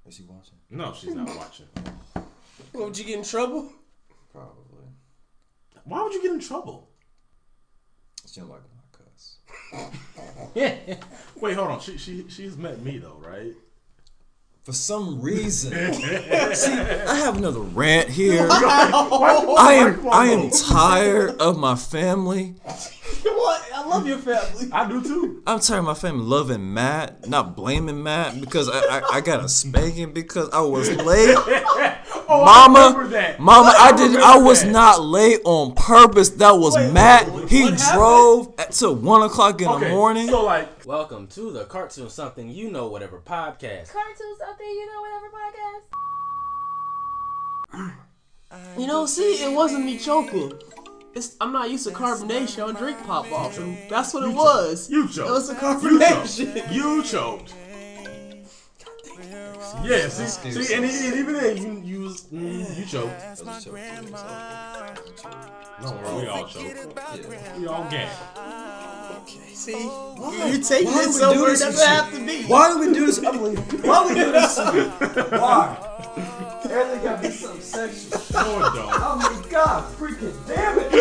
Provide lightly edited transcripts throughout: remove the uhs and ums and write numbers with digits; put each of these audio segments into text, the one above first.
Is she watching? No, she's not watching. Would you get in trouble? Probably. Why would you get in trouble? She don't like when I cuss. Wait, hold on. She's met me though, right? For some reason. See, I have another rant here. I I am tired of my family. What? I love your family. I do too. I'm tired of my family loving Matt, not blaming Matt because I got a spanking because I was late. Mama, I was not late on purpose. That was Matt. He drove till 1 o'clock in the morning. So like, welcome to the Cartoon Something You Know Whatever podcast. Cartoon Something You Know Whatever podcast. You know, see, it wasn't me choking. I'm not used to carbonation on drink pop off, and that's what it was. You choked. It was the carbonation. You choked. Yeah, see, and even then, you choked. No, we all choked. Yeah. We all gagged. See, you're taking it somewhere it doesn't have to be. Why do we do this? Why do we do this? Why? Everything got to be something sexual. No, it don't. Oh my God, freaking damn it.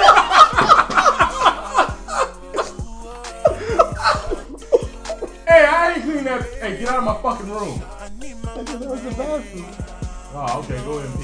Hey, I ain't clean that. Hey, get out of my fucking room. That was the bathroom. Oh, okay, go ahead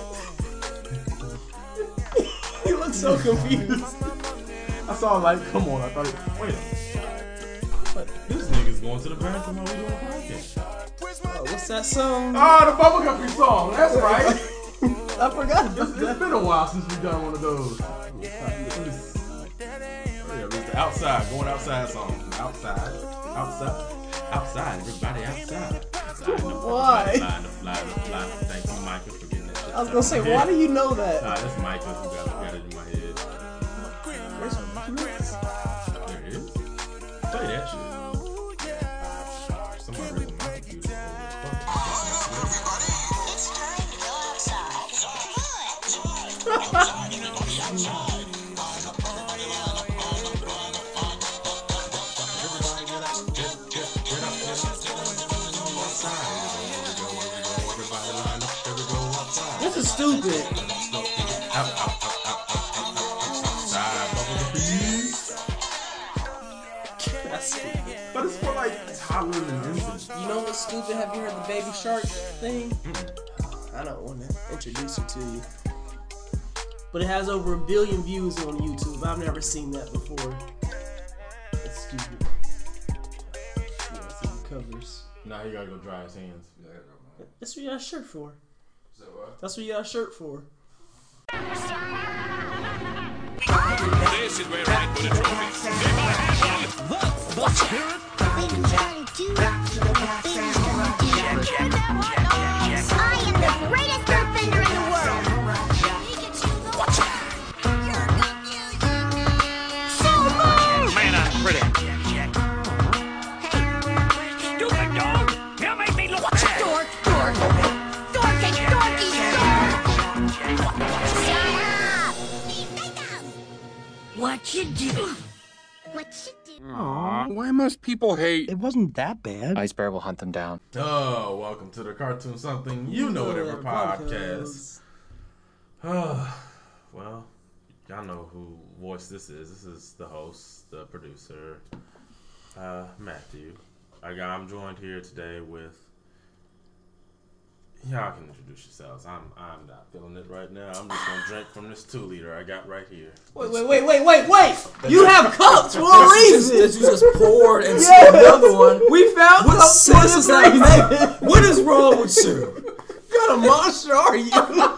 and pee. He looks so confused. I saw like, come on, I thought, wait a minute. This nigga's going to the bathroom while we doing a podcast. Oh, what's that song? Oh, the Bubblegum song, that's right. I forgot. It's been a while since we've done one of those. Yeah, it's the outside, going outside song. Outside, everybody outside. Why? Fly. Thank you, Michael, for getting that shit. I was gonna say, why do you know that? Nah, that's Michael who got it in my head. There it is. Play that shit. Somebody read my computer. It's time to go outside. This is stupid. That's stupid. But it's for like toddlers and infants. You know what's stupid? Have you heard the Baby Shark thing? I don't want to introduce it to you. But it has over 1 billion views on YouTube. I've never seen that before. It's stupid. Yeah, it's in the covers. Nah, he gotta go dry his hands. That's what you got a shirt for. Is that what? That's what you got a shirt for. This is where I put a trophy. I am the greatest earthbender in the world. Man, I'm pretty. Stupid dog! You made me look bad. Dork and dorky Shut up! What you do? What you do? Aw, why must people hate? It wasn't that bad. Ice Bear will hunt them down. Oh, welcome to the Cartoon Something You Know Whatever podcast. Well, y'all know who voice this is. This is the host, the producer, Matthew. I'm joined here today with. Y'all can introduce yourselves. I'm not feeling it right now. I'm just gonna drink from this 2-liter I got right here. Wait! You have cups for a reason. That you just poured and said another one. We found What cups for sense is this that reason. make? What is wrong with you? What kind of monster are you?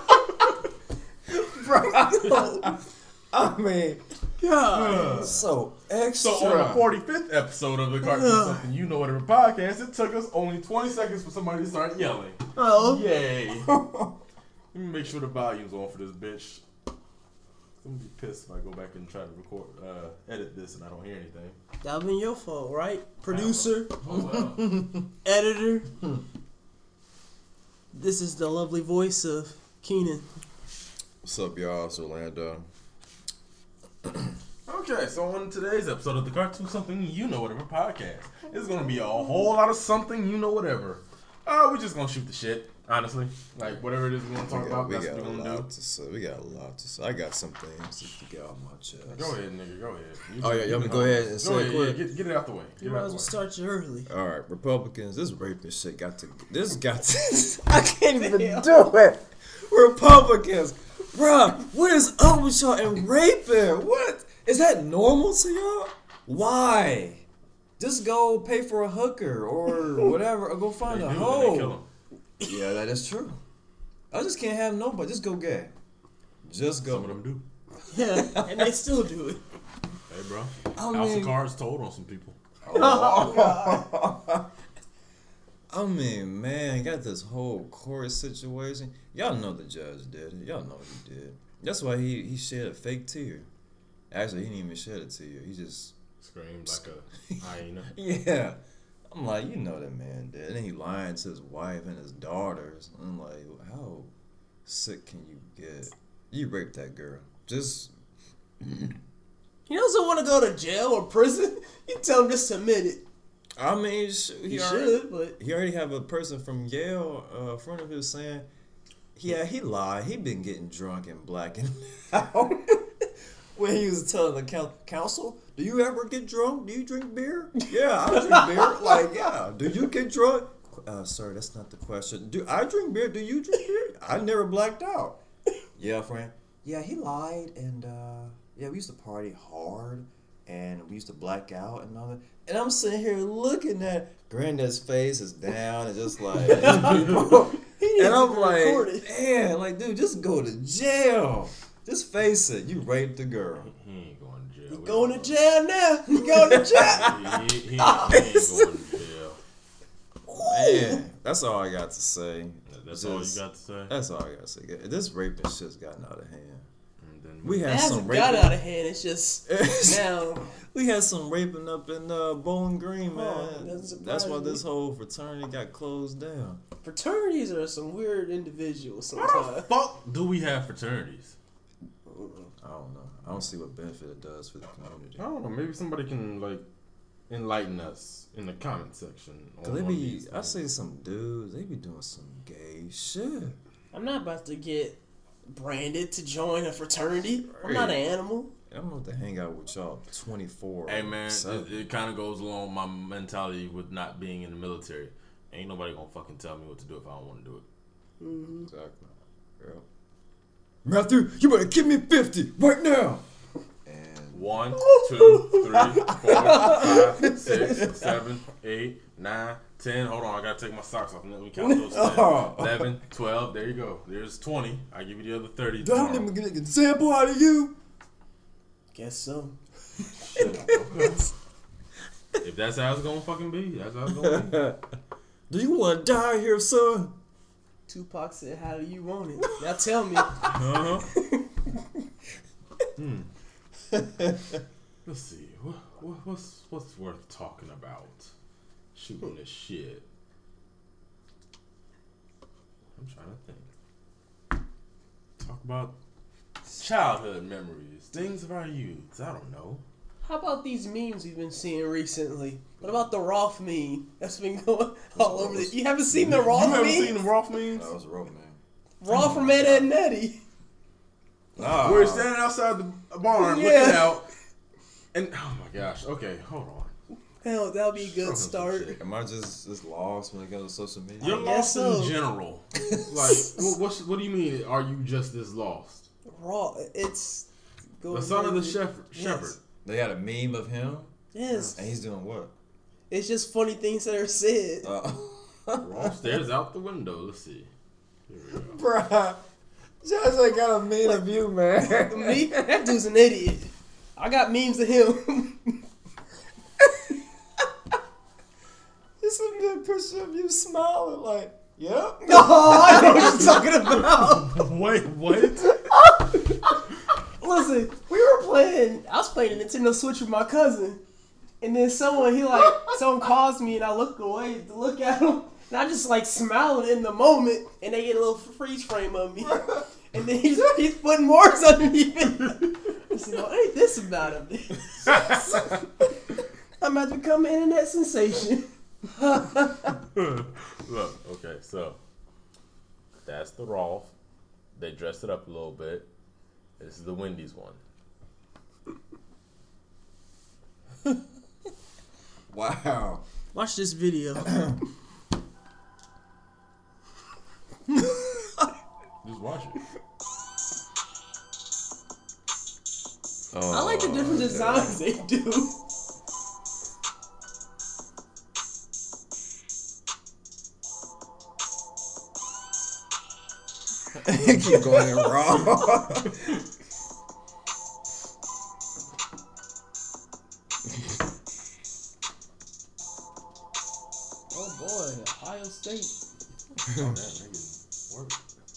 Bro. I mean, God. So extra. So on the 45th episode of the Cartoon Something You Know Whatever podcast, it took us only 20 seconds for somebody to start yelling. Oh. Yay. Let me make sure the volume's on for this bitch. I'm gonna be pissed if I go back and try to edit this and I don't hear anything. That'll be your fault, right? Producer, Oh well. editor. This is the lovely voice of Keenan. What's up, y'all? It's Orlando. Okay, so on today's episode of the Cartoon Something You Know Whatever podcast, it's gonna be a whole lot of something you know whatever. We just gonna shoot the shit. Honestly, like whatever it is we want to talk about, that's what we're gonna do. We got a lot to say. I got some things to get off my chest. Go ahead, nigga. Go ahead. You want me to go ahead and say it quick? Get it out the way. You might as well start you early. All right, Republicans, this rapist shit got to. I can't even do it. Republicans, bruh, what is up with y'all and raping? What is that normal to y'all? Why? Just go pay for a hooker or whatever, or go find a hoe. Yeah, that is true. I just can't have nobody. Just go gay. Just go. Some of them do. Yeah, and they still do it. Hey, bro. I House mean- of Cards told on some people. I mean, man, got this whole court situation. Y'all know the judge did it. Y'all know he did. That's why he shed a fake tear. Actually, he didn't even shed a tear. He just Screamed like a hyena. yeah. I'm like, you know that man did. And then he lying to his wife and his daughters. I'm like, how sick can you get? You raped that girl. Just He doesn't want to go to jail or prison. You tell him just submit it. I mean, He should, but he already have a person from Yale, a friend of his saying, yeah, he lied. He been getting drunk and blacking out. When he was telling the counsel, do you ever get drunk? Do you drink beer? Yeah, I drink beer. Like, yeah. Do you get drunk? Sir, that's not the question. Do I drink beer? Do you drink beer? I never blacked out. Yeah, friend. Yeah, he lied, and yeah, we used to party hard, and we used to black out and all that. And I'm sitting here looking at Granddad's face is down and just like, and I'm like, man, like, dude, just go to jail. Just face it, you raped the girl. He ain't going to jail. you going to jail now. You going to jail. He ain't going to jail. Man, that's all I got to say. That's all you got to say? That's all I got to say. This raping shit's gotten out of hand. And then We It had some hasn't raping. got out of hand. It's just now. We had some raping up in Bowling Green, man. Oh, doesn't surprise That's why me. this whole fraternity got closed down. Fraternities are some weird individuals Why the sometimes. fuck do we have fraternities? I don't know. I don't see what benefit it does for the community. I don't know. Maybe somebody can like enlighten us in the comment section. Cause they be, I see some dudes, they be doing some gay shit. I'm not about to get branded to join a fraternity. I'm not an animal. I'm about to hang out with y'all 24. Hey man, 7. it kind of goes along with my mentality with not being in the military. Ain't nobody gonna fucking tell me what to do if I don't want to do it. Mm-hmm. Exactly. Yeah. Matthew, you better give me 50 right now. And 1, 2, 3, 4, 5, 6, 7, 8, 9, 10. Hold on, I gotta take my socks off and let me count those. 10, 11, 12. There you go. There's 20. I give you the other 30. do I tomorrow. even get an example out of you? Guess so. Shit, okay. If that's how it's gonna fucking be, that's how it's gonna be. Do you want to die here, son? Tupac said, "How do you want it?" Now tell me. Uh-huh. Let's see. What's worth talking about? Shooting this shit. I'm trying to think. Talk about childhood memories, things of our youth. I don't know. How about these memes we've been seeing recently? What about the Roth meme that's been going all over the... You haven't seen the Roth You meme? haven't seen the Roth memes? That was rough, man. Roth from Ed, Ed and Eddie. Nah. We're standing outside the barn Yeah. looking out, and oh my gosh. Okay, hold on. Hell, that'll be a good Some start. shit. Am I just lost when it comes to social media? You're guess lost so. in general. Like, what do you mean? Are you just this lost? Raw, it's... The son of the shepherd. Yes. They had a meme of him, Yes. and he's doing what? It's just funny things that are said. Ross stares out the window. Let's see. Here we go. Bruh, Josh ain't got a meme of you, man. Me? That dude's an idiot. I got memes of him. This is a good picture of you smiling, like, yep. Oh, I know what you're talking about. Wait, what? Listen, I was playing a Nintendo Switch with my cousin. And then someone calls me and I look away to look at him. And I just like smiling in the moment and they get a little freeze frame of me. And then he's putting more underneath it. I said, "What ain't this about him?" I'm about to become an internet sensation. Look, okay, so that's the Rolf. They dressed it up a little bit. This is the Wendy's one. Wow. Watch this video. Just watch it. Oh, I like the different designs they do. Keep going wrong. Oh boy, Ohio State. Oh, that nigga work.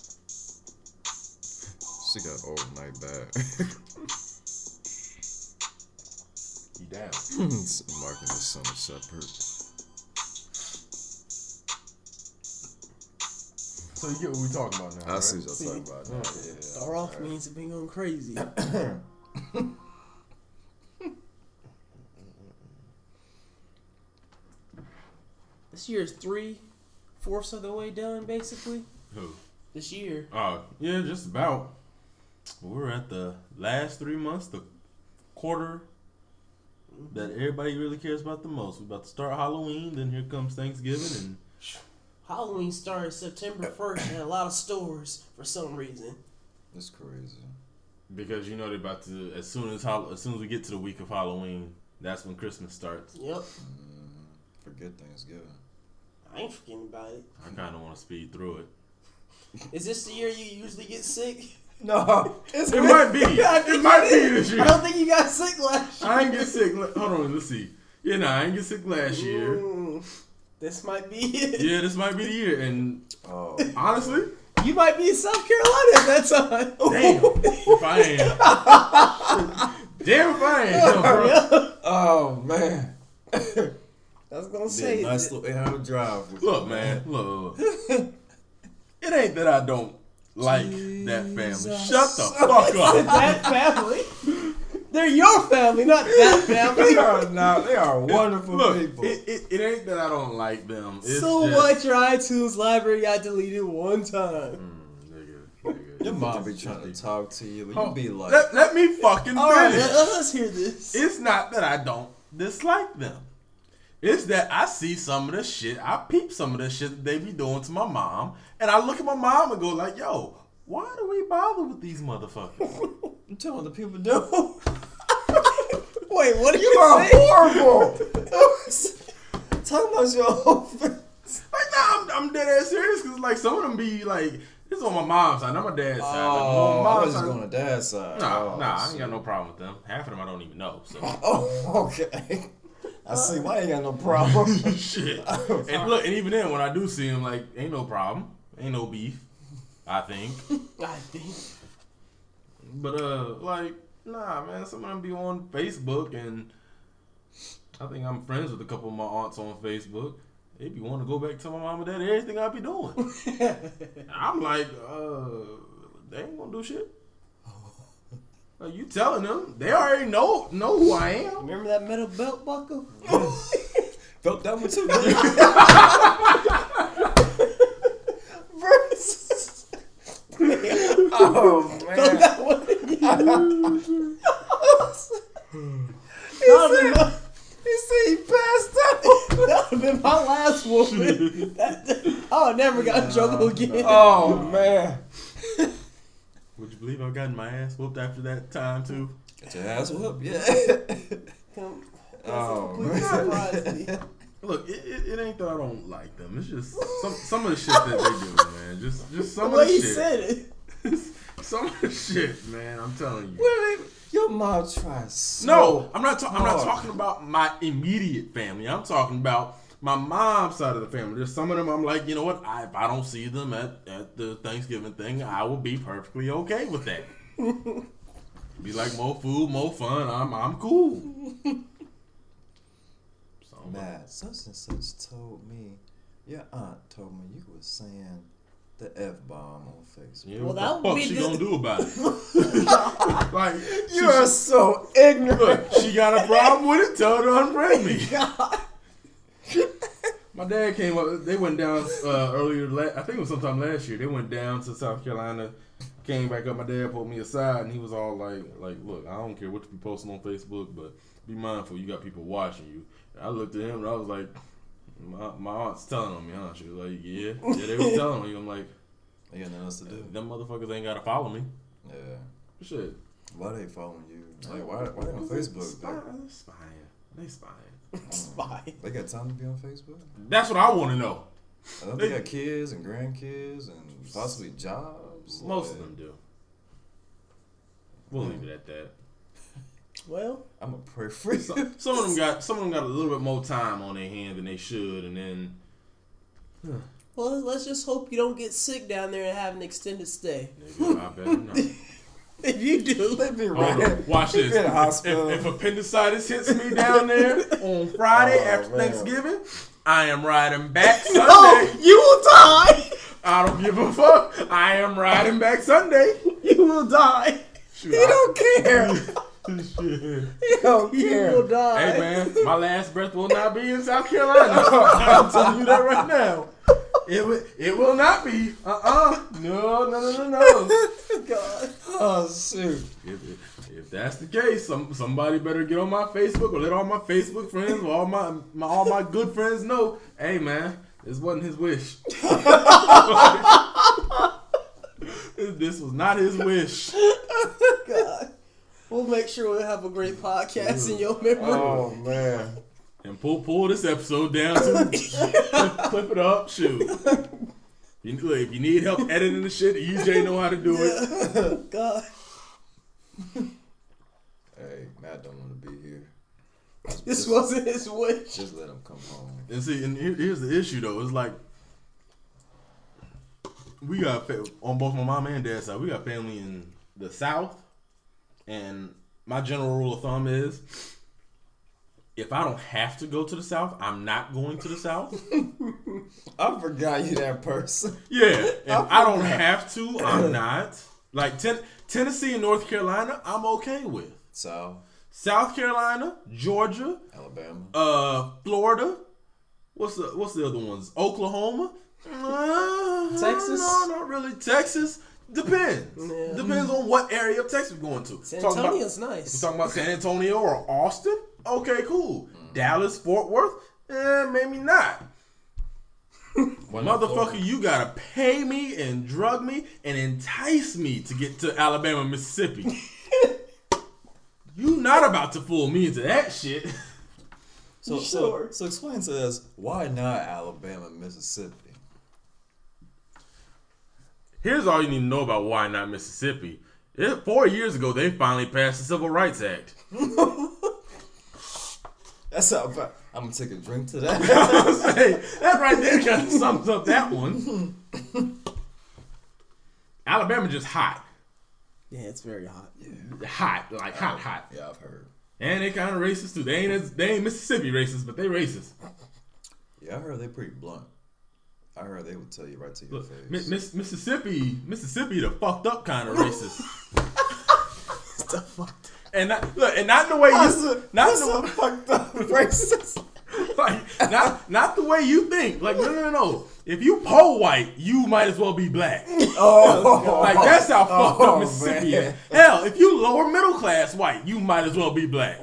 She got old night bad. He down. Marking his son a shepherd. So you get what we talking about now, I right? see what you're talking about now. Yeah. Start off means it been going crazy. This year is 3/4 of the way done, basically. Who? This year. Yeah, just about. We're at the last 3 months, the quarter that everybody really cares about the most. We're about to start Halloween, then here comes Thanksgiving, and Halloween started September 1st in a lot of stores for some reason. That's crazy. because you know they're about to as soon as we get to the week of Halloween, that's when Christmas starts. Yep. Forget Thanksgiving. I ain't forgetting about it. I kind of want to speed through it. Is this the year you usually get sick? No, It might be. It might be this year. I don't think you got sick last year. I ain't get sick. Hold on, let's see. Yeah, nah, I ain't get sick last year. This might be it. Yeah, this might be the year. And Oh, honestly, You might be in South Carolina at that time. damn, if I am. Damn if I am, bro. oh man. I was gonna say Nice little 8-hour drive. Look, man, look. It ain't that I don't like that family. Shut the fuck up. that family. They're your family, not that They family. are not. They are wonderful Look, people. it ain't that I don't like them. It's So just, what? Your iTunes library got deleted one time. Nigga. Your mom be trying to talk to you, but you be like, Let me fucking All right, finish. let's hear this. It's not that I don't dislike them. It's that I see some of the shit, I peep some of the shit that they be doing to my mom, and I look at my mom and go like, yo, why do we bother with these motherfuckers? I'm telling the people do. Wait, what are You you are saying? horrible. Talking about your whole face. Like, nah, I'm dead ass serious, because like some of them be like, this is on my mom's side, not my dad's side. Like, Oh, on my I mom's was just side. going to dad's side. Nah, Oh, I ain't got no problem with them. Half of them I don't even know, so. Oh, okay. I see why you ain't got no problem. Shit. And look, and even then, when I do see him, like, ain't no problem. Ain't no beef, I think. I think. But, like, nah, man, some of them be on Facebook, and I think I'm friends with a couple of my aunts on Facebook. They be wanting to go back and tell my mom and dad everything I be doing. I'm like, they ain't gonna do shit. You telling them? They already know who I am. Remember that metal belt buckle? Felt that one too. Oh, man. Felt that one. He said he passed out. That would have been my last whooping. I never got in trouble again. Oh, man. Would you believe I've gotten my ass whooped after that time, too? Get your ass whooped, yeah. Oh, Completely surprised me. Look, it ain't that I don't like them. It's just some of the shit that they do, man. Just The some of way the he shit. said it. Some of the shit, man. I'm telling you. Wait, your mom tries. No, I'm not talking about my immediate family. I'm talking about my mom's side of the family. There's some of them I'm like, you know what? If I don't see them at the Thanksgiving thing, I will be perfectly okay with that. Be like, more food, more fun. I'm cool. So, Matt, such and such told me, your aunt told me you were saying the F-bomb on Facebook. yeah, Well, what that the would fuck be she the- gonna do about it? Like, You are so ignorant. look, she got a problem with it. Tell her to unfriend me. My My dad came up. They went down earlier. I think it was sometime last year. They went down to South Carolina. Came back up. My dad pulled me aside, and he was all like, look, I don't care what you be posting on Facebook, but be mindful. You got people watching you. And I looked at him, and I was like, my aunt's telling on me, huh? She was like, yeah, they was telling on you. I'm like, They got nothing else to do. them motherfuckers ain't gotta follow me. Yeah. Shit. Why they following you? Like, why they on Facebook? They spying. Spy. They got time to be on Facebook? That's what I want to know. I know they got kids and grandkids and possibly jobs. Most of them do. We'll leave it at that. Well, I'm gonna pray for you. Some of them got a little bit more time on their hand than they should, and then. well, let's just hope you don't get sick down there and have an extended stay. Nigga, I better not. If you do, They be Hold ready. on, watch this. In the hospital. If appendicitis hits me down there on Friday after man. Thanksgiving, I am riding back Sunday. no, you will die. I don't give a fuck. I am riding back Sunday. You will die. Shoot, He don't care. Shit. He don't You care. will die. Hey man, my last breath will not be in South Carolina. I'm telling you that right now. It will not be. No. God. Oh shoot. If that's the case, somebody better get on my Facebook or let all my Facebook friends or all my good friends know. Hey man, this wasn't his wish. This was not his wish. God. We'll make sure we'll have a great podcast in your memory. Oh man. And pull this episode down to clip it up. Shoot. If you need help editing the shit, EJ know how to do it. God. Hey, Matt don't want to be here. This wasn't his wish. Just let him come home. And see, and here's the issue though. It's like we got on both my mom and dad's side. We got family in the South, and my general rule of thumb is, if I don't have to go to the South, I'm not going to the South. I forgot you that person. Yeah, if I don't have to, I'm not. Like Tennessee and North Carolina, I'm okay with. South Carolina, Georgia, Alabama, Florida. What's the other ones? Oklahoma, Texas? No, not really. Texas depends. Yeah. Depends on what area of Texas we're going to. San Antonio's We're nice. talking about San Antonio or Austin. Okay, cool. Dallas, Fort Worth. Maybe not. Motherfucker, you gotta pay me and drug me and entice me to get to Alabama, Mississippi. You not about to fool me into that shit. So Sure. so explain to us, why not Alabama, Mississippi? Here's all you need to know about why not Mississippi. 4 years ago, they finally passed the Civil Rights Act. That's how I'm gonna take a drink to that. Hey, that right there kind of sums up that one. Alabama just hot. Yeah, it's very hot. Hot, like hot. Yeah, I've heard. And they kind of racist too. They ain't Mississippi racist, but they racist. Yeah, I heard they pretty blunt. I heard they would tell you right to your Look, face. Mississippi, the fucked up kind of racist. The fuck? And not the way you, not the fucked up racist. like not the way you think. Like no. If you po white, you might as well be black. Oh, Like that's how fucked up Oh, Mississippi man. is. Hell, if you lower middle class white, you might as well be black.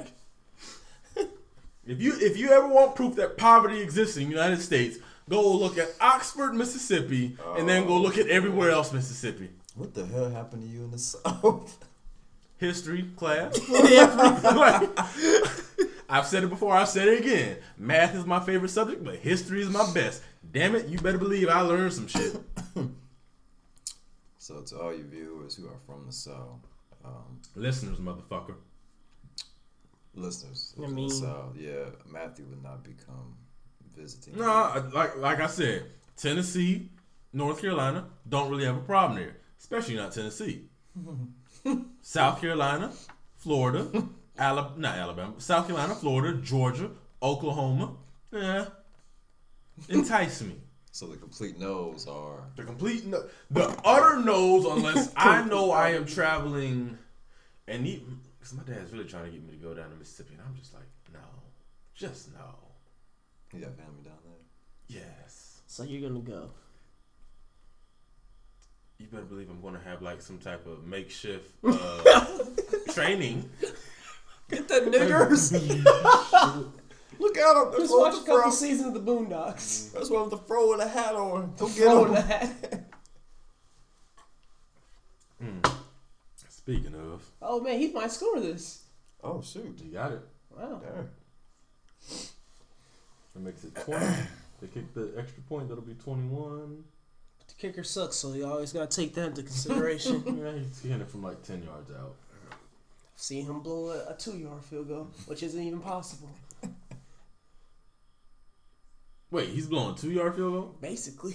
If you ever want proof that poverty exists in the United States, go look at Oxford, Mississippi, and then go look at everywhere else Mississippi. what the hell happened to you in the South? History class. Like, I've said it before, I've said it again. Math is my favorite subject, but history is my best. Damn it, you better believe I learned some shit. So to all you viewers who are from the South, Listeners, motherfucker. listeners I from mean- the South, yeah, Matthew would not become visiting. No, like I said, Tennessee, North Carolina don't really have a problem there, especially not Tennessee. South Carolina, Florida, not Alabama, South Carolina, Florida, Georgia, Oklahoma, entice me. So the complete no's are The complete no, the utter no's, unless I know I am traveling, and because my dad's really trying to get me to go down to Mississippi, and I'm just like, no, just no. you got family down there. Yes. So you're gonna go. You better believe I'm gonna have like some type of makeshift training. Get the niggers. Look at him. Just watch a couple seasons of the Boondocks. That's one with the fro with a hat on. Go get Throw him. the hat. Speaking of, Oh man, he might score this. Oh shoot. you got it. Wow. Damn. That makes it 20. They kick the extra point. That'll be 21. The kicker sucks, so you always gotta take that into consideration. Yeah, he's hitting it from like 10 yards out. I've seen him blow a 2-yard field goal, which isn't even possible. Wait, he's blowing 2-yard field goal? Basically.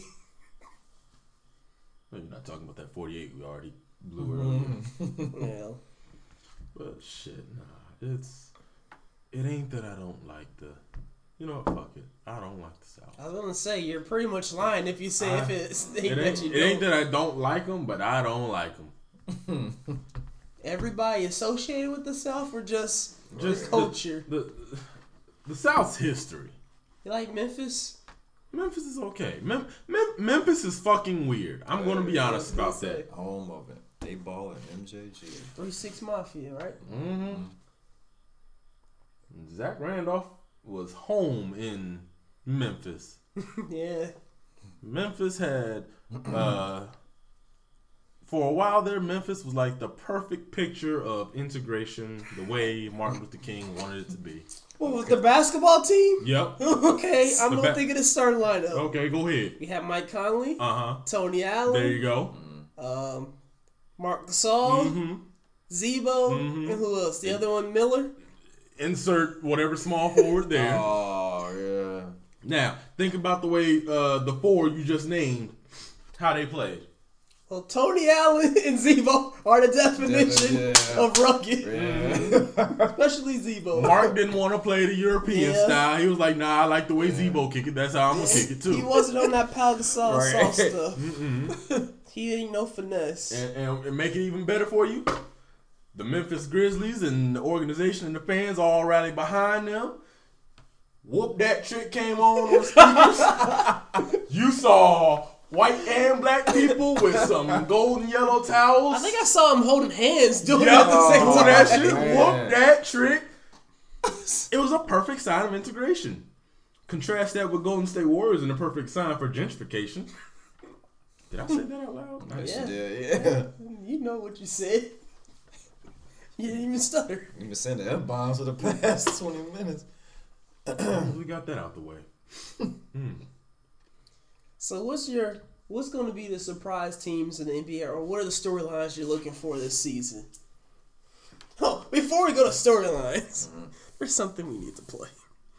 No, you're not talking about that 48 we already blew earlier. Yeah. But shit, nah. It ain't that I don't like the. You know what? Fuck it. I don't like the South. I was gonna say you're pretty much lying if you say if it's It ain't that I don't like them, but I don't like them. Everybody associated with the South or just culture. The South's history. You like Memphis? Memphis is okay. Memphis is fucking weird. I'm gonna be honest about that. Home of it. They ball at MJG. 3-6 Mafia, right? Mm-hmm. Zach Randolph was home in Memphis. Yeah. Memphis had, for a while there, Memphis was like the perfect picture of integration, the way Martin Luther King wanted it to be. What, with the basketball team? Yep. Okay, I'm gonna think of the starting lineup. Okay, go ahead. We have Mike Conley, Uh-huh. Tony Allen, There you go. Mark Gasol, Mm-hmm. Zebo, and who else? The other one, Miller. Insert whatever small forward there. Oh yeah. Now, think about the way the four you just named, how they played. Well, Tony Allen and Zebo are the definition of rugged. Yeah. Especially Zebo. Mark didn't want to play the European Yeah. style. He was like, nah, I like the way Zebo kick it. That's how I'm going to kick it, too. He wasn't on that Pau Gasol Right. sauce stuff. He ain't no finesse. And make it even better for you, the Memphis Grizzlies and the organization and the fans all rallied behind them. Whoop That Trick came on the speakers. You saw white and black people with some golden yellow towels. I think I saw him holding hands doing it Yep, at the same doing time. that shit. Man. Whoop That Trick. It was a perfect sign of integration. Contrast that with Golden State Warriors and a perfect sign for gentrification. Did I say that out loud? Nice. Yeah. Yeah. You know what you said. You didn't even stutter. You've been sending F-bombs for the past 20 minutes. We got that out the way. So what's going to be the surprise teams in the NBA, or what are the storylines you're looking for this season? Oh, before we go to storylines, there's something we need to play.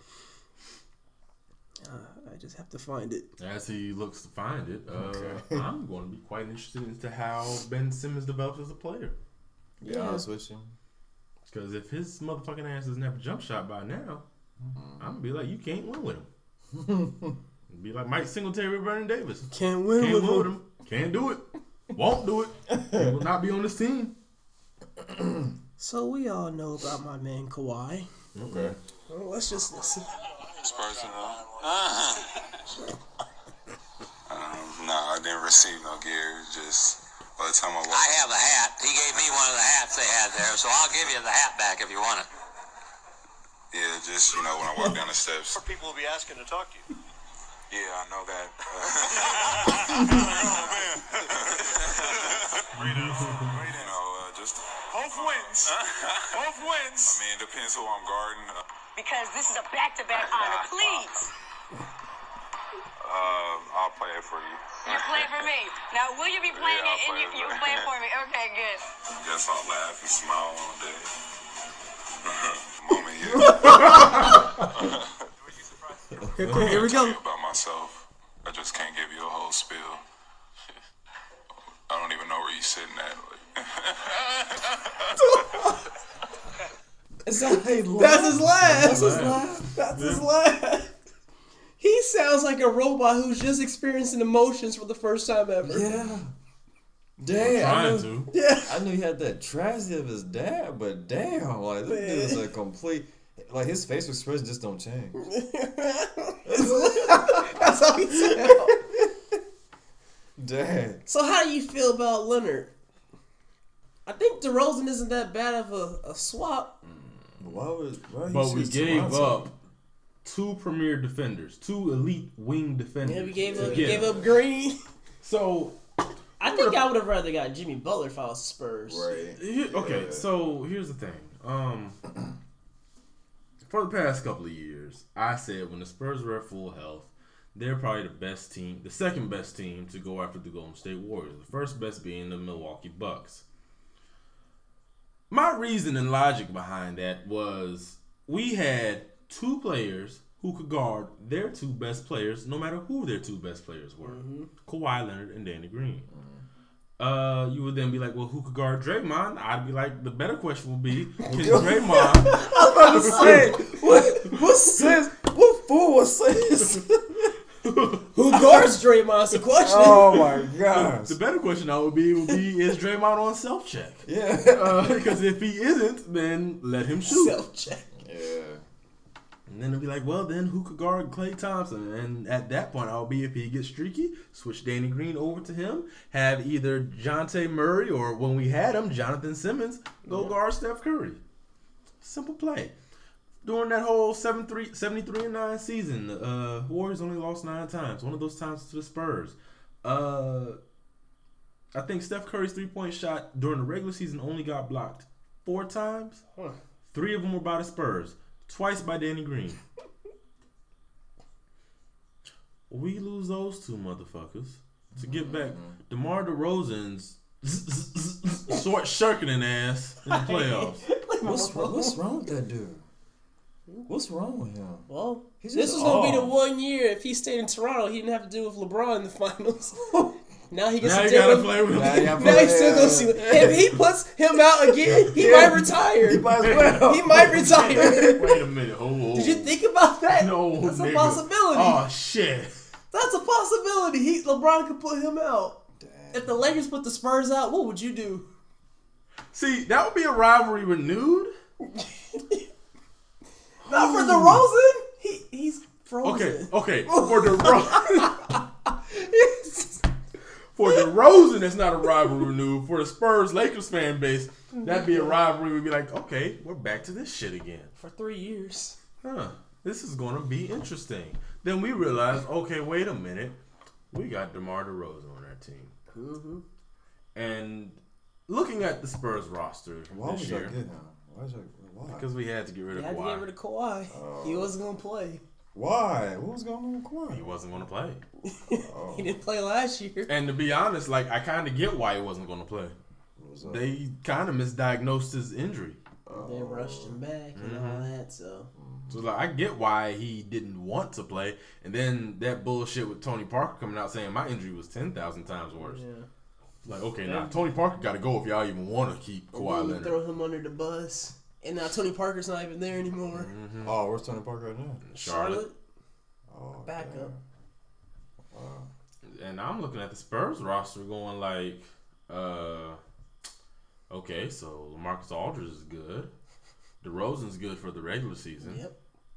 I just have to find it. As he looks to find it, I'm going to be quite interested into how Ben Simmons develops as a player. Be honest with you. Because if his motherfucking ass doesn't have a jump shot by now, I'm going to be like, you can't win with him. Be like Mike Singletary with Vernon Davis. Can't win Can't with win with him. him. Can't do it. Won't do it. He will not be on this team. So we all know about my man Kawhi. Okay. Well, let's just listen. It's personal. No, I didn't receive no gear. Just by the time I walked. I have a hat. He gave me one of the hats they had there, so I'll give you the hat back if you want it. Yeah, just, when I walk down the steps. People will be asking to talk to you. Yeah, I know that. Just. Both wins. Both wins. I mean, it depends who I'm guarding. Because this is a back-to-back honor. Please. I'll play it for you. You play for me. Now, will you be playing Yeah, it? I'll And play you it. play it for me. Okay, good. Guess I'll laugh and smile all day. Moment, yeah. Here we go. About myself, I just can't give you a whole spill. I don't even know where you're sitting at. That's his laugh. That's his laugh. He sounds like a robot who's just experiencing emotions for the first time ever. Yeah. Damn. Yeah. I knew he had that tragedy of his dad, but damn, like this dude is a complete. Like his facial expression just don't change. That's how he said. Dang. So how do you feel about Leonard? I think DeRozan isn't that bad of a swap. But we gave up 2 premier defenders, 2 elite wing defenders. Yeah, we gave up Green. So I think I would have rather got Jimmy Butler if I was Spurs. Right. Okay, so here's the thing. For the past couple of years, I said when the Spurs were at full health, they're probably the best team, the second best team to go after the Golden State Warriors. The first best being the Milwaukee Bucks. My reason and logic behind that was we had 2 players who could guard their 2 best players, no matter who their 2 best players were. Kawhi Leonard and Danny Green. You would then be like, well, who could guard Draymond? I'd be like, the better question would be, can Draymond... I was about to say, what fool was this? Who guards Draymond's the question. Oh my gosh. The better question would be is Draymond on self-check? Yeah. Because if he isn't, then let him shoot. Self-check. Yeah. And then it'll be like, well, then who could guard Klay Thompson? And at that point, I'll be, if he gets streaky, switch Danny Green over to him, have either Jonte Murray or when we had him, Jonathan Simmons, go guard Steph Curry. Simple play. During that whole 73-9 season, the Warriors only lost 9 times. One of those times to the Spurs. I think Steph Curry's 3-point shot during the regular season only got blocked 4 times. 3 of them were by the Spurs. Twice by Danny Green. We lose those 2 motherfuckers. To get back, DeMar DeRozan's short shirking ass in the playoffs. What's wrong with that dude? What's wrong with him? Well, this was going to be the 1 year if he stayed in Toronto, he didn't have to deal with LeBron in the finals. Now he gets to deal with play with him. Now he's still going to see. If he puts him out again, he might retire. He might retire. Wait a minute. Oh. Did you think about that? No, that's nigga. A possibility. Oh shit. That's a possibility. LeBron could put him out. Damn. If the Lakers put the Spurs out, what would you do? See, that would be a rivalry renewed. Not for DeRozan. He's frozen. Okay. For DeRozan. For DeRozan, it's not a rivalry renewed. For the Spurs Lakers fan base, that'd be a rivalry. We'd be like, okay, we're back to this shit again. For 3 years. This is going to be interesting. Then we realized, okay, wait a minute. We got DeMar DeRozan on our team. Mm-hmm. And looking at the Spurs roster this year. Why? Because we had to get rid of Kawhi. Had to get rid of Kawhi. He wasn't going to play. Why? What was going on with Kawhi? He wasn't going to play. He didn't play last year. And to be honest, like, I kind of get why he wasn't going to play. They kind of misdiagnosed his injury. They rushed him back and all that, so like, I get why he didn't want to play. And then that bullshit with Tony Parker coming out saying my injury was 10,000 times worse. Yeah. Like, okay, now Tony Parker got to go if y'all even want to keep Kawhi Leonard. Throw him under the bus. And now Tony Parker's not even there anymore. Mm-hmm. Oh, where's Tony Parker right now? Charlotte. Oh, backup. Wow. And I'm looking at the Spurs roster going like, okay, so LaMarcus Aldridge is good. DeRozan's good for the regular season. Yep.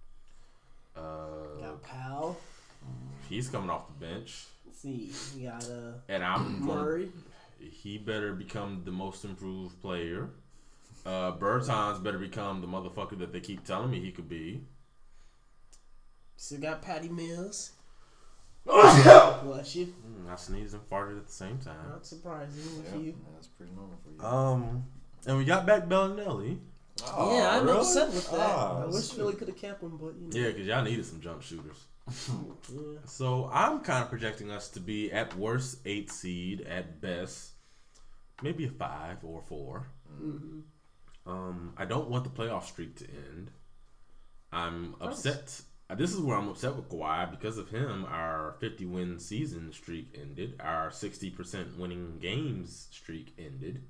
Got Powell. He's coming off the bench. Let's see, we got and I'm Murray. He better become the most improved player. Bertans better become the motherfucker that they keep telling me he could be. Still got Patty Mills. Bless you. I sneezed and farted at the same time. Not surprising with you. That's pretty normal for you. And we got back Bellinelli. Oh, yeah, I'm really? upset with that. I wish shit. Philly could have kept him, but you know. Yeah, because y'all needed some jump shooters. Yeah. So I'm kind of projecting us to be at worst 8 seed, at best maybe a 5 or 4. Mm-hmm. I don't want the playoff streak to end. I'm upset. This is where I'm upset with Kawhi. Because of him, our 50-win season streak ended. Our 60% winning games streak ended.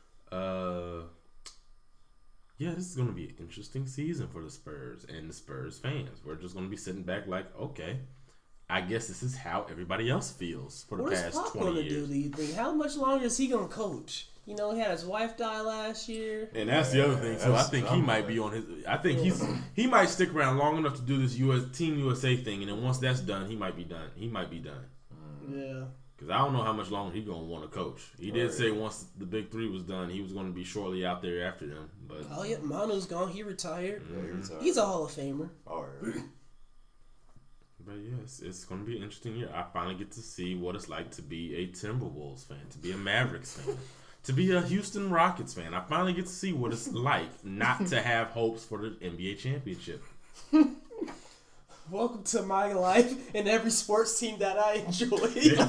Yeah, this is going to be an interesting season for the Spurs and the Spurs fans. We're just going to be sitting back like, okay, I guess this is how everybody else feels for the past 20 years. What is Pop going to do, do you think? How much longer is he going to coach? You know, he had his wife die last year. And that's the other thing too. I think he might be on his. I think he might stick around long enough to do this Team USA thing, and then once that's done, he might be done. Yeah. Because I don't know how much longer he's gonna want to coach. He did say once the Big Three was done, he was going to be shortly out there after them. But oh yeah, Manu's gone. He retired. Yeah, he retired. He's a Hall of Famer. All right. But yes, it's going to be an interesting year. I finally get to see what it's like to be a Timberwolves fan, to be a Mavericks fan, to be a Houston Rockets fan. I finally get to see what it's like not to have hopes for the NBA championship. Welcome to my life and every sports team that I enjoy.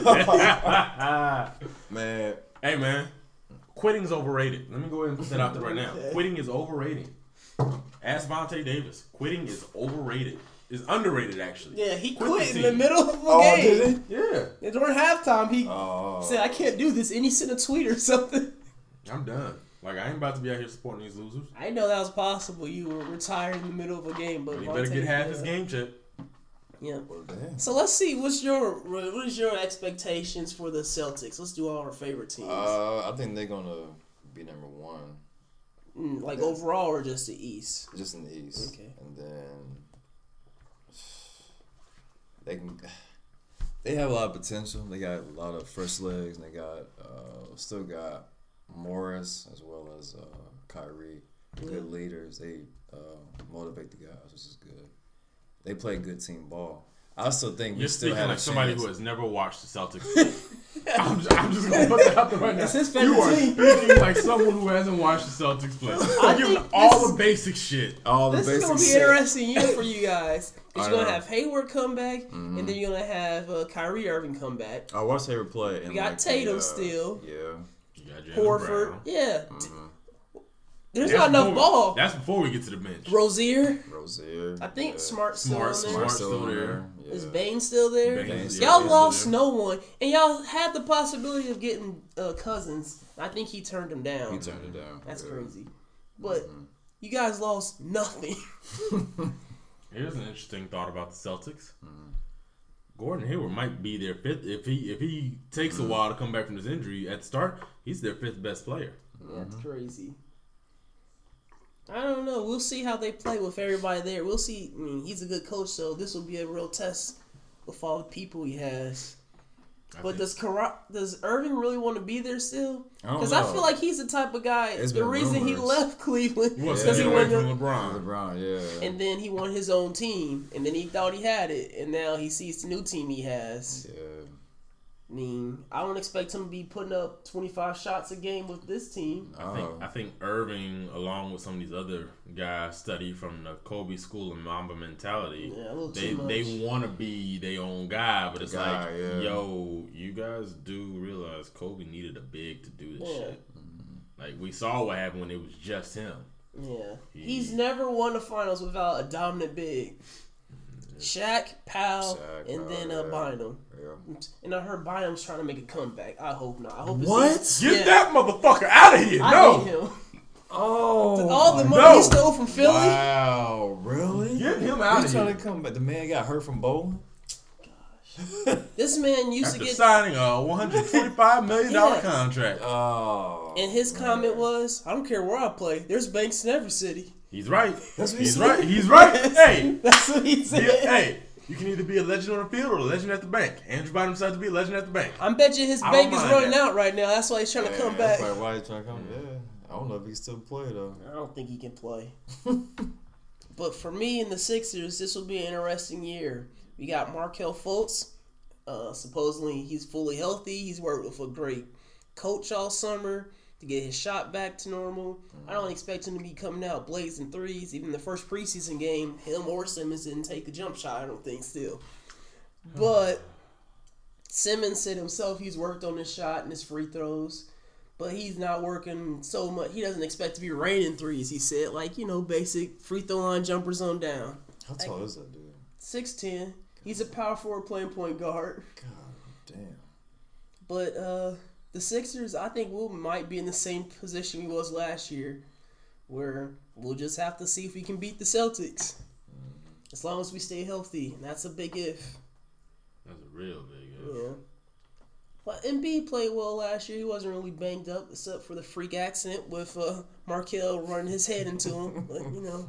Man. Hey, man. Quitting's overrated. Let me go ahead and put that out there right now. Quitting is overrated. Ask Vontae Davis. Quitting is overrated. It's underrated, actually. Yeah, he quit in the middle of a game. Did he? Yeah. And during halftime, he said, I can't do this. And he sent a tweet or something. I'm done. Like, I ain't about to be out here supporting these losers. I didn't know that was possible. You were retired in the middle of a game. But He better get half his game check. Yeah. So let's see. What is your expectations for the Celtics? Let's do all our favorite teams. I think they're going to be number one. Like overall or just the East? Just in the East. Okay. And then they have a lot of potential. They got a lot of fresh legs. And they got still got Morris as well as Kyrie. Good leaders. They motivate the guys, which is good. They play good team ball. I also think You're we still speaking have like a somebody chance. who has never watched the Celtics. I'm just gonna put that out there right now. It's his You are favorite speaking like someone who hasn't watched the Celtics play. I'm giving all the basic shit. This is going to be an interesting year for you guys. Because you're going to have Hayward come back, and then you're going to have Kyrie Irving come back. I watched Hayward play. We got Tatum still. Yeah. You got Jaylen Horford. Brown. Yeah. There's That's not enough before- ball. That's before we get to the bench. Rozier. I think Smart's still Smart on there. still there. Is Bane still there? Bane's Y'all still lost there. no one, and y'all had the possibility of getting Cousins. I think he turned him down. He turned it down. That's crazy. But you guys lost nothing. Here's an interesting thought about the Celtics. Gordon Hayward might be their fifth. If he takes a while to come back from his injury at the start, he's their fifth best player. Yeah, that's crazy. I don't know. We'll see how they play with everybody there. We'll see. I mean, he's a good coach, so this will be a real test with all the people he has. But does Irving really want to be there still? Because I feel like he's the type of guy. The reason he left Cleveland because he went from LeBron. Yeah. And then he won his own team, and then he thought he had it, and now he sees the new team he has. Yeah. I mean, I don't expect him to be putting up 25 shots a game with this team. I think Irving, along with some of these other guys, study from the Kobe school of Mamba mentality. Yeah, a little too much. They want to be their own guy, but it's yo, you guys do realize Kobe needed a big to do this shit. Like, we saw what happened when it was just him. Yeah. He's never won the finals without a dominant big. Shaq, Powell, and then Bynum. Yeah. And I heard Bynum's trying to make a comeback. I hope not. I hope Get that motherfucker out of here! I hate him. Oh, all the money he stole from Philly. Wow, really? Get him out of here! Trying to come back. The man got hurt from bowling. This man used After to get signing a $125 million contract. Oh, and his comment was, "I don't care where I play. There's banks in every city." He's right. That's what He's right. He's right. Hey, that's what he said. Hey, you can either be a legend on the field or a legend at the bank. Andrew Bynum decided to be a legend at the bank. I bet you his bank is running out right now. That's why he's trying to come back. That's why he's trying to come. Yeah, I don't know if he can still play though. I don't think he can play. But for me and the Sixers, this will be an interesting year. We got Markelle Fultz. Supposedly he's fully healthy. He's worked with a great coach all summer to get his shot back to normal. I don't expect him to be coming out blazing threes. Even the first preseason game, him or Simmons didn't take a jump shot, I don't think, still. But Simmons said himself he's worked on his shot and his free throws. But he's not working so much. He doesn't expect to be raining threes, he said. Like, basic free throw line jumpers on down. How tall is that dude? 6'10". He's a power forward playing point guard. God damn. But the Sixers, I think might be in the same position we was last year, where we'll just have to see if we can beat the Celtics. As long as we stay healthy. And that's a big if. That's a real big if. Yeah. Well, Embiid played well last year. He wasn't really banged up, except for the freak accident with Markelle running his head into him. But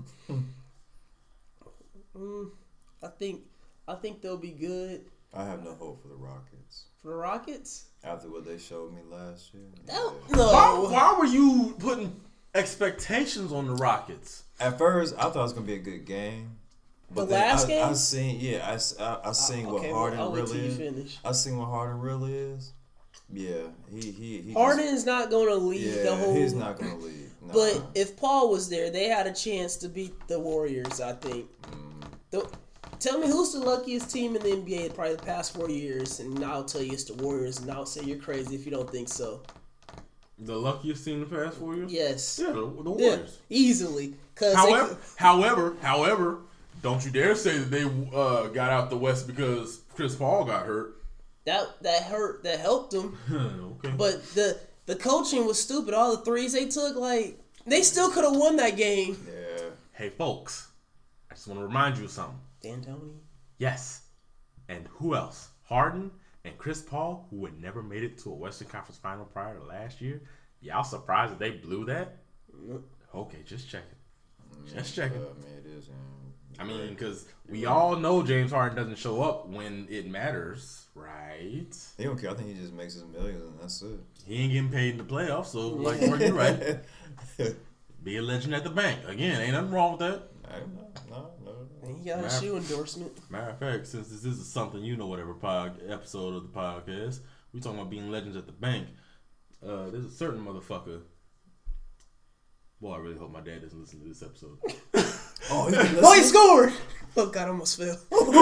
I think they'll be good. I have no hope for the Rockets. For the Rockets? After what they showed me last year. No. Why were you putting expectations on the Rockets? At first, I thought it was gonna be a good game. But the last game? I seen what Harden really is. Finish. I seen what Harden really is. Yeah, he Harden is not going to lead the whole. He's not going to lead. Nah. But if Paul was there, they had a chance to beat the Warriors. I think. Tell me who's the luckiest team in the NBA probably the past 4 years, and I'll tell you it's the Warriors, and I'll say you're crazy if you don't think so. The luckiest team in the past 4 years? Yes. Yeah, the Warriors. Yeah, easily. However, don't you dare say that they got out the West because Chris Paul got hurt. That helped them. Okay. But the coaching was stupid. All the threes they took, like they still could have won that game. Yeah. Hey folks, I just want to remind you of something. D'Antoni. Yes. And who else? Harden and Chris Paul, who had never made it to a Western Conference Final prior to last year. Y'all surprised that they blew that? Okay, just checking. Just checking. It is. I mean, because we all know James Harden doesn't show up when it matters, right? He don't care. I think he just makes his millions and that's it. He ain't getting paid in the playoffs, so like you're right. Be a legend at the bank. Again, ain't nothing wrong with that. No. He got a shoe endorsement. Matter of fact, since this is something you know whatever episode of the podcast, we talking about being legends at the bank. There's a certain motherfucker. Boy, I really hope my dad doesn't listen to this episode. He scored! Oh God, I almost fell.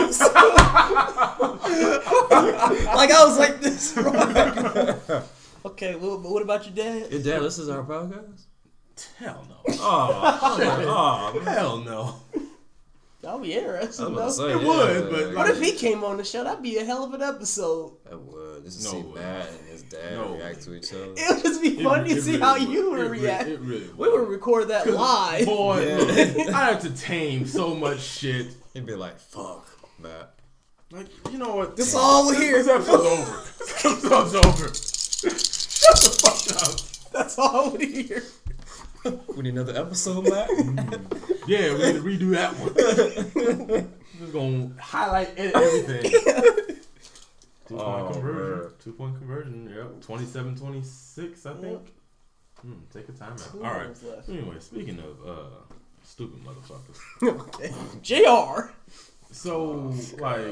Like I was like this. Okay, well, but what about your dad? Your dad listens to our podcast? Hell no. Oh, hell no. That'd be interesting. Would, but what if he came on the show? That'd be a hell of an episode. That would. Just to see Matt and his dad react to each other. It would just be funny to see how you would react. We would record that live. Boy, I have to tame so much shit. He'd be like, "Fuck, Matt." Like, you know what? This all we hear. This episode's over. This episode's over. Shut the fuck up. That's all we hear. We need another episode, Matt. Yeah, we need to redo that one. Just gonna highlight everything. 2-point conversion. 2-point conversion. Yep. 27-26, I think. Take a time out. All right. Anyway, speaking of stupid motherfuckers. Okay. JR. So like.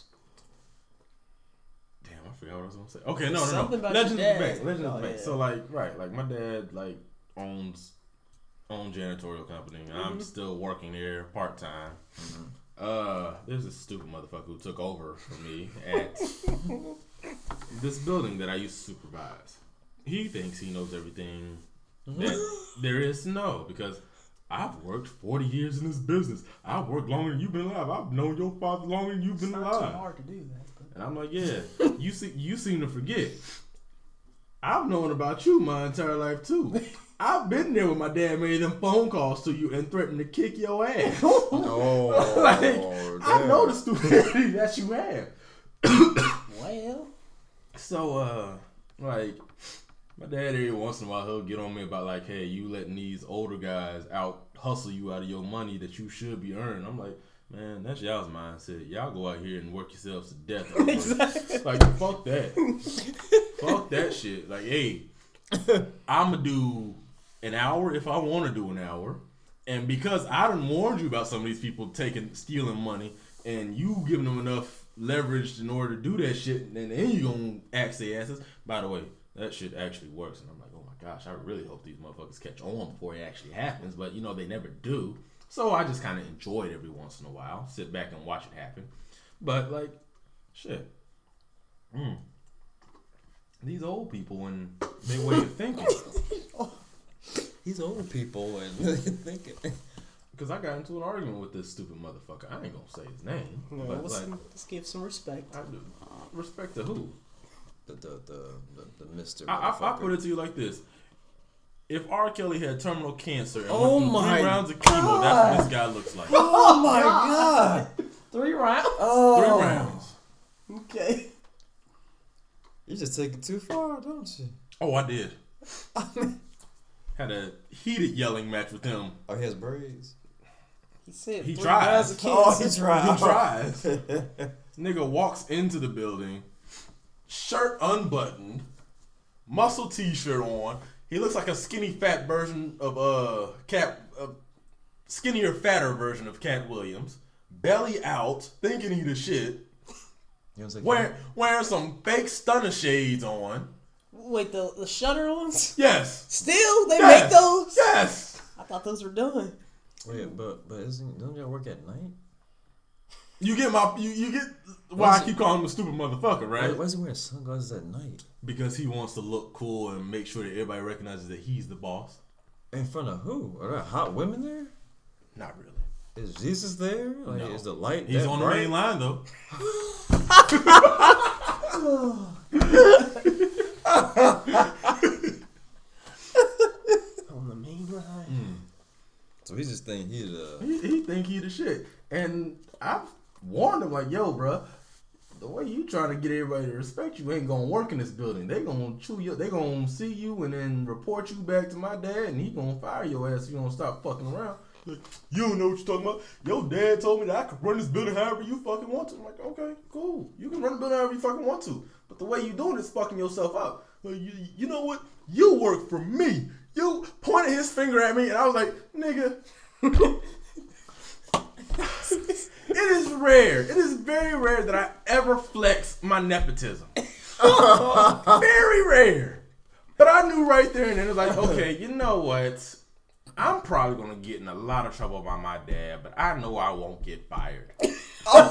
Damn, I forgot what I was gonna say. Okay, no. Legends of the Bank. Legends of the Bank. So like, right, like my dad like owns janitorial company. I'm still working there part time. There's this stupid motherfucker who took over for me at this building that I used to supervise. He thinks he knows everything that there is to know because I've worked 40 years in this business. I've worked longer than you've been alive. I've known your father longer than you've been alive. It's not too hard to do that. And I'm like, yeah, you seem to forget. I've known about you my entire life too. I've been there when my dad made them phone calls to you and threatened to kick your ass. I know the stupidity that you have. Well, so like my dad every once in a while he'll get on me about like, hey, you letting these older guys out hustle you out of your money that you should be earning. I'm like, man, that's y'all's mindset. Y'all go out here and work yourselves to death. Exactly. Like, fuck that. Fuck that shit. Like, hey, I'ma do an hour if I want to do an hour, and because I done warned you about some of these people stealing money, and you giving them enough leverage in order to do that shit, and then you gonna axe their asses. By the way, that shit actually works, and I'm like, oh my gosh, I really hope these motherfuckers catch on before it actually happens, but you know they never do. So I just kind of enjoy it every once in a while, sit back and watch it happen. But like, shit. These old people and their way of thinking. These old people and thinking. Because I got into an argument with this stupid motherfucker. I ain't gonna say his name. No, but let's give some respect. I do. Respect to who? The Mr. I put it to you like this. If R. Kelly had terminal cancer and went through 3 rounds of chemo, that's what this guy looks like. Oh my God. 3 rounds? Oh. 3 rounds. Okay. You just take it too far, don't you? Oh, I did. Had a heated yelling match with him. Oh, he has braids. He said he 3 tries. guys of Oh, kids. he tries. He tries. Nigga walks into the building, shirt unbuttoned, muscle t-shirt on. He looks like a skinny fat version of skinnier fatter version of Cat Williams. Belly out, thinking he the shit. Wearing some fake stunner shades on. Wait, the Shutter ones? Yes. Still? They make those? Yes. I thought those were done. Wait, but don't y'all work at night? You get why I keep calling him a stupid motherfucker, right? Why is he wearing sunglasses at night? Because he wants to look cool and make sure that everybody recognizes that he's the boss. In front of who? Are there hot women there? Not really. Is Jesus there? Like, No. is the light? He's that on bright? the main line though. On the main line. So he just think he think he the shit. And I've warned him like, yo, bro, the way you trying to get everybody to respect you ain't gonna work in this building. They gonna chew you. They gonna see you and then report you back to my dad, and he gonna fire your ass if you don't stop fucking around. Like, you don't know what you're talking about. Your dad told me that I could run this building however you fucking want to. I'm like, okay, cool. You can run the building however you fucking want to. But the way you doing is fucking yourself up. Like, you know what? You work for me. You pointed his finger at me, and I was like, nigga. It is rare. It is very rare that I ever flex my nepotism. Very rare. But I knew right there and then, it was like, okay, you know what? I'm probably going to get in a lot of trouble by my dad, but I know I won't get fired. But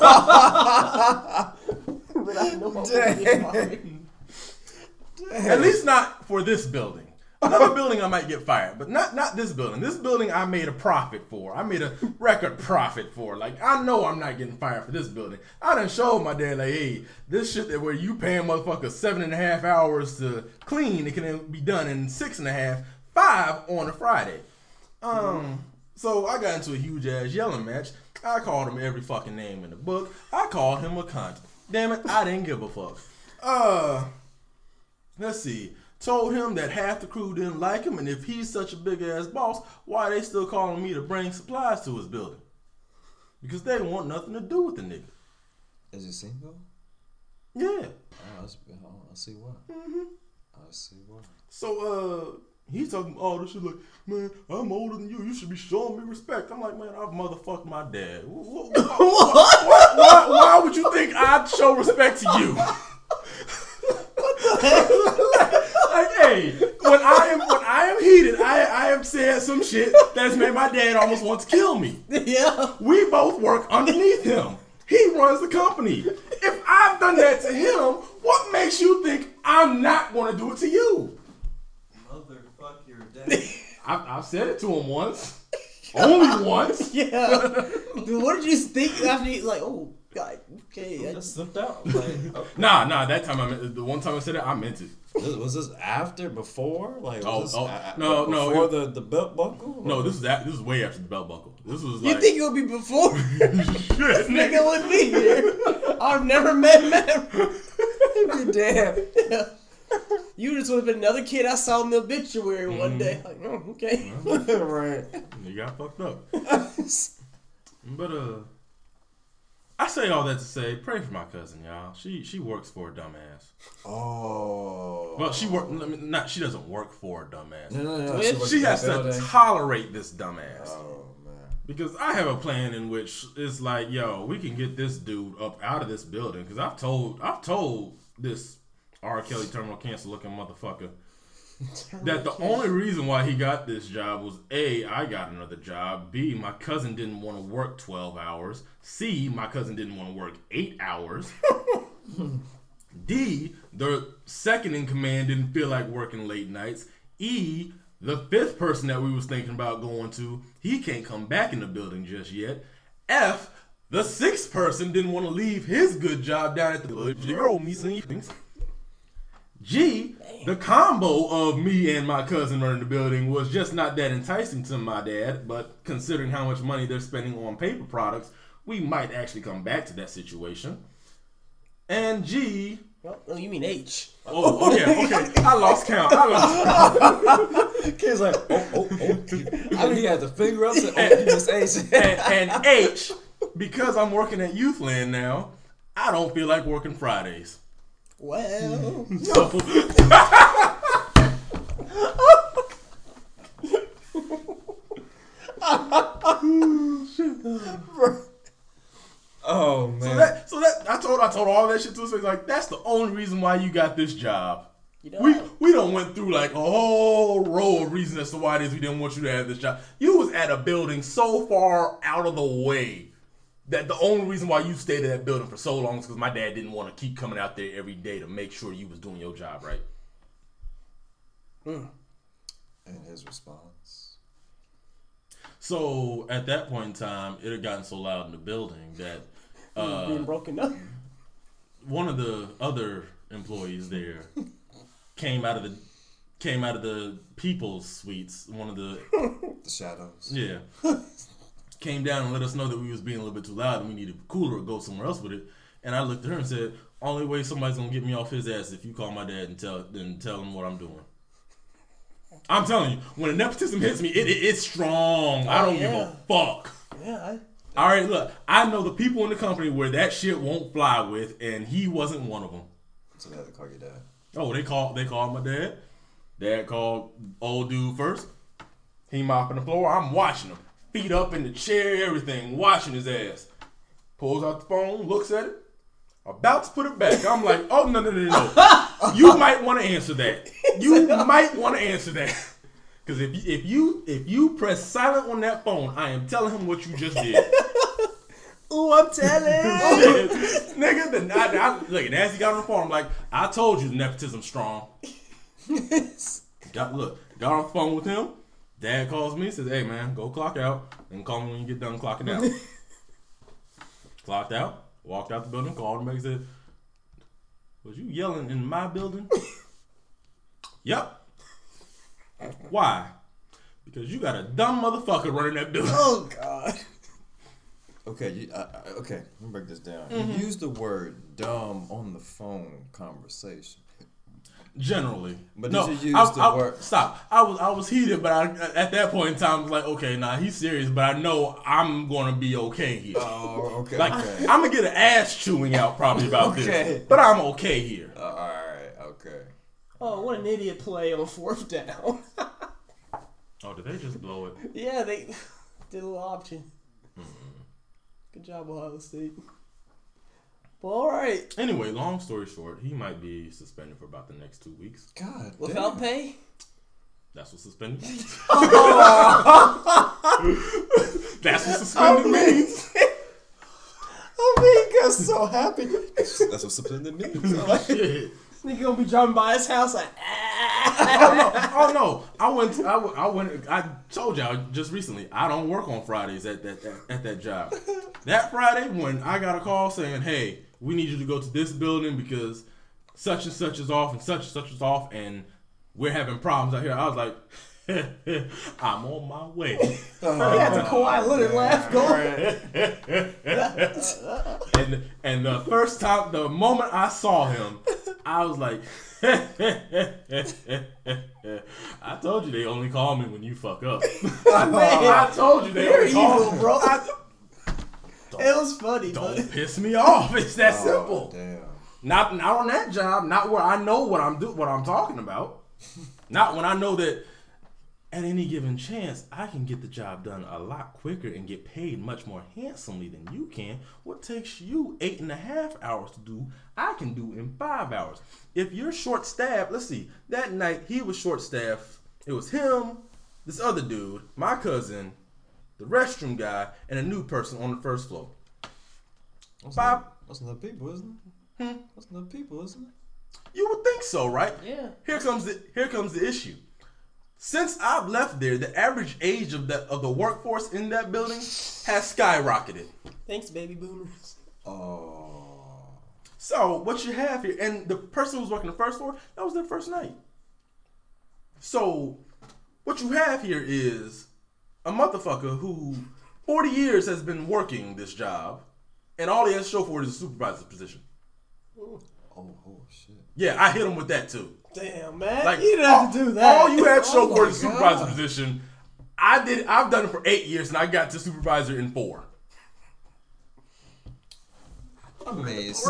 I know I won't get fired. At least not for this building. Another building I might get fired, but not this building. This building I made a profit for. I made a record profit for. Like, I know I'm not getting fired for this building. I done showed my dad, like, hey, this shit that where you paying motherfuckers 7.5 hours to clean, it can be done in 6.5, 5 on a Friday. So I got into a huge ass yelling match. I called him every fucking name in the book. I called him a cunt. Damn it, I didn't give a fuck. Let's see. Told him that half the crew didn't like him, and if he's such a big ass boss, why are they still calling me to bring supplies to his building? Because they want nothing to do with the nigga. Is he single? Yeah. I see why. I see why. So he's talking all this shit like, man, I'm older than you. You should be showing me respect. I'm like, man, I've motherfucked my dad. Why would you think I'd show respect to you? What the hell? Like, hey, when I am heated, I have said some shit that's made my dad almost want to kill me. Yeah. We both work underneath him. He runs the company. If I've done that to him, what makes you think I'm not going to do it to you? Motherfuck your dad. I've said it to him once. Only once. Yeah. Dude, what did you think after you, like, oh, God, okay. I just slipped out. Like, okay. Nah, that time the one time I said it, I meant it. Was this after, before? Like, No, before the belt buckle? No, this is way after the belt buckle. This was You like, think it would be before? This nigga would be here. I've never met him. Damn. Yeah. You just would have been another kid I saw in the obituary one day. Like, oh, okay. Right. You got fucked up. But I say all that to say, pray for my cousin, y'all. She works for a dumbass. Oh. Well, she doesn't work for a dumbass. No. She has to tolerate this dumbass. Oh man. Because I have a plan in which it's like, yo, we can get this dude up out of this building. Because I've told this R. Kelly terminal cancer looking motherfucker that the only reason why he got this job was A, I got another job. B, my cousin didn't want to work 12 hours. C, my cousin didn't want to work 8 hours. D, the second in command didn't feel like working late nights. E, the fifth person that we was thinking about going to, he can't come back in the building just yet. F, the sixth person didn't want to leave his good job down at the G, the combo of me and my cousin running the building was just not that enticing to my dad, but considering how much money they're spending on paper products, we might actually come back to that situation. And G, Well, no, you mean H. Oh, okay. I lost count. Kid's like, oh. He had the finger up. He just H. And H, because I'm working at Youthland now, I don't feel like working Fridays. Well. So, oh man. So that I told all that shit to him. So he's like, that's the only reason why you got this job. We don't went through like a whole row of reasons as to why it is we didn't want you to have this job. You was at a building so far out of the way that the only reason why you stayed at that building for so long is because my dad didn't want to keep coming out there every day to make sure you was doing your job right. And his response. So at that point in time, it had gotten so loud in the building that being broken up. One of the other employees there came out of the people's suites. One of the shadows. Yeah. Came down and let us know that we was being a little bit too loud and we needed a cooler or go somewhere else with it. And I looked at her and said, only way somebody's gonna get me off his ass is if you call my dad and tell him what I'm doing. I'm telling you, when the nepotism hits me, it's strong. I don't give a fuck. Yeah. All right, look, I know the people in the company where that shit won't fly with, and he wasn't one of them. So they had to call your dad. Oh, they called my dad. Dad called old dude first. He mopping the floor. I'm watching him. Feet up in the chair, everything, watching his ass. Pulls out the phone, looks at it, about to put it back. I'm like, oh, no. You might want to answer that. You might want to answer that. Because if you press silent on that phone, I am telling him what you just did. Ooh, I'm telling. Nigga, look, and as he got on the phone, I'm like, I told you the nepotism's strong. Got on the phone with him. Dad calls me, says, hey man, go clock out and call me when you get done clocking out. Clocked out, walked out the building, called him back and said, was you yelling in my building? Yep. Why? Because you got a dumb motherfucker running that building. Oh God. Okay, okay. Let me break this down. You use the word "dumb" on the phone conversation. Generally, but no, did you use the word? Stop. I was heated, but at that point in time, I was like, okay, nah, he's serious, but I know I'm gonna be okay here. Oh, okay. Like, okay. I'm gonna get an ass chewing out probably about this, but I'm okay here. All right, okay. Oh, what an idiot play on 4th down. Oh, did they just blow it? Yeah, they did a little option. Good job, Ohio State. Well, all right. Anyway, long story short, he might be suspended for about the next 2 weeks. God, without pay? That's what suspended means. Oh. That's what suspended means. I mean, got so happy. That's what suspended means. Shit. Nigga gonna be driving by his house like, oh no! I told y'all just recently, I don't work on Fridays at that job. That Friday when I got a call saying, hey, we need you to go to this building because such and such is off and such is off and we're having problems out here. I was like, I'm on my way. He had the Kawhi Leonard laugh going. And the first time, the moment I saw him, I was like, I told you they only call me when you fuck up. I told you they only call me, bro. It was funny. Don't piss me off. It's that simple. Damn. Not on that job. Not where I know what I'm talking about. Not when I know that at any given chance I can get the job done a lot quicker and get paid much more handsomely than you can. What takes you 8.5 hours to do, I can do in 5 hours. If you're short-staffed, let's see. That night he was short-staffed. It was him, this other dude, my cousin, the restroom guy, and a new person on the first floor. That's enough people, isn't it? That's enough people, isn't it? You would think so, right? Yeah. Here comes the issue. Since I've left there, the average age of the workforce in that building has skyrocketed. Thanks, baby boomers. Oh. So what you have here, and the person who's working the first floor, that was their first night. So what you have here is a motherfucker who 40 years has been working this job, and all he has to show for it is a supervisor's position. Oh shit. Yeah, I hit him with that too. Damn, man. Like, You didn't have to do that. All you had to show Oh for my the supervisor God. position. I've done it for 8 years, and I got to supervisor in 4. Amazed.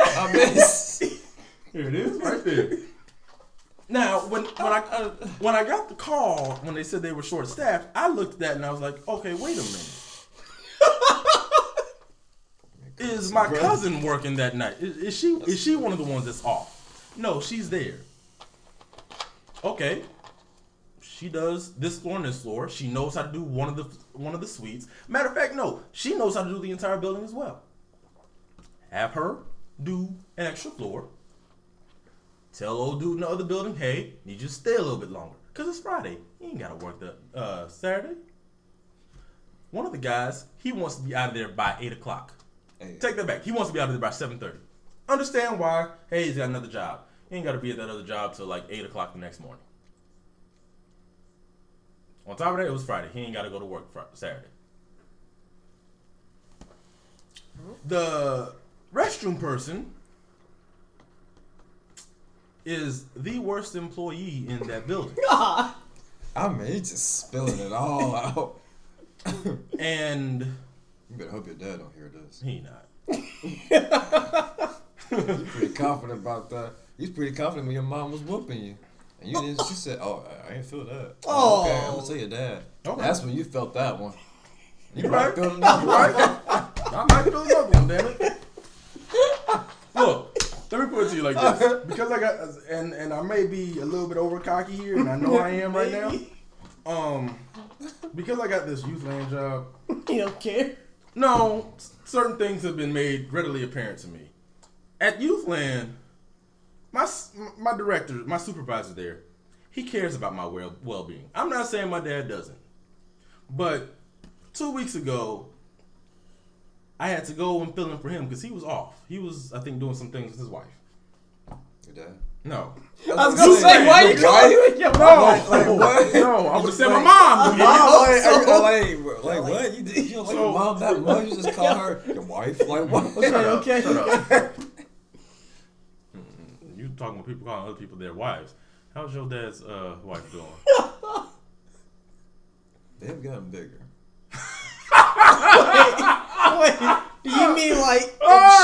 Here it is, right there. Now, when I got the call when they said they were short staffed, I looked at that and I was like, okay, wait a minute. Is my cousin working that night? Is she one of the ones that's off? No, she's there. Okay. She does this floor and this floor. She knows how to do one of the suites. Matter of fact, no, she knows how to do the entire building as well. Have her do an extra floor. Tell old dude in the other building, hey, need you to stay a little bit longer. Because it's Friday. You ain't got to work the Saturday. One of the guys, he wants to be out of there by 8 o'clock. Hey. Take that back. He wants to be out of there by 7:30. Understand why? Hey, he's got another job. He ain't got to be at that other job till like 8 o'clock the next morning. On top of that, it was Friday. He ain't got to go to work Saturday. The restroom person is the worst employee in that building. I mean, he's just spilling it all out. And you better hope your dad don't hear this. He not. You're pretty confident about that. He's pretty confident when your mom was whooping you. And you didn't, she said, oh, I ain't feel that. Oh. Okay, I'm going to tell your dad. Okay. That's when you felt that one. You right. Feel another one. Right. I might feel another one, damn it. Look, let me put it to you like this. Because I got, and I may be a little bit over cocky here, and I know I am right now. Because I got this Youthland job. You don't care? No, certain things have been made readily apparent to me. At Youthland, my director, my supervisor there, he cares about my well-being. I'm not saying my dad doesn't. But 2 weeks ago, I had to go and fill in for him because he was off. He was, I think, doing some things with his wife. Your dad? No. I was going to say, why you calling you your mom? Like what? No, I would have said my mom. Like what? You don't like your mom that much? You just call her your wife? Like what? Okay. You talking about people calling other people their wives. How's your dad's wife doing? They've gotten bigger. Wait, do you mean like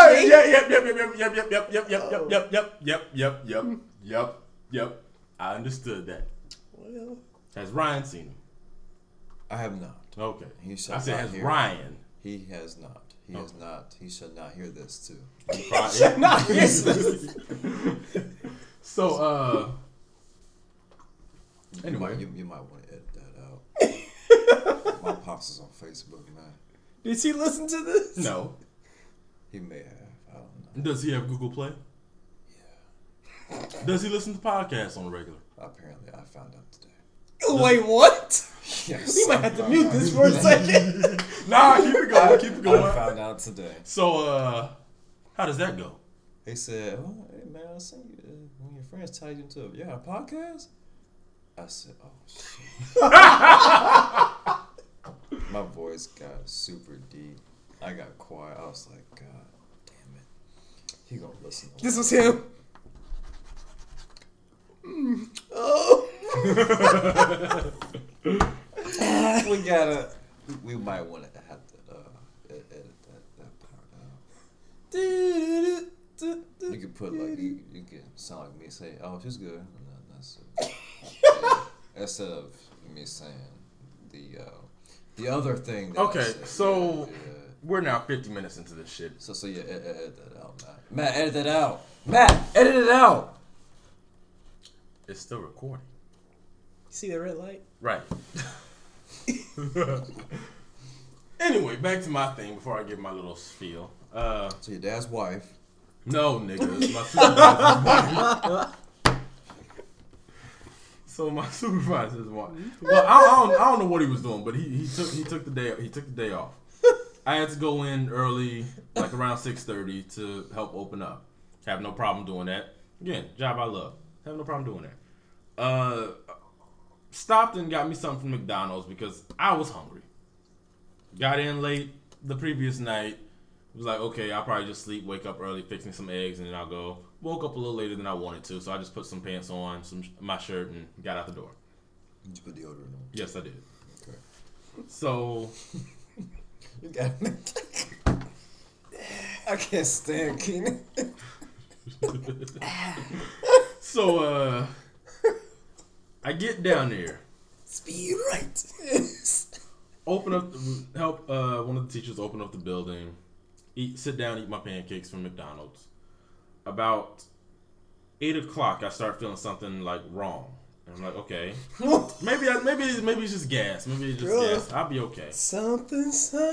Yep. I understood that. Well, has Ryan seen him? I have not. Okay. He shall I said not has hear. Ryan. He has not. He has not. He shall not hear this too. He shall not hear this. So anyway, you might want to edit that out. My pops is on Facebook, man. Did he listen to this? No. He may have. I don't know. Does he have Google Play? Yeah. Does he listen to podcasts on the regular? Apparently, I found out today. Wait, what? Yes. We might have to mute this for a second. Nah, keep it going. Keep it going. I found out today. So, how does that go? He said, "Oh, hey man, I seen you when your friends tied you into a podcast." I said, "Oh shit." My voice got super deep. I got quiet. I was like, God damn it. He gonna listen. This was him. Oh. We might want to have to edit that part out. You could put like, you could sound like me say, oh, she's good. And then that's it. Yeah. Instead of me saying the other thing that okay, I said. so we're now 50 minutes into this shit. So yeah, edit that out, Matt. Matt, edit that out. Matt, edit it out. It's still recording. You see the red light? Right. Anyway, back to my thing before I give my little spiel. So your dad's wife. No, nigga. It's my supervisor's wife. So my supervisor's wife. Well, I don't know what he was doing, but he took the day off. I had to go in early, like around 6:30 to help open up. Have no problem doing that. Again, job I love. Have no problem doing that. Stopped and got me something from McDonald's because I was hungry. Got in late the previous night. It was like, okay, I'll probably just sleep, wake up early, fix me some eggs, and then I'll go. Woke up a little later than I wanted to, so I just put some pants on, my shirt, and got out the door. Did you put deodorant on? Yes, I did. Okay. So... You got I can't stand Keenan. So, I get down there. Speed right. Open up, help one of the teachers open up the building. Sit down, eat my pancakes from McDonald's. About 8 o'clock, I start feeling something like wrong. And I'm like, okay, maybe it's just gas. Maybe it's just gas. I'll be okay. Something.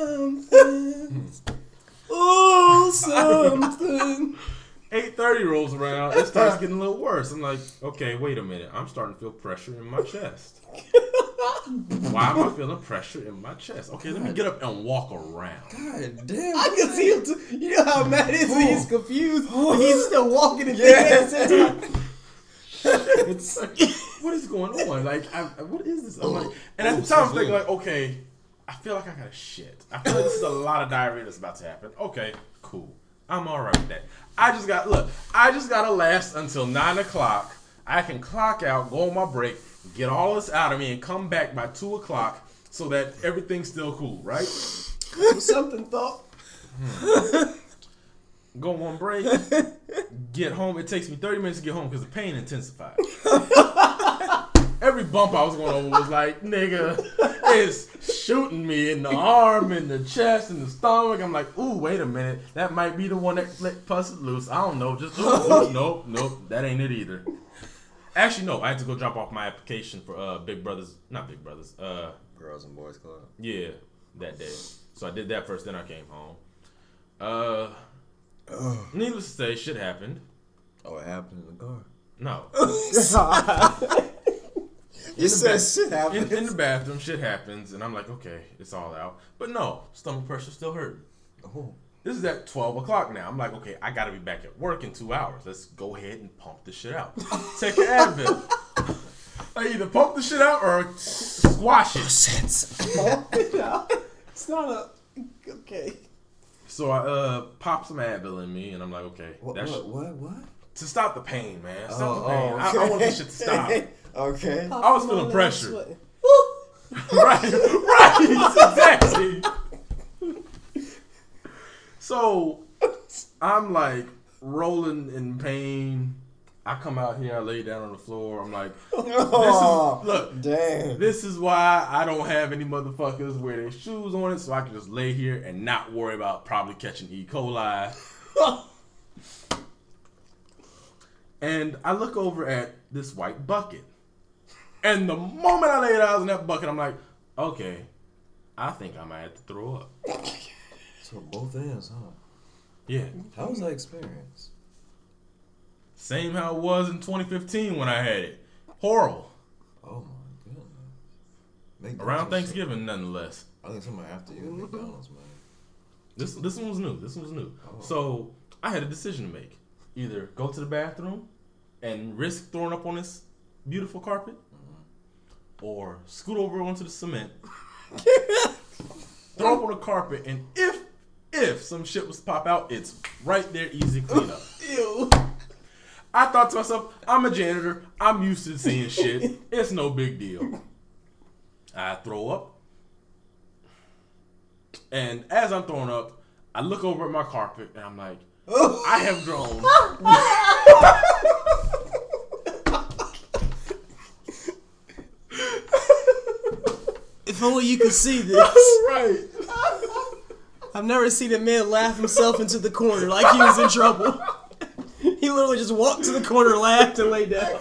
Oh, something. 8:30 rolls around. It starts getting a little worse. I'm like, okay, wait a minute. I'm starting to feel pressure in my chest. Why am I feeling pressure in my chest? Okay, let me get up and walk around. God damn. I can see him too. You know how mad he is when he's confused, but he's still walking and thinking. It's like, what is going on? Like, what is this? I'm like, and at the time I'm thinking like, okay, I feel like I got to shit. I feel like this is a lot of diarrhea that's about to happen. Okay, cool. I'm all right with that. I just got to last until 9 o'clock. I can clock out, go on my break, get all this out of me, and come back by 2 o'clock so that everything's still cool, right? Something thought. Go on break, get home. It takes me 30 minutes to get home because the pain intensified. Every bump I was going over was like, nigga, it's shooting me in the arm, in the chest, in the stomach. I'm like, ooh, wait a minute. That might be the one that busted loose. I don't know. Just, nope, that ain't it either. Actually, no. I had to go drop off my application for Girls and Boys Club. Yeah, that day. So I did that first, then I came home. Needless to say, shit happened. Oh, it happened in the car? No. You said shit happens. In the bathroom, shit happens, and I'm like, okay, it's all out. But no, stomach pressure still hurting. Oh. This is at 12 o'clock now. I'm like, okay, I gotta be back at work in 2 hours. Let's go ahead and pump this shit out. Take an Advil. I either pump the shit out or squash it. Pump it out. It's not a... Okay. So I pop some Advil in me, and I'm like, okay. What? To stop the pain, man. Stop the pain. Okay. I want this shit to stop. Okay. I was feeling pressure. right, exactly. So I'm like rolling in pain. I come out here, I lay down on the floor. I'm like, this is why I don't have any motherfuckers wear their shoes on it, so I can just lay here and not worry about probably catching E. coli. And I look over at this white bucket. And the moment I laid eyes on that bucket, I'm like, okay, I think I might have to throw up. So both ends, huh? Yeah. How was that experience? Same how it was in 2015 when I had it. Horrible. Oh my goodness. Around Thanksgiving, nonetheless. I think somebody after you at McDonald's, man. This one was new. Oh. So I had a decision to make. Either go to the bathroom and risk throwing up on this beautiful carpet, or scoot over onto the cement, throw up on the carpet, and if some shit was to pop out, it's right there, easy cleanup. Ew. I thought to myself, I'm a janitor. I'm used to seeing shit. It's no big deal. I throw up. And as I'm throwing up, I look over at my carpet and I'm like, I have grown. If only you could see this. Right. I've never seen a man laugh himself into the corner like he was in trouble. He literally just walked to the corner, laughed, and lay down.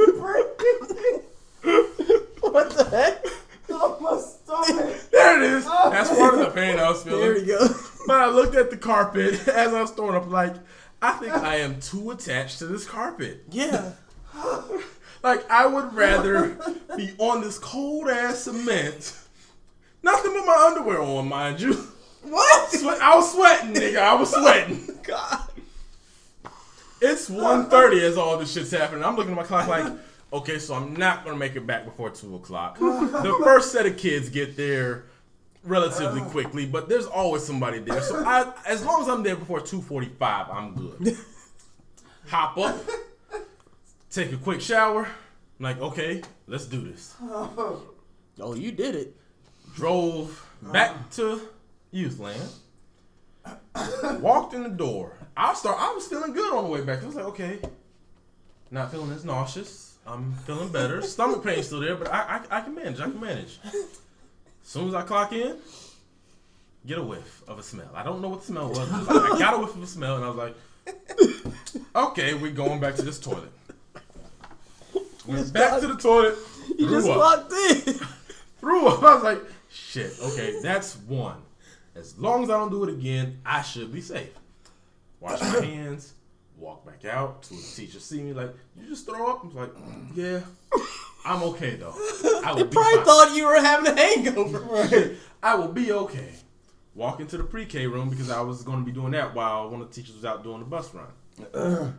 What the heck? Oh, my stomach. There it is. That's part of the pain I was feeling. There we go. But I looked at the carpet as I was throwing up, like, I think I am too attached to this carpet. Yeah. Like, I would rather be on this cold-ass cement. Nothing but my underwear on, mind you. What? I was sweating, nigga. I was sweating. God. It's 1:30 as all this shit's happening. I'm looking at my clock like, okay, so I'm not going to make it back before 2 o'clock. The first set of kids get there relatively quickly, but there's always somebody there. So as long as I'm there before 2:45, I'm good. Hop up, take a quick shower. I'm like, okay, let's do this. Oh, you did it. Drove back to Youthland. Walked in the door. I was feeling good on the way back. I was like, okay, not feeling as nauseous. I'm feeling better. Stomach pain's still there, but I can manage. As soon as I clock in, get a whiff of a smell. I don't know what the smell was. Just like, I got a whiff of a smell, and I was like, okay, we're going back to this toilet. Went back to the toilet. You just walked in. Threw up. I was like, shit, okay, that's one. As long as I don't do it again, I should be safe. Wash my hands, walk back out. Till the teacher see me like, you just throw up? I was like, yeah, I'm okay though. I will They probably thought you were having a hangover. Right. I will be okay. Walk into the pre-K room because I was going to be doing that while one of the teachers was out doing the bus run.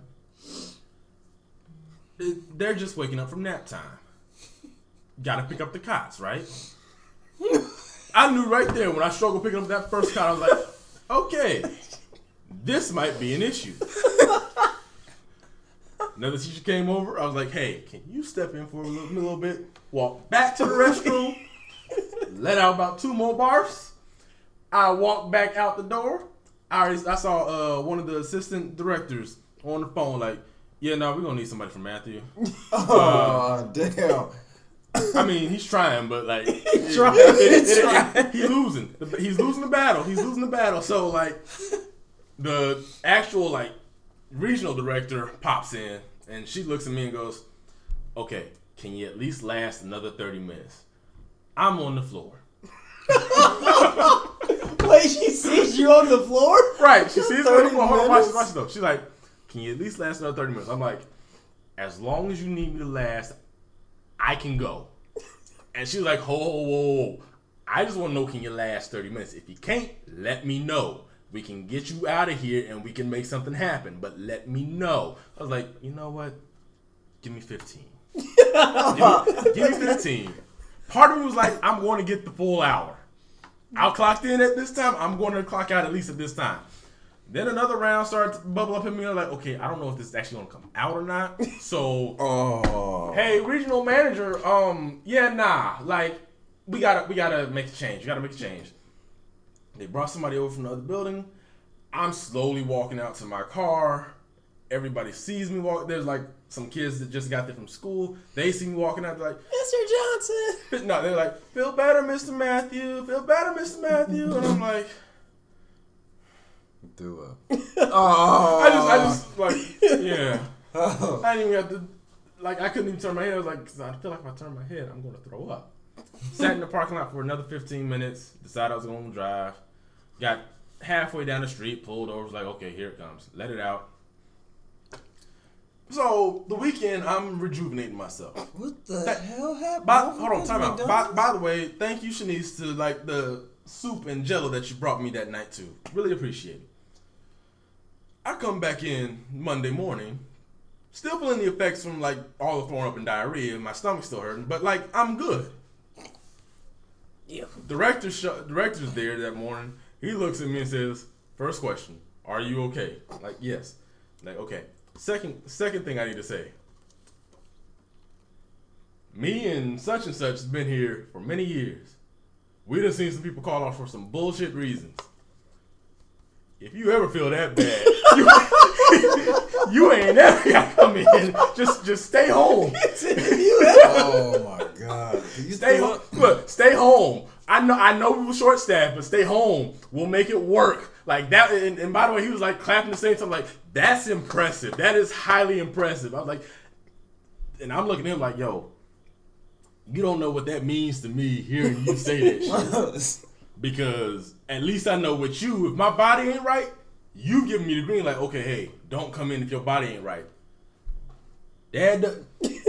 They're just waking up from nap time. Got to pick up the cots, right? I knew right there when I struggled picking up that first cot, I was like, okay, this might be an issue. Another teacher came over. I was like, hey, can you step in for a little bit? Walk back to the restroom. Let out about 2 more barfs. I walked back out the door. I saw one of the assistant directors on the phone like, yeah, no, we're going to need somebody from Matthew. Damn. I mean, he's trying, but like He's trying. He's losing. He's losing the battle. So like the actual like regional director pops in and she looks at me and goes, "Okay, can you at least last another 30 minutes?" I'm on the floor. Wait, she sees you on the floor? Right. She sees me on the floor. Hold on, watch minutes? this though. She's like, "Can you at least last another 30 minutes?" I'm like, "As long as you need me to last, I can go." And she was like, whoa. I just want to know, can you last 30 minutes? If you can't, let me know. We can get you out of here and we can make something happen. But let me know. I was like, you know what? Give me 15. give me 15. Part of me was like, I'm going to get the full hour. I clocked in at this time. I'm going to clock out at least at this time. Then another round started to bubble up in me. I'm like, okay, I don't know if this is actually going to come out or not. So, hey, regional manager, like, we gotta make a change. They brought somebody over from the other building. I'm slowly walking out to my car. Everybody sees me walk. There's like some kids that just got there from school. They see me walking out. They're like, Mr. Johnson. No, they're like, feel better, Mr. Matthew. Feel better, Mr. Matthew. And I'm like, do it. I just like, yeah. I didn't even have to, like, I couldn't even turn my head. I was like, 'cause I feel like if I turn my head, I'm going to throw up. Sat in the parking lot for another 15 minutes. Decided I was going to drive. Got halfway down the street, pulled over. Was like, okay, here it comes. Let it out. So the weekend, I'm rejuvenating myself. What the hell happened? Hold on, time out. By the way, thank you, Shanice, to like the soup and jello that you brought me that night too. Really appreciate it. I come back in Monday morning, still feeling the effects from like all the throwing up and diarrhea. My stomach's still hurting, but like I'm good. Yeah. Director's there that morning. He looks at me and says, "First question, are you okay?" I'm like, yes. I'm like, okay. Second thing I need to say. Me and such has been here for many years. We done seen some people call off for some bullshit reasons. If you ever feel that bad, you ain't never gotta come in. Just stay home. Oh my God! Stay home. Look, stay home. I know we were short staffed, but stay home. We'll make it work. Like that. And by the way, he was like clapping the same time. Like, that's impressive. That is highly impressive. I was like, and I'm looking at him like, yo, you don't know what that means to me hearing you say that shit. Because at least I know with you, if my body ain't right, you giving me the green like, okay, hey, don't come in if your body ain't right. Dad,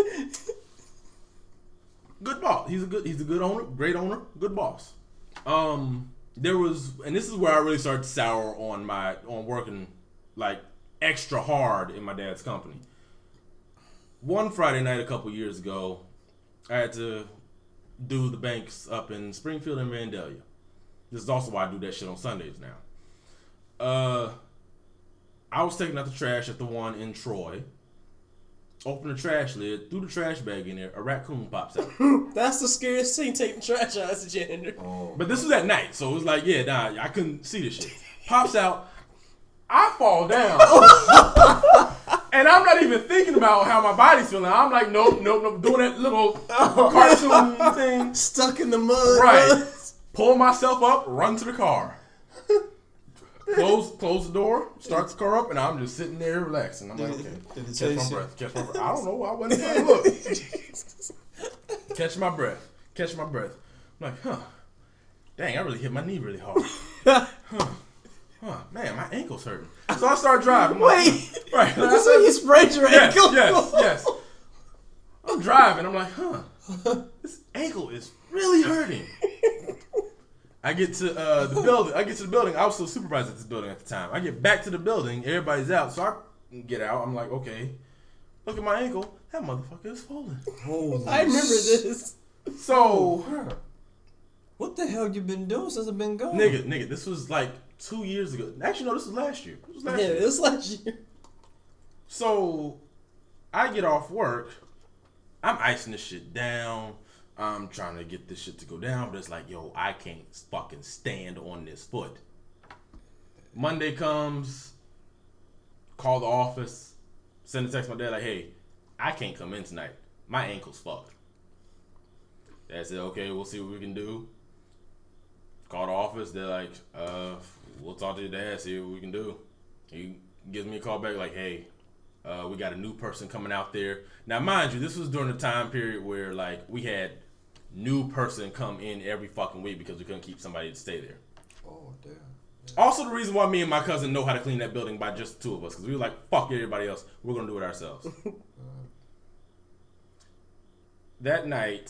good boss. He's a good owner, great owner, good boss. There was, and this is where I really started to sour on working like extra hard in my dad's company. One Friday night a couple years ago, I had to do the banks up in Springfield and Vandalia. This is also why I do that shit on Sundays now. I was taking out the trash at the one in Troy. Open the trash lid, threw the trash bag in there, a raccoon pops out. That's the scariest thing, taking trash out as a janitor. But this was at night, so it was like, yeah, nah, I couldn't see this shit. Pops out, I fall down. And I'm not even thinking about how my body's feeling. I'm like, nope, doing that little cartoon thing. Stuck in the mud. Right. Pull myself up, run to the car. Close the door, start the car up, and I'm just sitting there relaxing. I'm like, okay, catch my breath. I don't know. I wasn't trying to look. Catch my breath. I'm like, huh. Dang, I really hit my knee really hard. Man, my ankle's hurting. So I start driving. Wait. Right. That's when you sprained your ankle? Yes. I'm driving. I'm like, this ankle is really hurting. I get to the building. I was still supervisor at this building at the time. I get back to the building. Everybody's out. So I get out. I'm like, okay. Look at my ankle. That motherfucker is swollen. I remember this. So, what the hell you been doing since I've been gone? Nigga, this was like 2 years ago. Actually, no, this was last year. It was last year. So, I get off work. I'm icing this shit down. I'm trying to get this shit to go down, but it's like, yo, I can't fucking stand on this foot. Monday comes, call the office, send a text to my dad like, hey, I can't come in tonight. My ankle's fucked. Dad said, okay, we'll see what we can do. Call the office. They're like, we'll talk to your dad, see what we can do. He gives me a call back like, hey, we got a new person coming out there. Now, mind you, this was during the time period where, like, we had new person come in every fucking week because we couldn't keep somebody to stay there. Oh, damn. Yeah. Also, the reason why me and my cousin know how to clean that building by just the two of us, because we were like, fuck everybody else. We're going to do it ourselves. That night,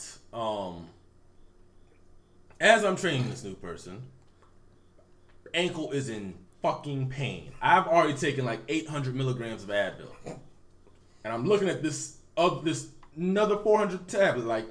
as I'm training this new person, ankle is in fucking pain. I've already taken like 800 milligrams of Advil. And I'm looking at this another 400 tablet like,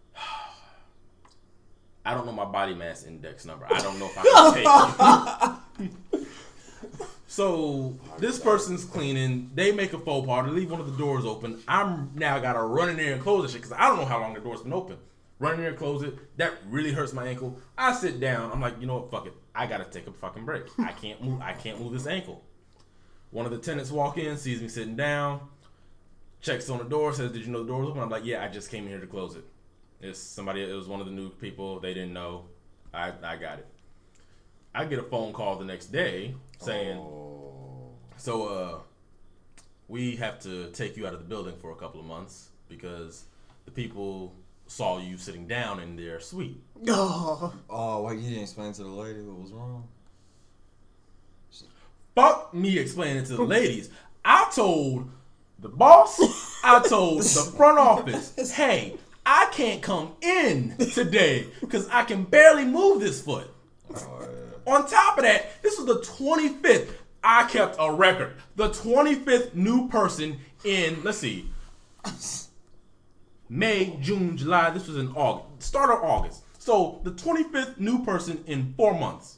I don't know my body mass index number. I don't know if I can take it. So this person's cleaning. They make a faux pas. They leave one of the doors open. I'm now got to run in there and close the shit because I don't know how long the door's been open. Run in there and close it. That really hurts my ankle. I sit down. I'm like, you know what? Fuck it. I got to take a fucking break. I can't move this ankle. One of the tenants walk in, sees me sitting down, checks on the door, says, did you know the door was open? I'm like, yeah, I just came here to close it. It was one of the new people. They didn't know. I got it. I get a phone call the next day saying, we have to take you out of the building for a couple of months because the people saw you sitting down in their suite. Oh, why you didn't explain to the lady what was wrong? Fuck me explaining to the ladies. I told the boss, I told the front office, hey, I can't come in today because I can barely move this foot. Oh, yeah. On top of that, this was the 25th. I kept a record. The 25th new person in, let's see, May, June, July. This was in August. Start of August. So the 25th new person in 4 months.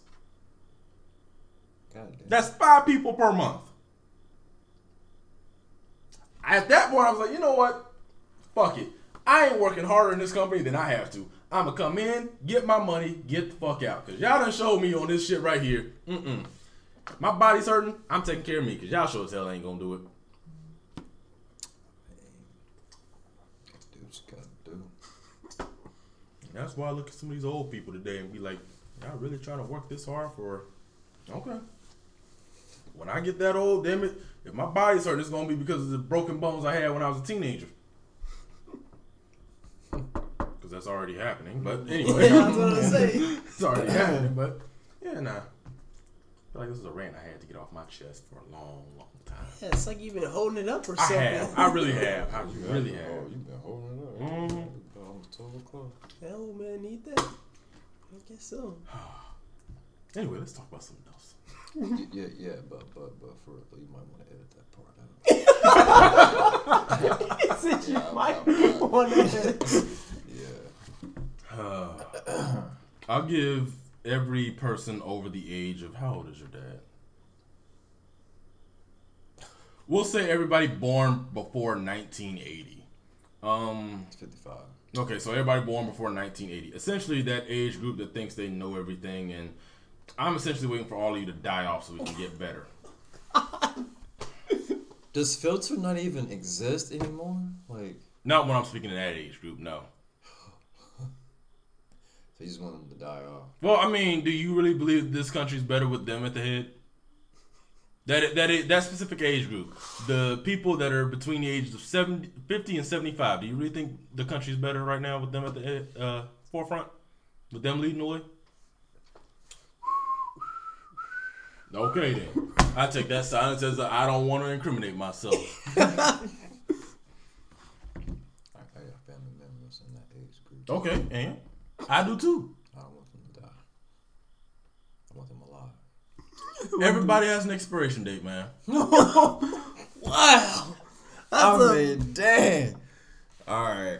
That's 5 people per month. At that point, I was like, you know what? Fuck it. I ain't working harder in this company than I have to. I'm going to come in, get my money, get the fuck out. Because y'all done showed me on this shit right here. My body's hurting. I'm taking care of me because y'all sure as hell ain't going to do it. Do what you got to do. That's why I look at some of these old people today and be like, y'all really trying to work this hard for... Okay. When I get that old, damn it, if my body's hurting, it's going to be because of the broken bones I had when I was a teenager. Because that's already happening. But anyway. Yeah, I was going to say. It's already happening. But yeah, nah. I feel like this is a rant I had to get off my chest for a long, long time. Yeah, it's like you've been holding it up or something. I have. I really have. I really have. Oh, you've been holding it up. Mm-hmm. You've been almost 12 o'clock. That old man need that. I guess so. Anyway, let's talk about something else. Yeah, but for real, you might want to edit that part out. He said you might want to edit. Yeah. I'll give every person over the age of, how old is your dad? We'll say everybody born before 1980. 55. Okay, so everybody born before 1980. Essentially that age group that thinks they know everything, and I'm essentially waiting for all of you to die off so we can get better. Does filter not even exist anymore? Like, not when I'm speaking of that age group, no. So you just want them to die off. Well, I mean, do you really believe this country's better with them at the head? That specific age group, the people that are between the ages of 50 and 75, do you really think the country's better right now with them at the forefront? With them leading the way? Okay, then. I take that silence as I don't want to incriminate myself. I got family members in that age group. Okay, and I do too. I don't want them to die. I want them alive. Everybody has an expiration date, man. Wow. Dang. All right.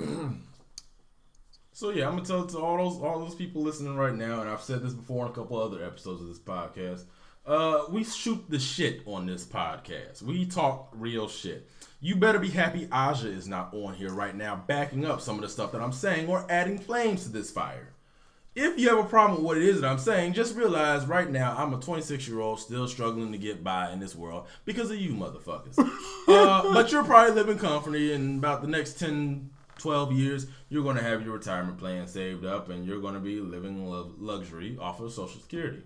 So yeah, I'm gonna tell it to all those people listening right now, and I've said this before in a couple other episodes of this podcast. We shoot the shit on this podcast. We talk real shit. You better be happy Aja is not on here right now backing up some of the stuff that I'm saying or adding flames to this fire. If you have a problem with what it is that I'm saying, just realize right now I'm a 26-year-old still struggling to get by in this world because of you motherfuckers. But you're probably living comfortably, in about the next 10, 12 years, you're going to have your retirement plan saved up and you're going to be living luxury off of Social Security.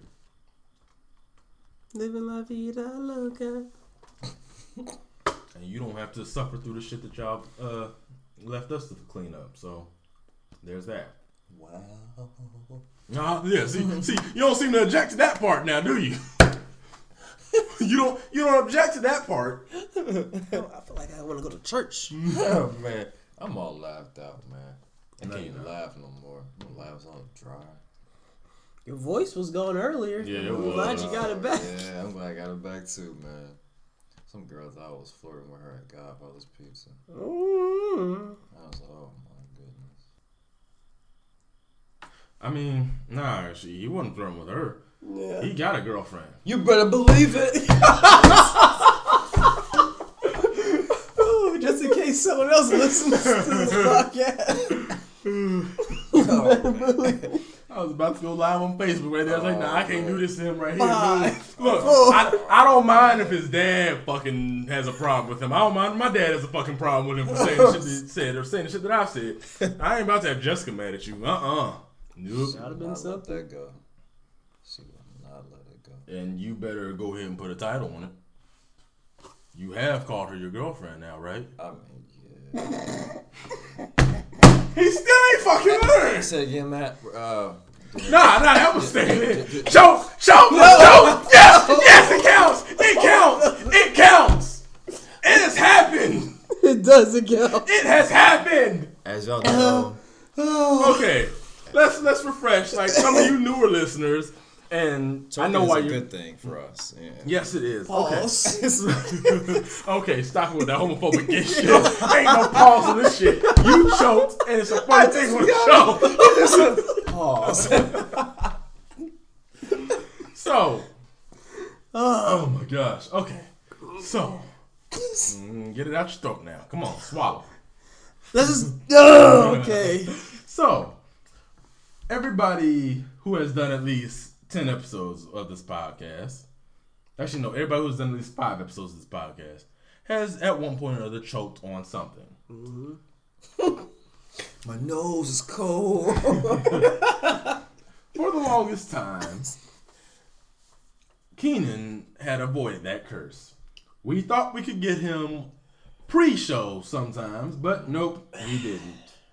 Living la vida loca. And you don't have to suffer through the shit that y'all left us to clean up. So, there's that. Wow. Yeah, see, you don't seem to object to that part now, do you? You don't object to that part. I feel like I want to go to church. Oh, man. I'm all laughed out, man. I can't even laugh no more. My laugh's all dry. Your voice was gone earlier. Yeah, I'm glad you got it back. Yeah, I'm glad I got it back too, man. Some girl thought I was flirting with her at Godfather's Pizza. Mm. I was like, oh my goodness. I mean, nah, he wasn't flirting with her. Yeah. He got a girlfriend. You better believe it. Just in case someone else listens to this podcast. I was about to go live on Facebook right there. I was like, nah, I can't do this to him right here. 5, Look, 4. I don't mind if his dad fucking has a problem with him. I don't mind if my dad has a fucking problem with him for saying the shit that he said or saying the shit that I've said. I ain't about to have Jessica mad at you. Nope. Should have been something. Let that go. She will not let it go. And you better go ahead and put a title on it. You have called her your girlfriend now, right? I mean, yeah. He still ain't fucking learned. Say again, Matt. Nah, that was staying in. Choke! Yes, it counts. It has happened. It doesn't count. It has happened. As y'all know. Okay, let's refresh. Like some of you newer listeners, and I know why it's a you. good thing for us. Yeah. Yes, it is. Pause. Okay. Okay, stop it with that homophobic gay shit. Ain't no pause in this shit. You choked, and it's a funny thing on the show. Pause. So, oh my gosh. Okay, so get it out your throat now. Come on, swallow. Let's just. Okay. So, everybody who has done at least 10 episodes of this podcast, actually no, everybody who's done at least 5 episodes of this podcast has at one point or another choked on something. Mm-hmm. My nose is cold. For the longest time, Keenan had avoided that curse. We thought we could get him pre-show sometimes, but nope, we didn't.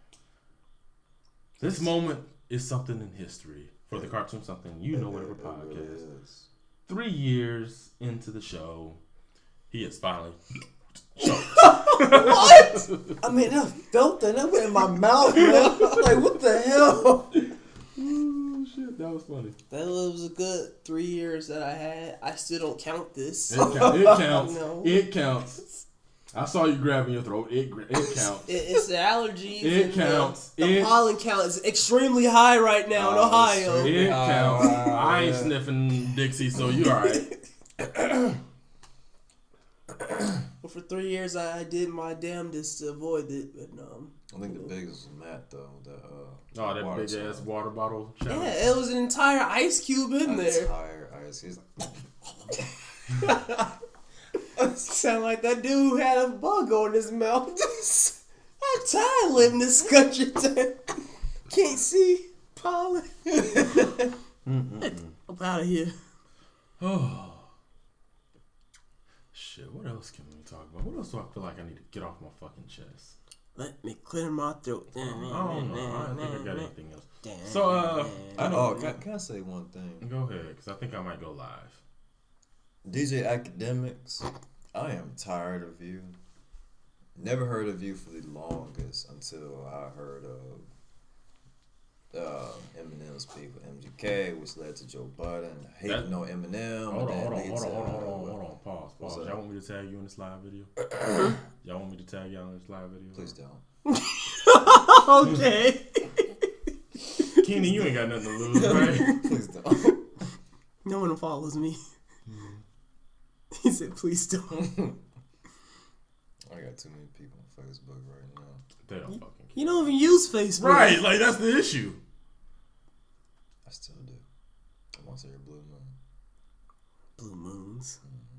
This moment is something in history for the Cartoon Something You Know Whatever podcast. 3 years into the show, he is finally choked. What? I mean, I felt that. That went in my mouth, man. Like, what the hell? Oh, shit, that was funny. That was a good 3 years that I had. I still don't count this. It counts. No. It counts. I saw you grabbing your throat. It counts. It's the allergies. It counts. The pollen count is extremely high right now in Ohio. It counts. I ain't sniffing Dixie, so you all right. Well, for 3 years, I did my damnedest to avoid it, but I think the biggest was Matt though. That big ass water bottle challenge. Yeah, it was an entire ice cube in there. Entire ice. He's Sound like that dude who had a bug on his mouth. I'm tired of living this country. Can't see pollen. I'm out of here. Oh. Shit, what else can we talk about? What else do I feel like I need to get off my fucking chest? Let me clear my throat. I don't know. I don't think I got anything else. So, can I say one thing? Go ahead, because I think I might go live. DJ Academics, I am tired of you. Never heard of you for the longest until I heard of Eminem's beef with MGK, which led to Joe Budden hating on Eminem. Hold on. Pause. Y'all want me to tag you in this live video? Y'all want me to tag y'all in this live video? Please don't. Okay. Keenan, you ain't got nothing to lose, right? Please don't. No one follows me. He said, please don't. I got too many people on Facebook right now. They don't fucking care. You don't even use Facebook. Right, like that's the issue. I still do. Once every blue moon. Blue moons.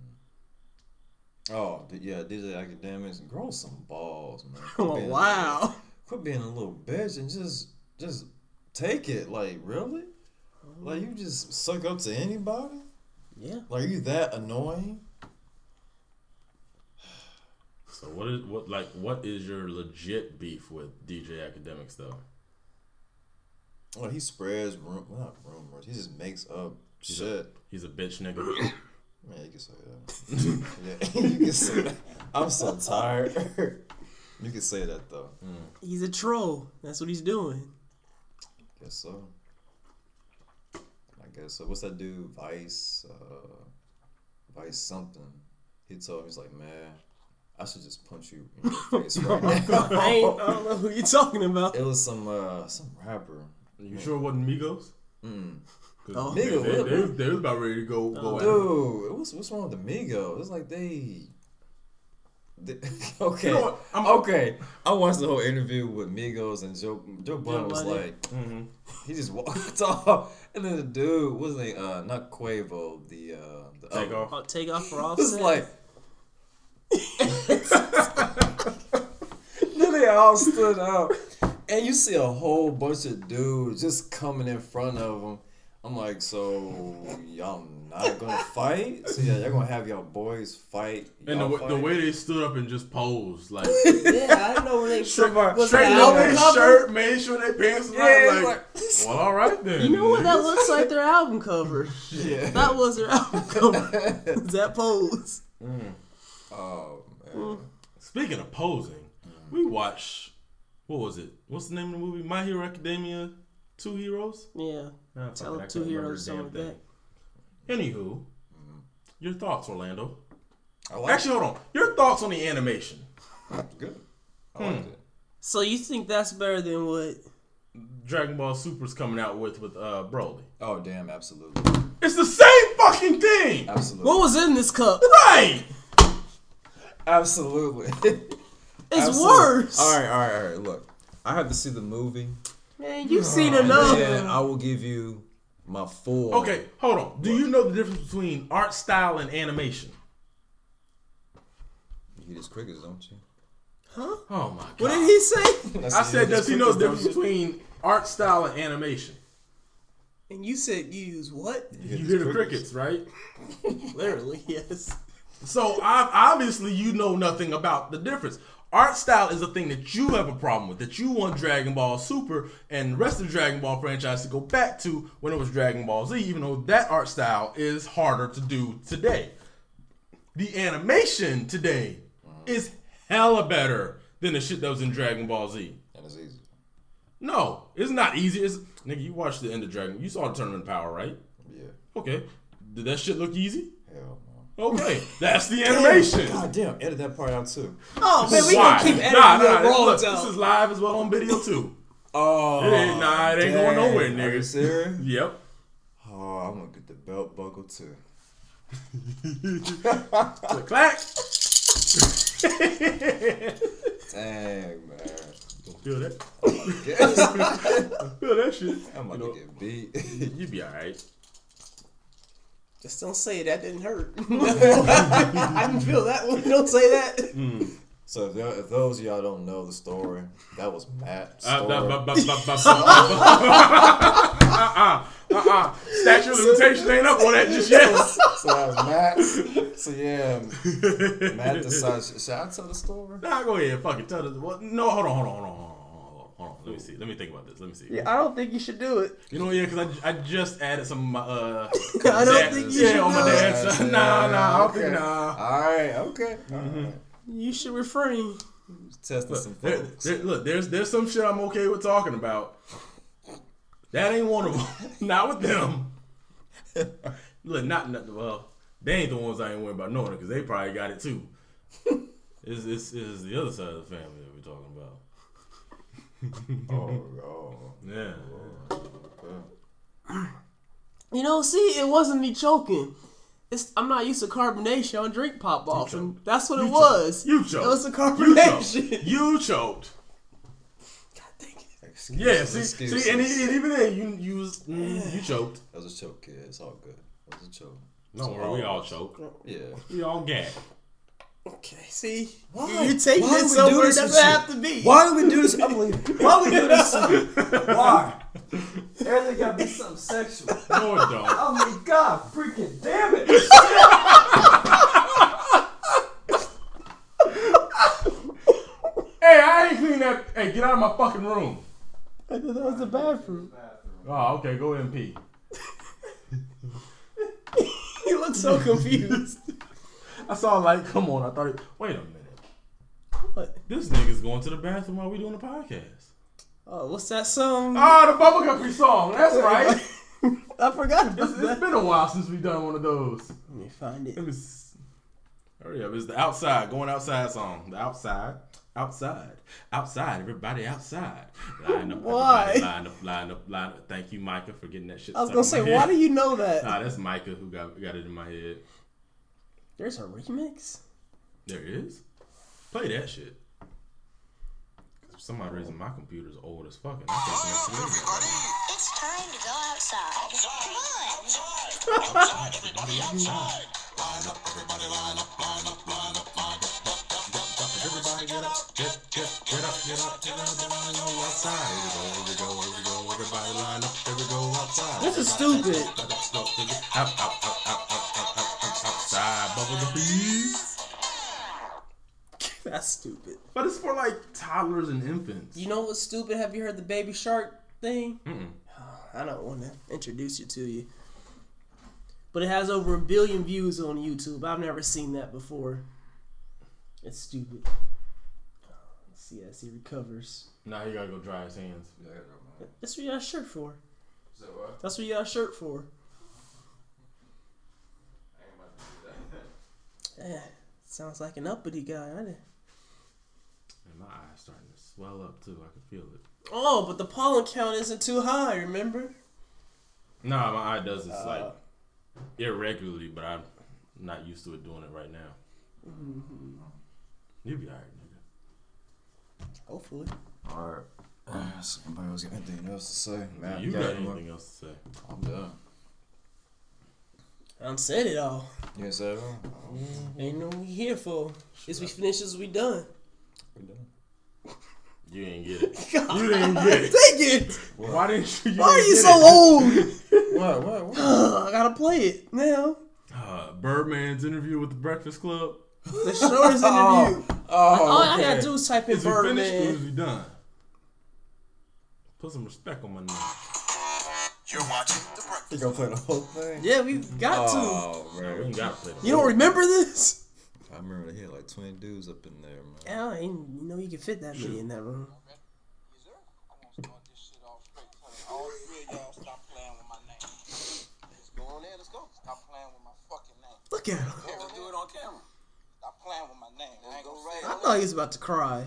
Oh, yeah, DJ Academics. Grow some balls, man. Oh, wow. Quit being a little bitch and just take it. Like, really? Like, you just suck up to anybody? Yeah. Like, are you that annoying? So what is your legit beef with DJ Academics though? Well, he spreads not rumors. He just makes up shit. He's a bitch nigga. Man, you can say that. Yeah, you can say that. I'm so tired. You can say that though. He's a troll. That's what he's doing. Guess so. I guess so. What's that dude? Vice something. He told me, he's like, man, I should just punch you in your face right now. I don't know who you talking about. It was some rapper. You sure it wasn't Migos? Oh, they was about ready to go at it. Dude, what's wrong with the Migos? It's like they okay. You know what? Okay. I watched the whole interview with Migos and Joe Budden was like, he just walked off, and then the dude was not Quavo, the Takeoff. Oh, Takeoff for It's Offset. like. Then they all stood up, and you see a whole bunch of dudes just coming in front of them. I'm like, so y'all not gonna fight? So yeah, y'all gonna have y'all boys fight? And the way they stood up and just posed, like yeah, I don't know where they straighten up their shirt, made sure their pants was like, well, all right then. You know what? That looks like their album cover. Yeah, that was their album cover. That pose. Oh man. Speaking of posing, we watched. What was it? What's the name of the movie? My Hero Academia. 2 Heroes. Yeah. Tell 2 Heroes, something like that. Anywho, your thoughts, Orlando? Actually, hold on. Your thoughts on the animation? Good. I liked it. So you think that's better than what Dragon Ball Super's coming out with Broly? Oh damn! Absolutely. It's the same fucking thing. Absolutely. What was in this cup? Right. Absolutely. It's worse. All right. Look, I have to see the movie. Man, you've seen enough. And I will give you my full. Okay, hold on. Do you know the difference between art style and animation? You eat his crickets, don't you? Huh? Oh my god. What did he say? I said, does he know the difference between art style and animation? And you said you use what? You hear the crickets, right? Literally, yes. So obviously you know nothing about the difference. Art style is a thing that you have a problem with, that you want Dragon Ball Super and the rest of the Dragon Ball franchise to go back to when it was Dragon Ball Z, even though that art style is harder to do today. The animation today is hella better than the shit that was in Dragon Ball Z. And it's easy. No, it's not easy. Nigga, you watched the end of Dragon. You saw the Tournament of Power, right? Yeah. Okay. Did that shit look easy? Hell no. Okay, that's the animation. God damn, edit that part out too. Oh man, we gonna keep editing Look, this is live as well on video too. Oh, it ain't going nowhere, nigga. Are you serious? Yep. Oh, I'm gonna get the belt buckle too. Clack. Dang, man. Feel that? Yes. Feel that shit. I'm about to get beat. You be alright. Just don't say that didn't hurt. I didn't feel that one. Don't say that. So if those of y'all don't know the story, that was Matt's story. Statute of limitations ain't up on that just yet. So that was Matt. So yeah, Matt decided. Should I tell the story? Nah, go ahead. Fuck it. Tell the. Well, no, hold on. Let me see. Let me think about this. Let me see. Yeah, I don't think you should do it. You know, yeah, because I just added some of my I don't think you should on my do it. dad's side. Nah, I don't think All right, okay. All right. You should refrain. Testing some folks. Look, there's some shit I'm okay with talking about. That ain't one of them. Not with them. Look, well, they ain't the ones I ain't worried about knowing it because they probably got it too. It's the other side of the family that we're talking about. Oh. Yeah. You know, see, it wasn't me choking. I'm not used to carbonation on drink pop off, and that's what it was. You choked. It was the carbonation. You choked. God dang it. Yeah, see, and even then, you choked. That was a choke, kid. It's all good. That was a choke. No worry, we all choke. Yeah. We all gag. Okay, see? Why? You're taking Why it do we somewhere do it this doesn't shit? have to be. Why do we do this? Why do we do this? Why? Everything gotta be something sexual. No, it don't. Oh my God, freaking damn it. Hey, I ain't clean that. Hey, get out of my fucking room. I thought that was the bathroom. Oh, okay, go ahead and pee. You look so confused. I saw like, come on, I thought, wait a minute. What? This nigga's going to the bathroom while we doing the podcast. Oh, what's that song? Oh, the Bubble Guppy song. That's right. I forgot about It's that. been a while since we done one of those. Let me find it. Hurry up. It's the outside, going outside song. The outside. Everybody outside. Line up, Why? everybody, line up. Thank you, Micah, for getting that shit I was stuck gonna in say, my why head. do you know that? Nah, that's Micah who got it in my head. There's a remix? There is. Play that shit. For some odd reason, my computer's old as fuck. And I can't connect to the internet. It's time to go outside. Come on. Everybody outside. Line up, everybody line up. Everybody get up, get up, outside. Here we go, everybody line up, here we go outside. This is stupid. Outside, bubble the bees. That's stupid. But it's for like toddlers and infants. You know what's stupid? Have you heard the Baby Shark thing? Mm-mm. I don't want to introduce you to you. But it has over 1 billion views on YouTube. I've never seen that before. It's stupid. Let's see as he recovers. Now he gotta go dry his hands. That's what you got a shirt for. Is that what? That's what you got a shirt for. Yeah, sounds like an uppity guy, ain't it? And my eye's starting to swell up too. I can feel it. Oh, but the pollen count isn't too high, remember? Nah, my eye does this like irregularly, but I'm not used to it doing it right now. Mm-hmm. You'll be alright, nigga. Hopefully. Alright. Somebody else got anything else to say? Man, You got anything else to say? I'm done. I done said it all. You ain't said it all? Ain't no we here for. As we finish, as we done. We done. You didn't get it. You didn't get it. Take it! Why didn't you? Why are you so old? What? I gotta play it now. Birdman's interview with the Breakfast Club. The shortest interview. All I okay. gotta do is type in Is we finished or is Birdman. we done? Put some respect on my name. You're watching The Breakfast. You gonna play the whole thing? Yeah, we got Oh, We man. ain't gotta play the to. You don't remember this? I remember they had like 20 dudes up in there, man. Yeah, I ain't, you know you can fit that many in that room. All three of y'all stop playing with my name. Let's go on there. Let's go. Stop playing with my fucking name. Look at him. thought he was about to cry.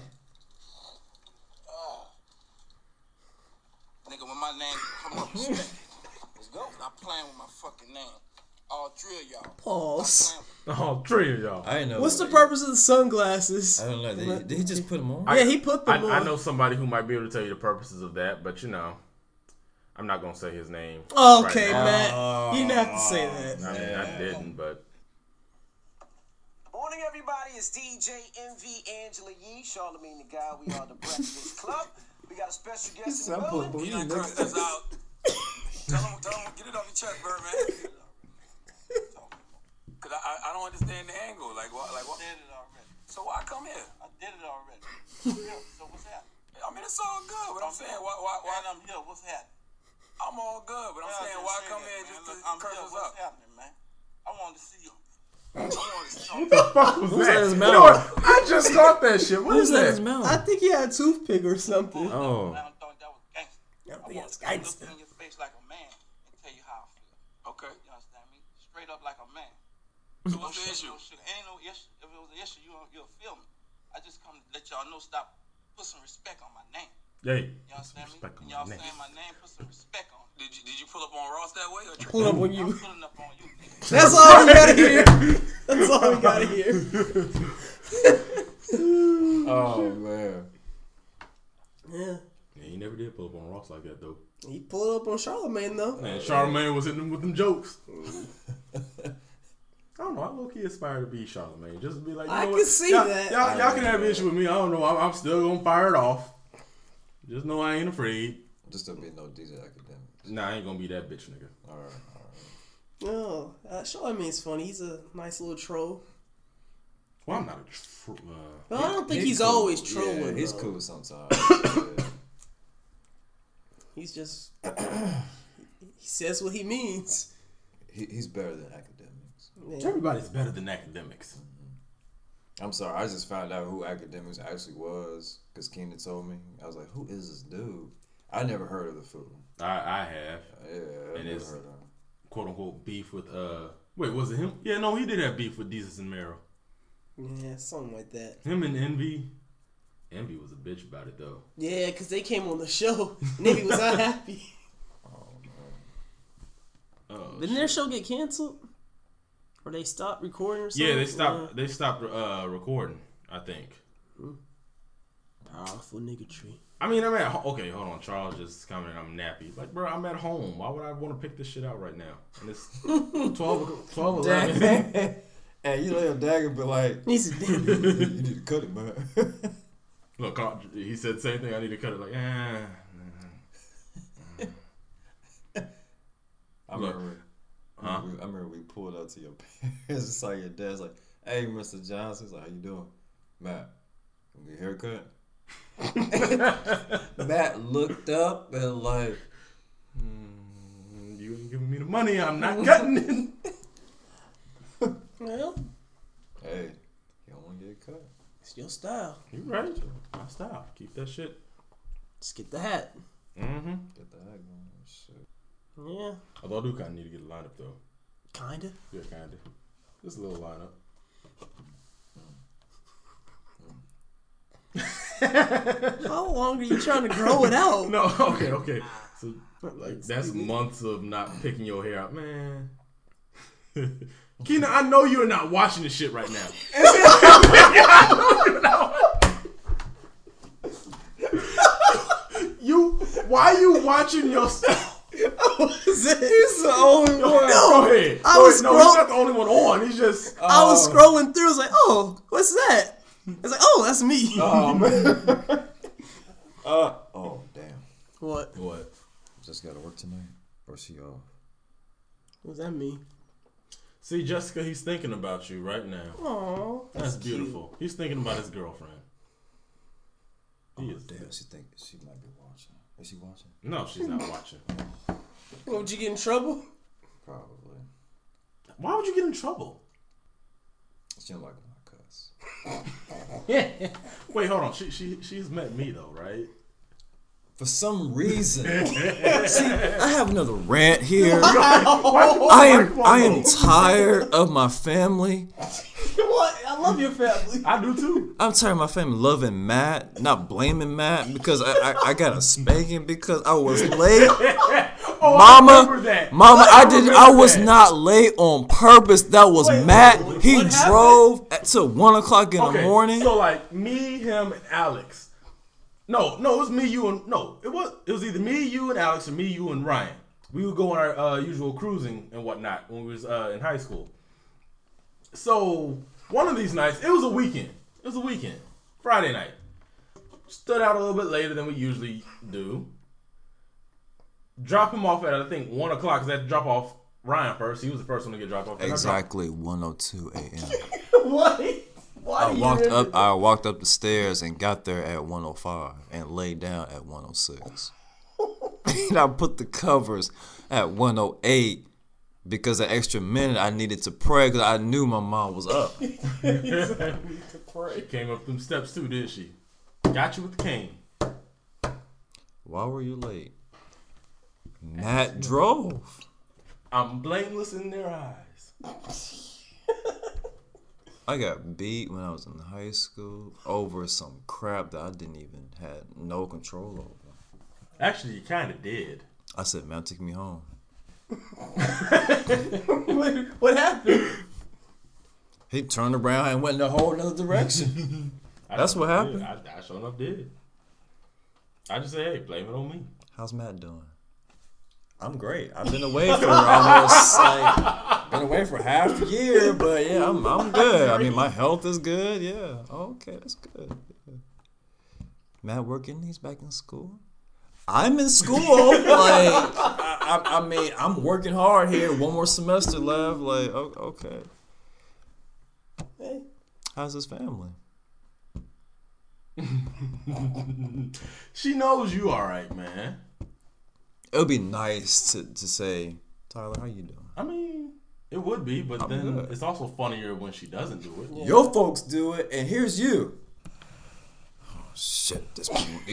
Nigga, when my name come up, respect it. Let's go. Stop playing with my fucking name. All three of y'all. Pause. All three of y'all. I didn't know. What's the purpose of the sunglasses? I don't know. Did he just put them on? Yeah, he put them on. I know somebody who might be able to tell you the purposes of that, but you know, I'm not gonna say his name. Okay, right Matt. You didn't have to say that. I mean, I didn't, but. Morning, everybody. It's DJ MV Angela Yee, Charlamagne the Guy. We are the Breakfast Club. We got a special guest in the building. He done cursed us out. Tell him, get it off your chest, Birdman. Cause I don't understand the angle. Like what? I did it already. So why come here? I did it already. Yeah, so what's happening? I mean, it's all good, but I'm saying why? I'm here. What's happening? I'm all good, but I'm saying why come here just to curse us up? What's happening, man? I wanted to see you. What the fuck was that? You know what? I just thought that shit. What is that? I think he had a toothpick or something. Oh. I thought that was gangster. I think it's I gangster. look in your face like a man and tell you how I feel. Okay. You understand me? Straight up like a man. So what's the issue? Ain't no issue. If it was an issue, you'll feel me. I just come to let y'all know, stop, put some respect on my name. Hey, you understand me? And y'all saying my name, put some respect on it. Did you pull up on Ross that way? Or Pull up on you. I'm pulling up on you, nigga. That's all we gotta hear. That's all we gotta hear. Oh man. Yeah. Yeah, he never did pull up on Ross like that though. He pulled up on Charlamagne though. Man, Charlamagne was hitting him with them jokes. I don't know. I low-key aspire to be Charlamagne. Just to be like, you know can what? see y'all, that. Y'all can have an issue with me. I don't know. I'm still gonna fire it off. Just know I ain't afraid. Just don't be no DJ Academics. Nah, I ain't gonna be that bitch, nigga. All right. No, Charlamagne's funny. He's a nice little troll. Well, I'm not a Well, I don't think he's cool. always trolling. Yeah, he's though. cool sometimes. He's just he says what he means. He's better than Academics. Yeah. Everybody's better than Academics. I'm sorry, I just found out who Academics actually was because Keenan told me. I was like, who is this dude? I never heard of the fool. I have. Yeah, I never heard of him. Quote unquote beef with wait, was it him? Yeah, no, he did have beef with Jesus and Mero. Yeah, something like that. Him and Envy. Envy was a bitch about it though. Yeah, because they came on the show and Envy was unhappy. Didn't their show get canceled? Or they stopped recording or something? Yeah, they stopped. They stopped recording. I think. Powerful nigga tree. I mean, I'm at okay. Hold on, Charles just commented. I'm nappy. Like, bro, I'm at home. Why would I want to pick this shit out right now? And it's 12:11. Hey, you lay a dagger, but like, He's a you need to cut it, man. Look, he said the same thing. I need to cut it. Like, I remember we pulled up to your parents and saw your dad's like, "Hey, Mr. Johnson," he's like, "How you doing, Matt? Can we get a haircut?" Matt looked up and like, you ain't giving me the money. I'm not cutting it. Well, hey, you don't want to get cut. it's your style. You right? My style. Keep that shit. Just get the hat. Mm-hmm. Get the hat going. Shit. Yeah. Although I do kind of need to get a lineup though. Kinda. Yeah, kind of. Just a little lineup. How long are you trying to grow it out? No, okay. So like that's months of not picking your hair out, man. Keena, I know you're not watching this shit right now. I know you're not. Why are you watching yourself? He's the only one. Go ahead. I was he's not the only one on. He's just. I was scrolling through. I was like, oh, what's that? It's like, oh, that's me. Oh man. Oh damn. What? Just got to work tonight, or she off? What does that mean? See, Jessica, he's thinking about you right now. Aww, that's beautiful. Cute. He's thinking about his girlfriend. Damn, she think she might be watching. Is she watching? No, she's not watching. Would you get in trouble? Probably. Why would you get in trouble? She don't like when I cuss. Wait, hold on. She's met me though, right? For some reason. See, I have another rant here. I am tired of my family. What? I love your family. I do too. I'm tired of my family loving Matt, not blaming Matt because I got a spanking because I was late. Mama, I was not late on purpose. That was Matt. He drove till 1 o'clock in the morning. So like me, him, and Alex. No, it was me, you, and it was either me, you, and Alex, or me, you, and Ryan. We would go on our usual cruising and whatnot when we was in high school. So one of these nights, it was a weekend. Friday night. Stood out a little bit later than we usually do. Drop him off at, I think, 1 o'clock, because I had to drop off Ryan first. He was the first one to get dropped off. Exactly 1:02 a.m. What? I walked up the stairs and got there at 1:05 and laid down at 1:06. And I put the covers at 1:08 because an extra minute I needed to pray because I knew my mom was up. She came up them steps too, didn't she? Got you with the cane. Why were you late? Matt drove. I'm blameless in their eyes. I got beat when I was in high school over some crap that I didn't even have no control over. Actually, you kind of did. I said, "Man, take me home." What happened? He turned around and went in a whole other direction. That's what happened. I sure enough did. I just said, "Hey, blame it on me." How's Matt doing? I'm great. I've been away for almost been away for half a year, but yeah, I'm good. I mean, my health is good. Yeah. Okay, that's good. Yeah. Matt working? He's back in school. I'm in school. I mean, I'm working hard here. One more semester left. Like, okay. Hey. How's his family? She knows you all right, man. It would be nice to say, Tyler, how you doing? I mean, it would be, but then good. It's also funnier when she doesn't do it. Yeah. Your folks do it, and here's you. Oh, shit. These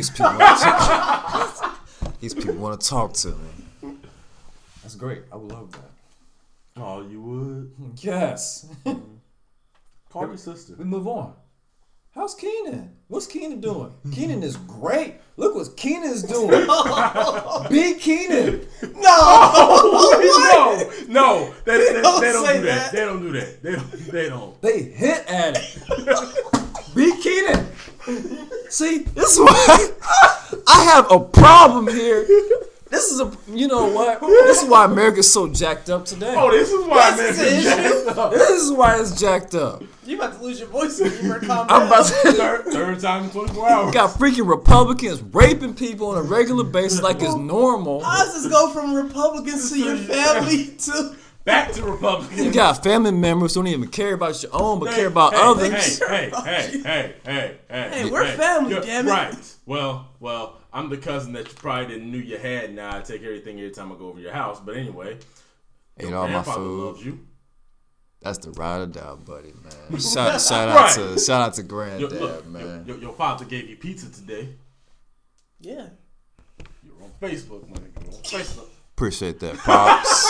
people want to talk to me. That's great. I would love that. Oh, you would? Yes. Call your sister. We move on. How's Keenan? What's Keenan doing? Keenan is great. Look what Keenan's doing. Be Keenan. No. They don't do that. They don't do that. They don't. They hit at it. Be Keenan. See, this is why I have a problem here. This is you know what? This is why America's so jacked up today. Oh, this is why America's jacked up. This is why it's jacked up. You about to lose your voice if you calm I'm about to third time in 24 hours. You got freaking Republicans raping people on a regular basis like it's normal. How does this go from Republicans to your family to back to Republicans? You got family members who don't even care about your own, but care about others. Hey, we're family, damn it. Right. Well, I'm the cousin that you probably didn't knew you had. Now I take everything every time I go over your house. But anyway, ate all my food. Loves you. That's the ride or die, buddy, man. Shout out to Granddad, man. Your father gave you pizza today. Yeah. You're on Facebook, man. You're on Facebook. Appreciate that, Pops.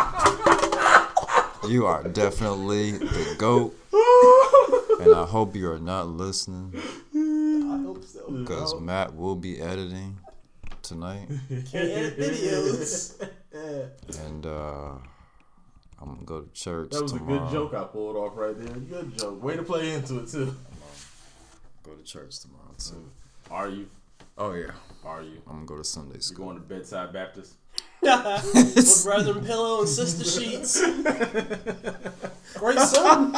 You are definitely the GOAT. And I hope you are not listening. I hope so. Because Matt will be editing tonight. Can't edit videos. And I'm going to go to church That was tomorrow. A good joke I pulled off right there. Good joke. Way to play into it, too. Go to church tomorrow, too. Are you? Oh, yeah. Are you? I'm going to go to Sunday school. You going to Bedside Baptist? With Brethren Pillow and Sister Sheets. Great song.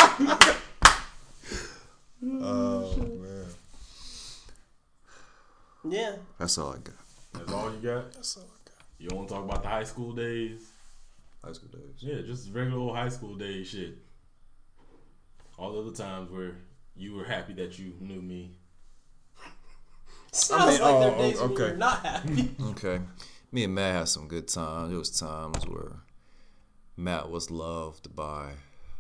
Oh, man. Yeah. That's all I got. That's all you got? That's all I got. You don't want to talk about the high school days? High school days? Yeah, just regular old high school days shit. All the other times where you were happy that you knew me. Sounds like there are days when you're not happy. Okay. Me and Matt had some good times. There was times where Matt was loved by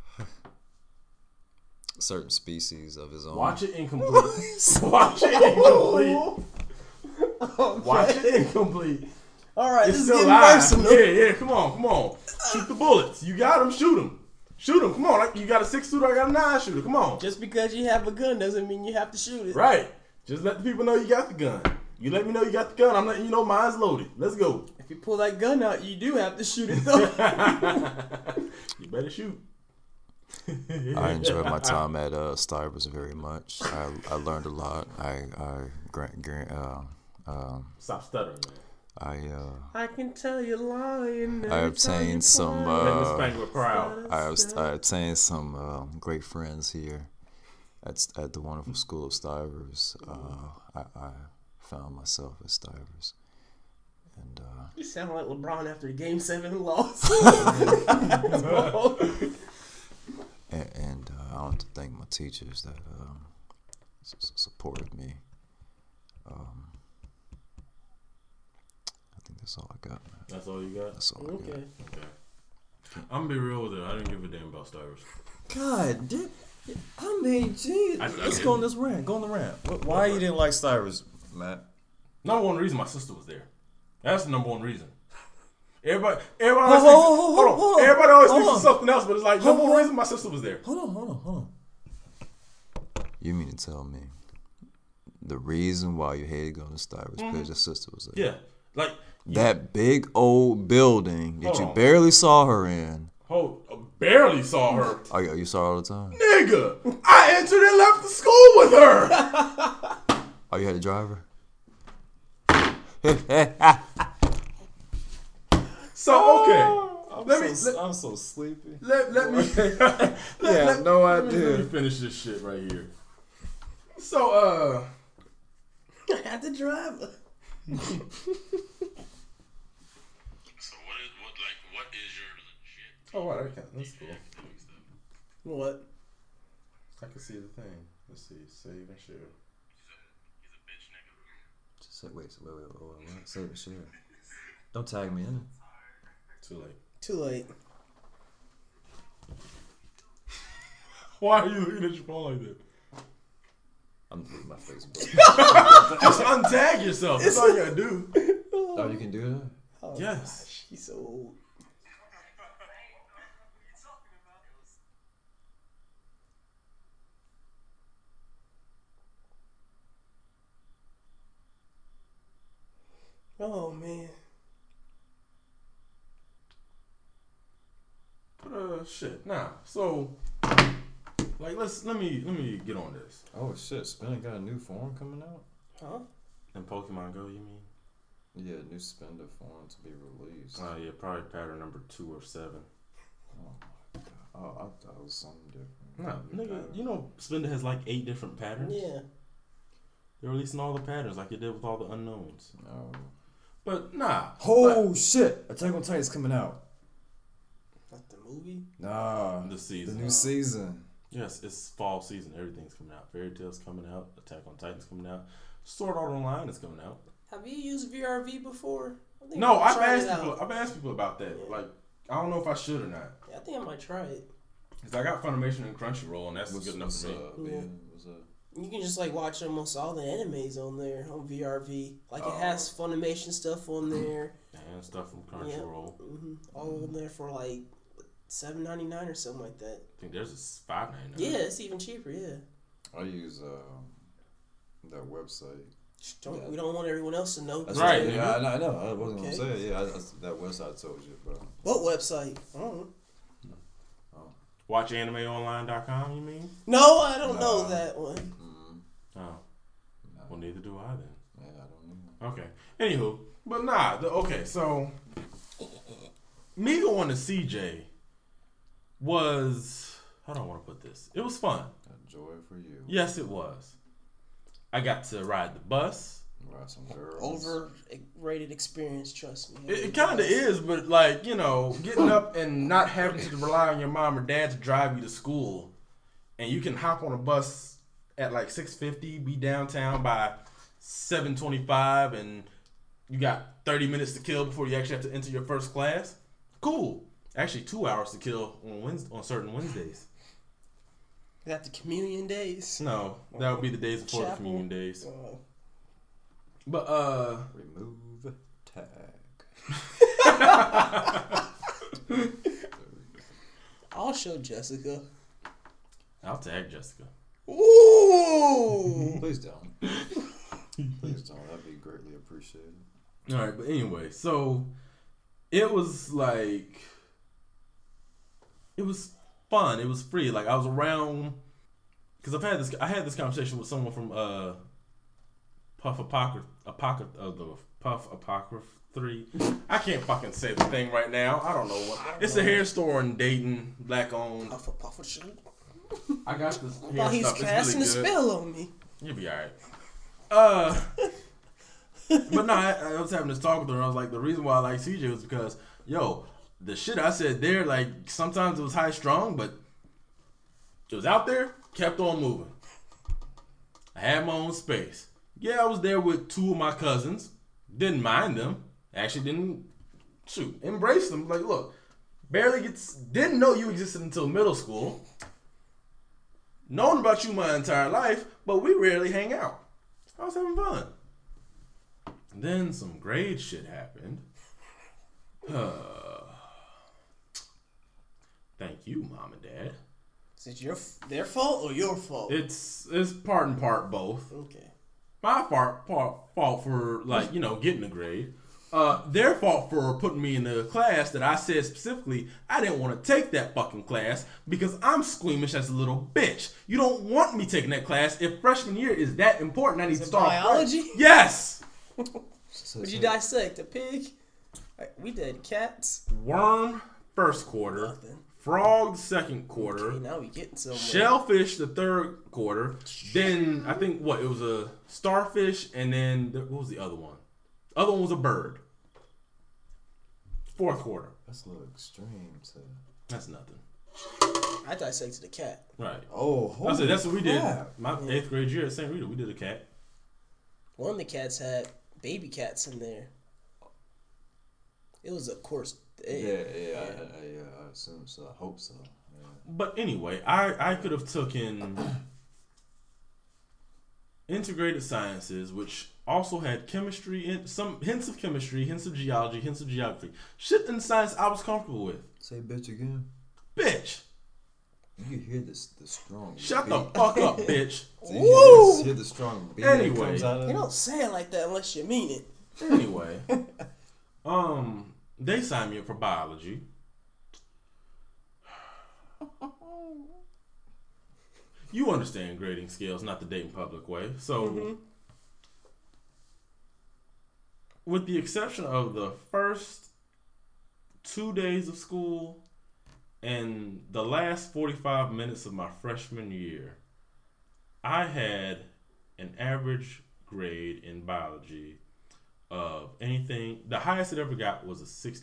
certain species of his own. Watch it incomplete. Watch it incomplete. Okay. Watch it incomplete. All right, it's this still is live. personal. Yeah, come on. Shoot the bullets. You got them, shoot them. Shoot him. Come on. Like, you got a 6 shooter, I got a 9 shooter. Come on. Just because you have a gun doesn't mean you have to shoot it. Right. Just let the people know you got the gun. You let me know you got the gun. I'm letting you know mine's loaded. Let's go. If you pull that gun out, you do have to shoot it though. You better shoot. I enjoyed my time at Stivers very much. I learned a lot. Stop stuttering, man. I can tell you're lying. I obtained some. I obtained some great friends here at the wonderful school of Stivers. I found myself at Stivers, and you sound like LeBron after Game 7 loss. and I want to thank my teachers that supported me. I think that's all I got, man. That's all you got? That's all I got. Okay. I'm gonna be real with it. I didn't give a damn about Stivers. God, I mean, geez. Let's go on this rant. Go on the rant. Why you didn't like Stivers, Matt? Number one reason, my sister was there. That's the number one reason. Everybody always thinks of something else, but it's like number one reason my sister was there. Hold on. You mean to tell me the reason why you hated going to Stivers because your sister was there? Yeah, like that big old building that you barely saw her in. Barely saw her. Oh, you saw her all the time? Nigga, I entered and left the school with her. Oh, you had to drive her? So, okay. I'm so sleepy. Let me. No idea. Let me finish this shit right here. So, I had to drive her. What is your legit? Oh, wow, that's cool. What? I can see the thing. Let's see. Save and share. Just say, wait. Save and share. Don't tag me in it. Too late. Why are you looking at your phone like that? I'm looking at my Facebook. Just untag yourself. That's all you gotta do. Oh, you can do that? Oh, yes. Gosh, he's so old. Oh man. Shit. Nah. So, like, let me get on this. Oh shit! Spinning got a new form coming out. Huh? In Pokemon Go, you mean? Yeah, new Spender form to be released. Oh yeah, probably pattern number 2 or 7. Oh my god! Oh, I thought it was something different. No, nigga, you know Spender has like 8 different patterns. Yeah. They're releasing all the patterns like they did with all the unknowns. No. But nah. Oh shit! Attack on Titan's coming out. Like the movie? Nah. The season. The new season. Yes, it's fall season. Everything's coming out. Fairy Tail's coming out. Attack on Titan's coming out. Sword Art Online is coming out. Have you used VRV before? No, I've asked people about that. Yeah. Like, I don't know if I should or not. Yeah, I think I might try it. Cause I got Funimation and Crunchyroll, and that's good enough for me. What's up? You can just like watch almost all the animes on there on VRV. Like it has Funimation stuff on there and stuff from Crunchyroll. Yeah. All on there for like $7.99 or something like that. I think there's a $5.99. Yeah, it's even cheaper. Yeah. I use that website. We don't want everyone else to know. Right. Yeah, I know. I wasn't gonna say it. Yeah, that website I told you, bro. What website? I don't know. WatchAnimeOnline.com, you mean? No, I don't know that one. Oh. Well, neither do I then. Yeah, I don't know. Okay. Anywho, but nah. Okay, so me going to CJ was, how do I want to put this? It was fun. A joy for you. Yes, it was. I got to ride the bus. Ride some girls. Overrated experience, trust me. It kind of is, but like, you know, getting up and not having to rely on your mom or dad to drive you to school, and you can hop on a bus at like 6:50, be downtown by 7:25, and you got 30 minutes to kill before you actually have to enter your first class. Cool. Actually, 2 hours to kill on certain Wednesdays. Is that the communion days? No, that would be the days before the communion days. But remove tag. All I'll show Jessica. I'll tag Jessica. Ooh! Please don't. Please don't. That'd be greatly appreciated. All right, but anyway, so it was like, it was fun. It was free. Like I was around, because I had this conversation with someone from Puff Apocryph 3. I can't fucking say the thing right now. I don't know what. It's a hair store in Dayton, black owned. I got this hair He's stuff. casting it's a really spell on me. You'll be alright. But no, I was having this talk with her and I was like, the reason why I like CJ was because, yo, the shit I said there, like, sometimes it was high strung, but it was out there, kept on moving. I had my own space. Yeah, I was there with 2 of my cousins. Didn't mind them. Actually didn't, embrace them. Like, look, didn't know you existed until middle school. Known about you my entire life, but we rarely hang out. I was having fun. Then some grade shit happened. Thank you, Mom and Dad. Is it their fault or your fault? It's part and part both. Okay. My fault for, like, getting a grade. Their fault for putting me in a class that I said specifically I didn't want to take that fucking class because I'm squeamish as a little bitch. You don't want me taking that class if freshman year is that important. I need to start biology. Yes. Would you dissect a pig? We did cats. Worm first quarter. Nothing. Frog second quarter. Okay, now we getting somewhere. Shellfish the third quarter. Then I think it was a starfish, and then what was the other one? The other one was a bird. Fourth quarter. That's a little extreme. That's nothing. I dissected a cat. Right. Oh, I said that's what we did. crap. My 8th grade year at St. Rita, we did a cat. One of the cats had baby cats in there. It was, of course. Yeah, I assume so. I hope so. Yeah. But anyway, I could have taken integrated sciences, which also had chemistry, some hints of chemistry, hints of geology, hints of geography. Shit in science I was comfortable with. Say bitch again. Bitch. You hear the strong. Shut beat. the fuck up, bitch. So you hear the strong beat. Anyway, that comes out of You don't say it like that unless you mean it. Anyway, they signed me up for biology. You understand grading scales, not the Dayton public way. So, with the exception of the first 2 days of school and the last 45 minutes of my freshman year, I had an average grade in biology of anything. The highest it ever got was a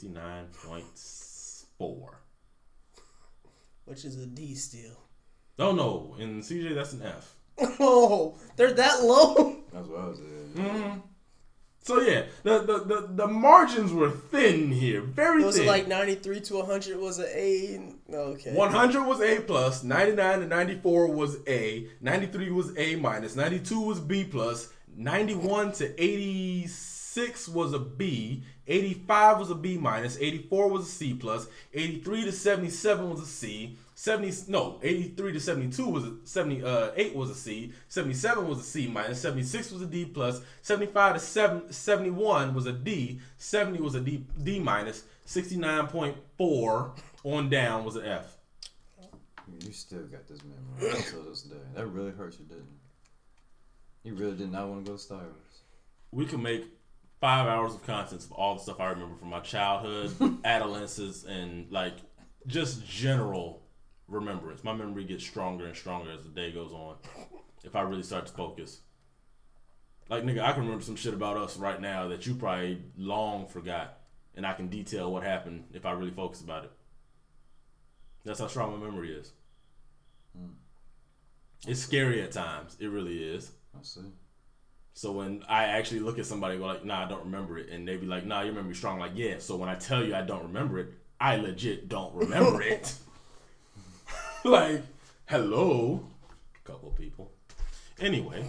69.4. Which is a D still. Oh no, in CJ that's an F. Oh, they're that low? That's what I was saying. Mm-hmm. So yeah, the margins were thin here, very thin. Was it like 93 to 100 was an A? Okay. 100 was A plus, 99 to 94 was A, 93 was A minus, 92 was B plus, 91 to 86 was a B, 85 was a B minus, 84 was a C plus, 83 to 77 was a C, 83 to 72 was a 78 was a C, 77 was a C minus, 76 was a D plus, 75 to 71 was a D, 70 was a D minus, 69.4 on down was an F. You still got this memory until this day. That really hurts you, didn't it? You really did not want to go to Star Wars. We could make 5 hours of content of all the stuff I remember from my childhood, adolescence, and like just general remembrance. My memory gets stronger and stronger as the day goes on. If I really start to focus. Like, nigga, I can remember some shit about us right now that you probably long forgot. And I can detail what happened if I really focus about it. That's how strong my memory is. It's scary at times. It really is. I see. So when I actually look at somebody and go like, nah, I don't remember it. And they be like, nah, your memory's strong. Like, yeah. So when I tell you I don't remember it, I legit don't remember it. Like, hello, couple people. Anyway,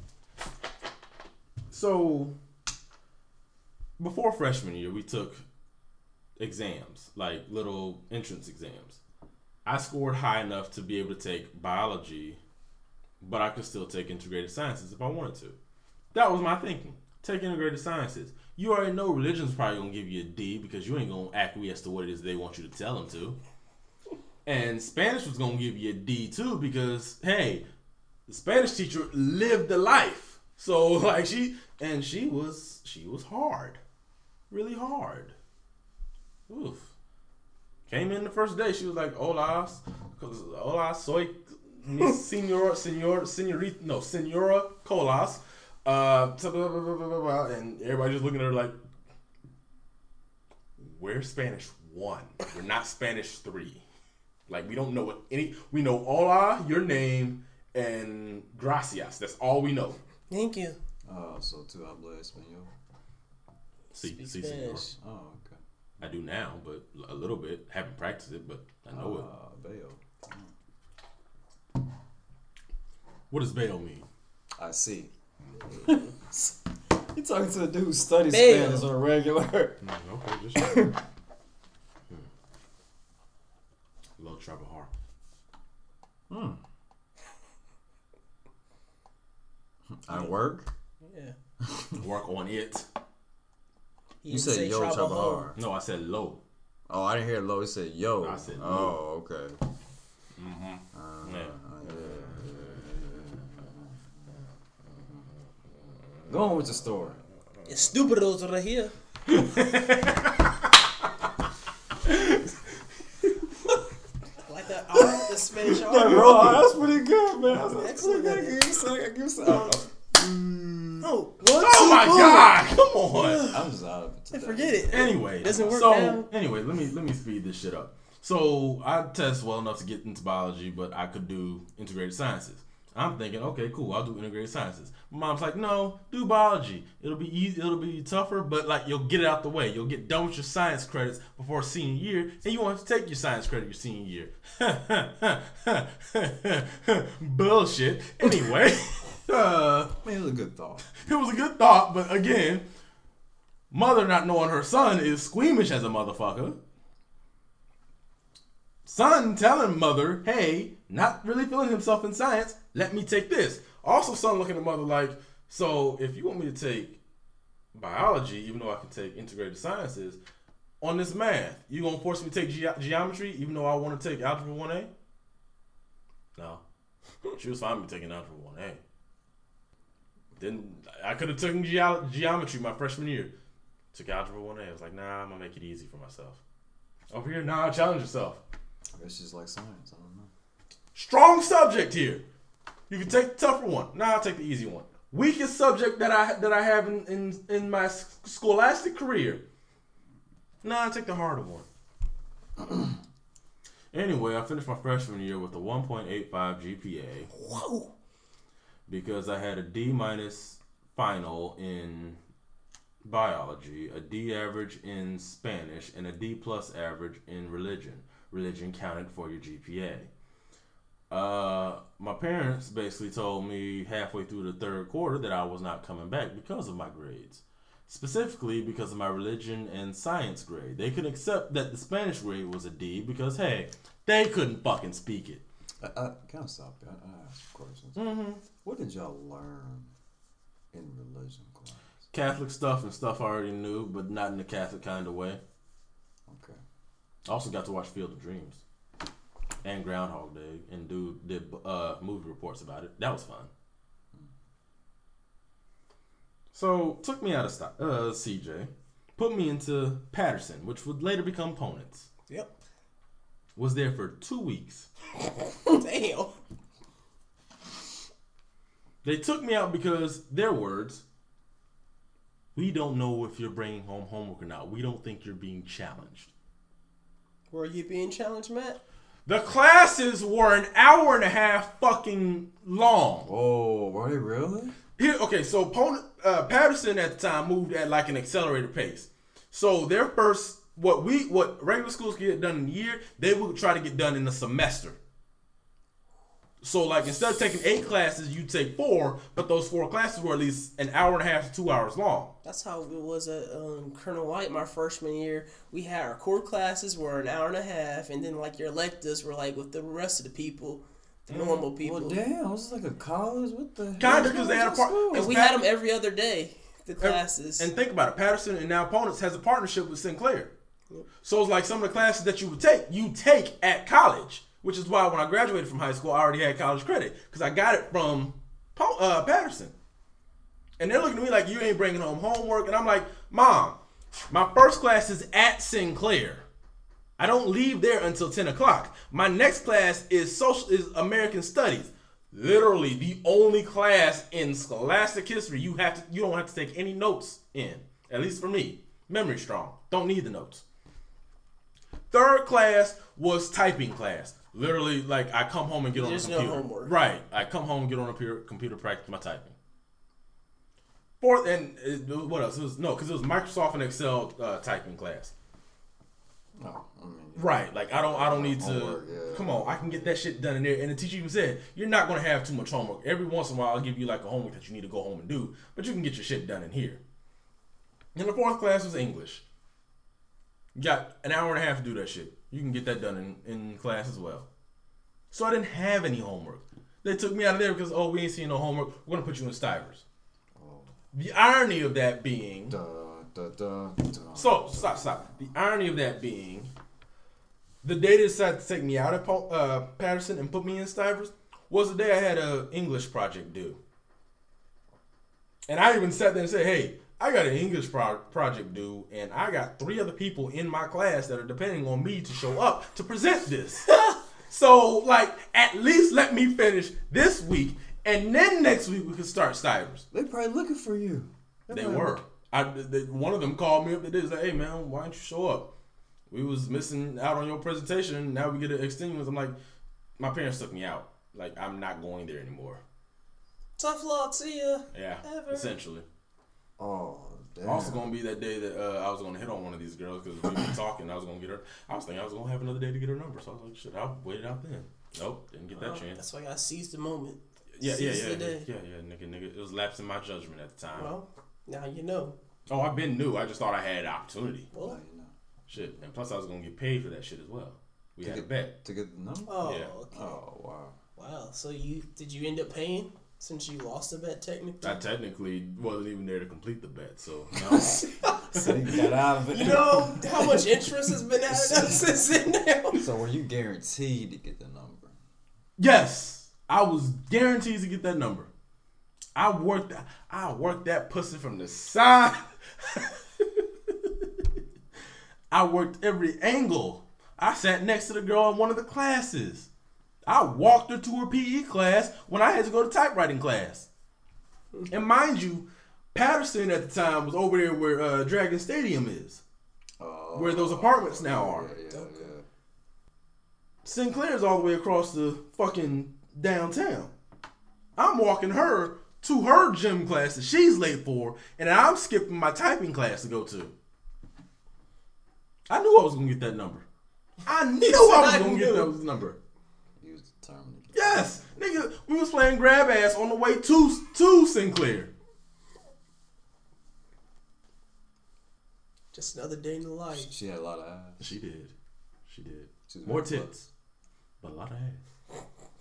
so before freshman year, we took exams, like little entrance exams. I scored high enough to be able to take biology, but I could still take integrated sciences if I wanted to. That was my thinking. Take integrated sciences. You already know religion's probably going to give you a D because you ain't going to acquiesce to what it is they want you to tell them to. And Spanish was going to give you a D too because, hey, the Spanish teacher lived the life. So, like, she was hard. Really hard. Oof. Came in the first day, she was like, hola, soy senora Colas. And everybody just looking at her like, we're Spanish 1. We're not Spanish 3. Like, we don't know we know hola, your name, and gracias. That's all we know. Thank you. So tu habla español? Sí, Spanish. senor. Oh, okay. I do now, but a little bit. Haven't practiced it, but I know it. Bayo. What does bayo mean? I see. You talking to a dude who studies Bayo. Spanish on a regular. Okay, just Low trabajar. I work. Yeah. Work on it. You said yo trabajar. No, I said low. Oh, I didn't hear low. You said yo. I said oh, okay. Mm-hmm. Go on with the story. Estupidos right here. Like that art, the Spanish art. That's pretty good, man. That's Excellent. pretty good. Give us some. Oh, Oh my God! Come on. I'm just out of it today. Forget it. Anyway, It doesn't work so now. anyway, let me speed this shit up. So I test well enough to get into biology, but I could do integrated sciences. I'm thinking, okay, cool, I'll do integrated sciences. My mom's like, no, do biology. It'll be easy, it'll be tougher, but like you'll get it out the way. You'll get done with your science credits before senior year, and you won't have to take your science credit your senior year. Bullshit. Anyway, Man, it was a good thought. it was a good thought, but again, mother not knowing her son is squeamish as a motherfucker. Son telling mother, hey, not really feeling himself in science, let me take this. Also, son looking at mother like, so if you want me to take biology, even though I can take integrated sciences, on this math, you gonna force me to take geometry, even though I want to take algebra 1A? No. She was fine with me taking algebra 1A. Then I could have taken geometry my freshman year. Took algebra 1A. I was like, nah, I'm gonna make it easy for myself. Over here, nah, challenge yourself. I guess it's like science. I don't know. Strong subject here. You can take the tougher one. Nah, I'll take the easy one. Weakest subject that I have in my scholastic career. Nah, I'll take the harder one. Anyway, I finished my freshman year with a 1.85 GPA. Whoa. Because I had a D- final in biology, a D average in Spanish, and a D+ average in religion. Religion counted for your GPA. My parents basically told me halfway through the third quarter that I was not coming back because of my grades. Specifically because of my religion and science grade. They could accept that the Spanish grade was a D because, hey, they couldn't fucking speak it. Can I stop you? I ask questions. Mm-hmm. What did y'all learn in religion class? Catholic stuff and stuff I already knew, but not in the Catholic kind of way. Okay. I also got to watch Field of Dreams and Groundhog Day and did movie reports about it. That was fun. So took me out of CJ, put me into Patterson, which would later become Ponens. Yep. Was there for 2 weeks. Damn. They took me out because their words, we don't know if you're bringing home homework or not. We don't think you're being challenged. Were you being challenged, Matt? The classes were an hour and a half fucking long. Oh, were they really? Here, okay, so Patterson at the time moved at like an accelerated pace. So their first, what regular schools get done in a year, they would try to get done in a semester. So, like, instead of taking 8 classes, you take 4, but those 4 classes were at least an hour and a half to 2 hours long. That's how it was at Colonel White my freshman year. We had our core classes were an hour and a half, and then, like, your electives were, like, with the rest of the people, the normal people. Well, damn, was this like a college? What the hell? Kind of, because they had a part. And we had them every other day, the classes. And think about it. Patterson and now Opponents has a partnership with Sinclair. So it's like some of the classes that you take at college. Which is why when I graduated from high school, I already had college credit. Because I got it from Patterson. And they're looking at me like, you ain't bringing home homework. And I'm like, Mom, my first class is at Sinclair. I don't leave there until 10 o'clock. My next class is American Studies. Literally the only class in scholastic history you don't have to take any notes in. At least for me. Memory strong. Don't need the notes. Third class was typing class. Literally, like, I come home and get on the computer. No homework. Right. I come home and get on a computer, practice my typing. Fourth, and what else? Because it was Microsoft and Excel typing class. No, right. Like, I don't need homework, to. Yeah. Come on, I can get that shit done in there. And the teacher even said, you're not going to have too much homework. Every once in a while, I'll give you, like, a homework that you need to go home and do. But you can get your shit done in here. And the fourth class was English. You got an hour and a half to do that shit. You can get that done in class as well. So I didn't have any homework. They took me out of there because, we ain't seen no homework. We're going to put you in Stivers. Oh. The irony of that being... So, stop. The irony of that being, the day they decided to take me out of Patterson and put me in Stivers was the day I had an English project due. And I even sat there and said, hey, I got an English project due, and I got 3 other people in my class that are depending on me to show up to present this. So, like, at least let me finish this week, and then next week we can start Stivers. They probably looking for you. They were. One of them called me up today and said, hey, man, why don't you show up? We was missing out on your presentation. Now we get an extenuous. I'm like, my parents took me out. Like, I'm not going there anymore. Tough luck. See ya. Yeah, Ever. essentially. Oh, damn. Also going to be that day that I was going to hit on one of these girls because we were talking. I was going to get her. I was thinking I was going to have another day to get her number. So I was like, shit, I'll wait it out then. Nope, didn't get that chance. That's why I got to seize the moment. Yeah, the day. nigga. It was lapsing my judgment at the time. Well, now you know. Oh, I've been new. I just thought I had an opportunity. Well, shit, and plus I was going to get paid for that shit as well. We had a bet. To get the number? Oh, yeah. Okay. Oh, wow. Wow, so did you end up paying? Since you lost the bet, technically? I technically wasn't even there to complete the bet, so no. So you got out of it. You know how much interest has been added up since then now? So were you guaranteed to get the number? Yes, I was guaranteed to get that number. I worked that pussy from the side. I worked every angle. I sat next to the girl in one of the classes. I walked her to her PE class when I had to go to typewriting class. And mind you, Patterson at the time was over there where Dragon Stadium is. Where those apartments now are. Yeah. Sinclair's all the way across the fucking downtown. I'm walking her to her gym class that she's late for, and I'm skipping my typing class to go to. I knew I was going to get that number. I knew I was going to get that number. You was determined. Yes, nigga, we was playing grab ass on the way to Sinclair. Just another day in the life. She had a lot of ass. She did. More tits, but a lot of ass.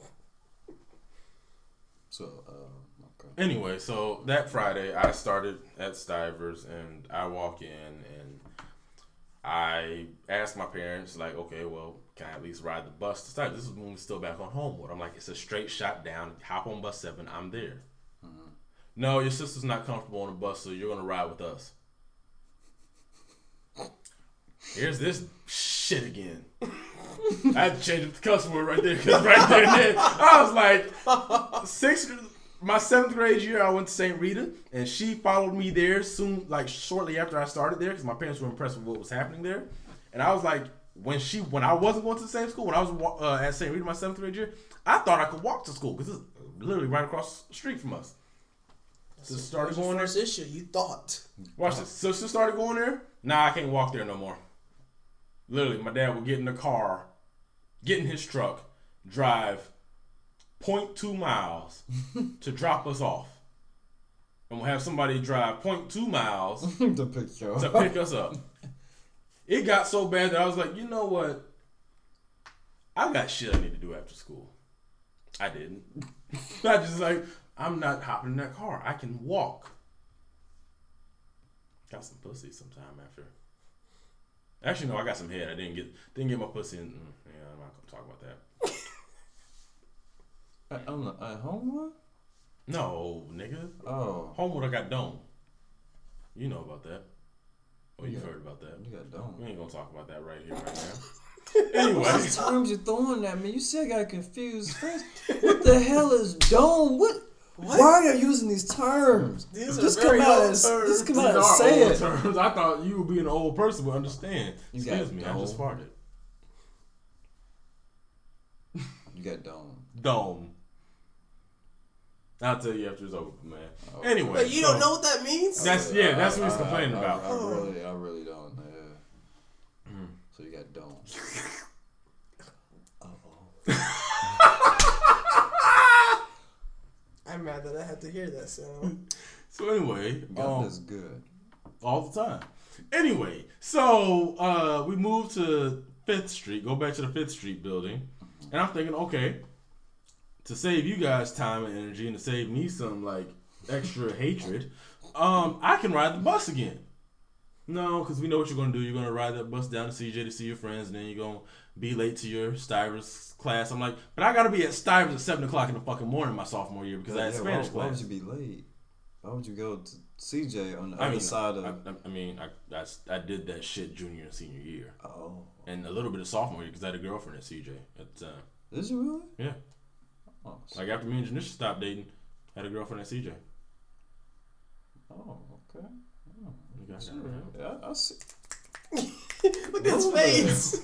So, okay. Anyway, so that Friday I started at Stivers, and I walk in and I asked my parents, like, okay, well, can I at least ride the bus to Stivers? This is when we still back on Homewood. I'm like, it's a straight shot down. Hop on bus 7. I'm there. Mm-hmm. No, your sister's not comfortable on the bus, so you're gonna ride with us. Here's this shit again. I had to change up the cuss word right there, because right there and then I was like, my 7th grade year, I went to St. Rita, and she followed me there shortly after I started there, because my parents were impressed with what was happening there. And I was like, when I wasn't going to the same school, when I was at St. Rita my 7th grade year, I thought I could walk to school, because it's literally right across the street from us. So started going there. First issue, you thought. Watch this. Sister started going there. Nah, I can't walk there no more. Literally, my dad would get in the car, get in his truck, drive 0.2 miles to drop us off. And we'll have somebody drive 0.2 miles to pick us up. It got so bad that I was like, you know what? I got shit I need to do after school. I didn't. I just like, I'm not hopping in that car. I can walk. Got some pussy sometime after. Actually, no, I got some head. I didn't get my pussy in. Yeah, I'm not gonna talk about that. At Homewood? No, nigga. Oh. Homewood, I got dome. You know about that. Oh, you've heard about that. You got dome. We ain't gonna talk about that right here, right now. Anyway. How many terms you throwing at me? You see I got confused. What the hell is dome? What? Why are you using these terms? Just come out and say it. Terms. I thought you being an old person would understand. Excuse me, I just farted. You got dome. Dome. I'll tell you after it's over, man. Oh, anyway. But you don't know what that means? That's what he's complaining about. I really don't. Yeah. So you got dome. I'm mad that I had to hear that sound. So anyway, God is good all the time. Anyway, so we moved to 5th Street. Go back to the 5th Street building, and I'm thinking, okay, to save you guys time and energy, and to save me some like extra hatred, I can ride the bus again. No, because we know what you're gonna do. You're gonna ride that bus down to CJ to see your friends, and then you're gonna be late to your Stivers class. I'm like, but I gotta be at Stivers at 7:00 in the fucking morning my sophomore year because I had Spanish class. Why would you be late? Why would you go to CJ on the other side of? I did that shit junior and senior year. Oh. And a little bit of sophomore year because I had a girlfriend at CJ at the time. Did you really? Yeah. Oh, like after me and Janisha stopped dating, I had a girlfriend at CJ. Oh, okay. You got yeah, I see. Look at his face.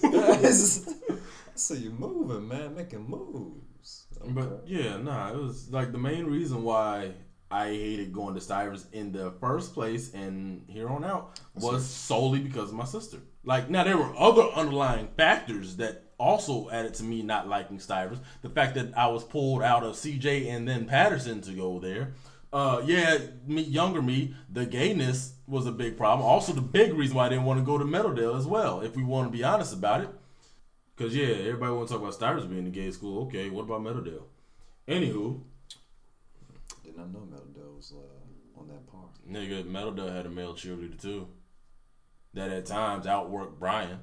I see you moving, man, making moves. Okay. But yeah, it was like the main reason why I hated going to Stivers in the first place and here on out was solely because of my sister. Like, now there were other underlying factors that also added to me not liking Stivers. The fact that I was pulled out of CJ and then Patterson to go there. Younger me, the gayness was a big problem. Also, the big reason why I didn't want to go to Meadowdale as well, if we want to be honest about it. Because, yeah, everybody want to talk about Stivers being a gay school. Okay, what about Meadowdale? Anywho. Did not know Meadowdale was on that part. Nigga, Meadowdale had a male cheerleader, too. That at times outworked Brian.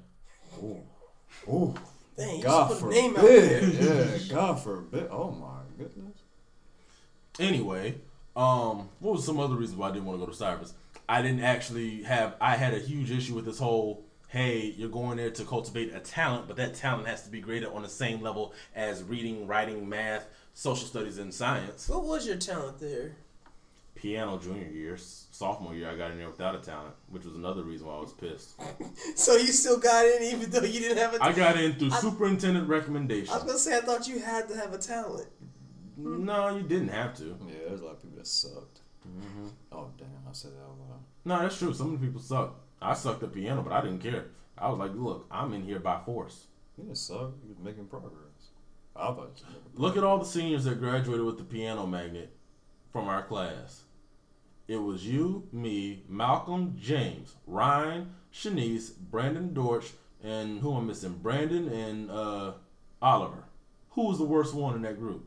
Ooh. Dang, God you put a name out there. Yeah, God forbid. Oh, my goodness. Anyway, what was some other reasons why I didn't want to go to Stivers? I had a huge issue with this whole, hey, you're going there to cultivate a talent, but that talent has to be graded on the same level as reading, writing, math, social studies, and science. What was your talent there? Piano junior year. Sophomore year, I got in there without a talent, which was another reason why I was pissed. So you still got in even though you didn't have a talent? I got in through superintendent recommendation. I was going to say, I thought you had to have a talent. No, you didn't have to. Yeah, there's a lot of people that sucked. Mm-hmm. Oh, damn, I said that out loud. No, that's true. Some of the people suck. I sucked at piano, but I didn't care. I was like, look, I'm in here by force. You didn't suck. You was making progress. I thought you were making Look at all the seniors that graduated with the piano magnet from our class. It was you, me, Malcolm, James, Ryan, Shanice, Brandon Dortch, and who am I missing? Brandon and Oliver. Who was the worst one in that group?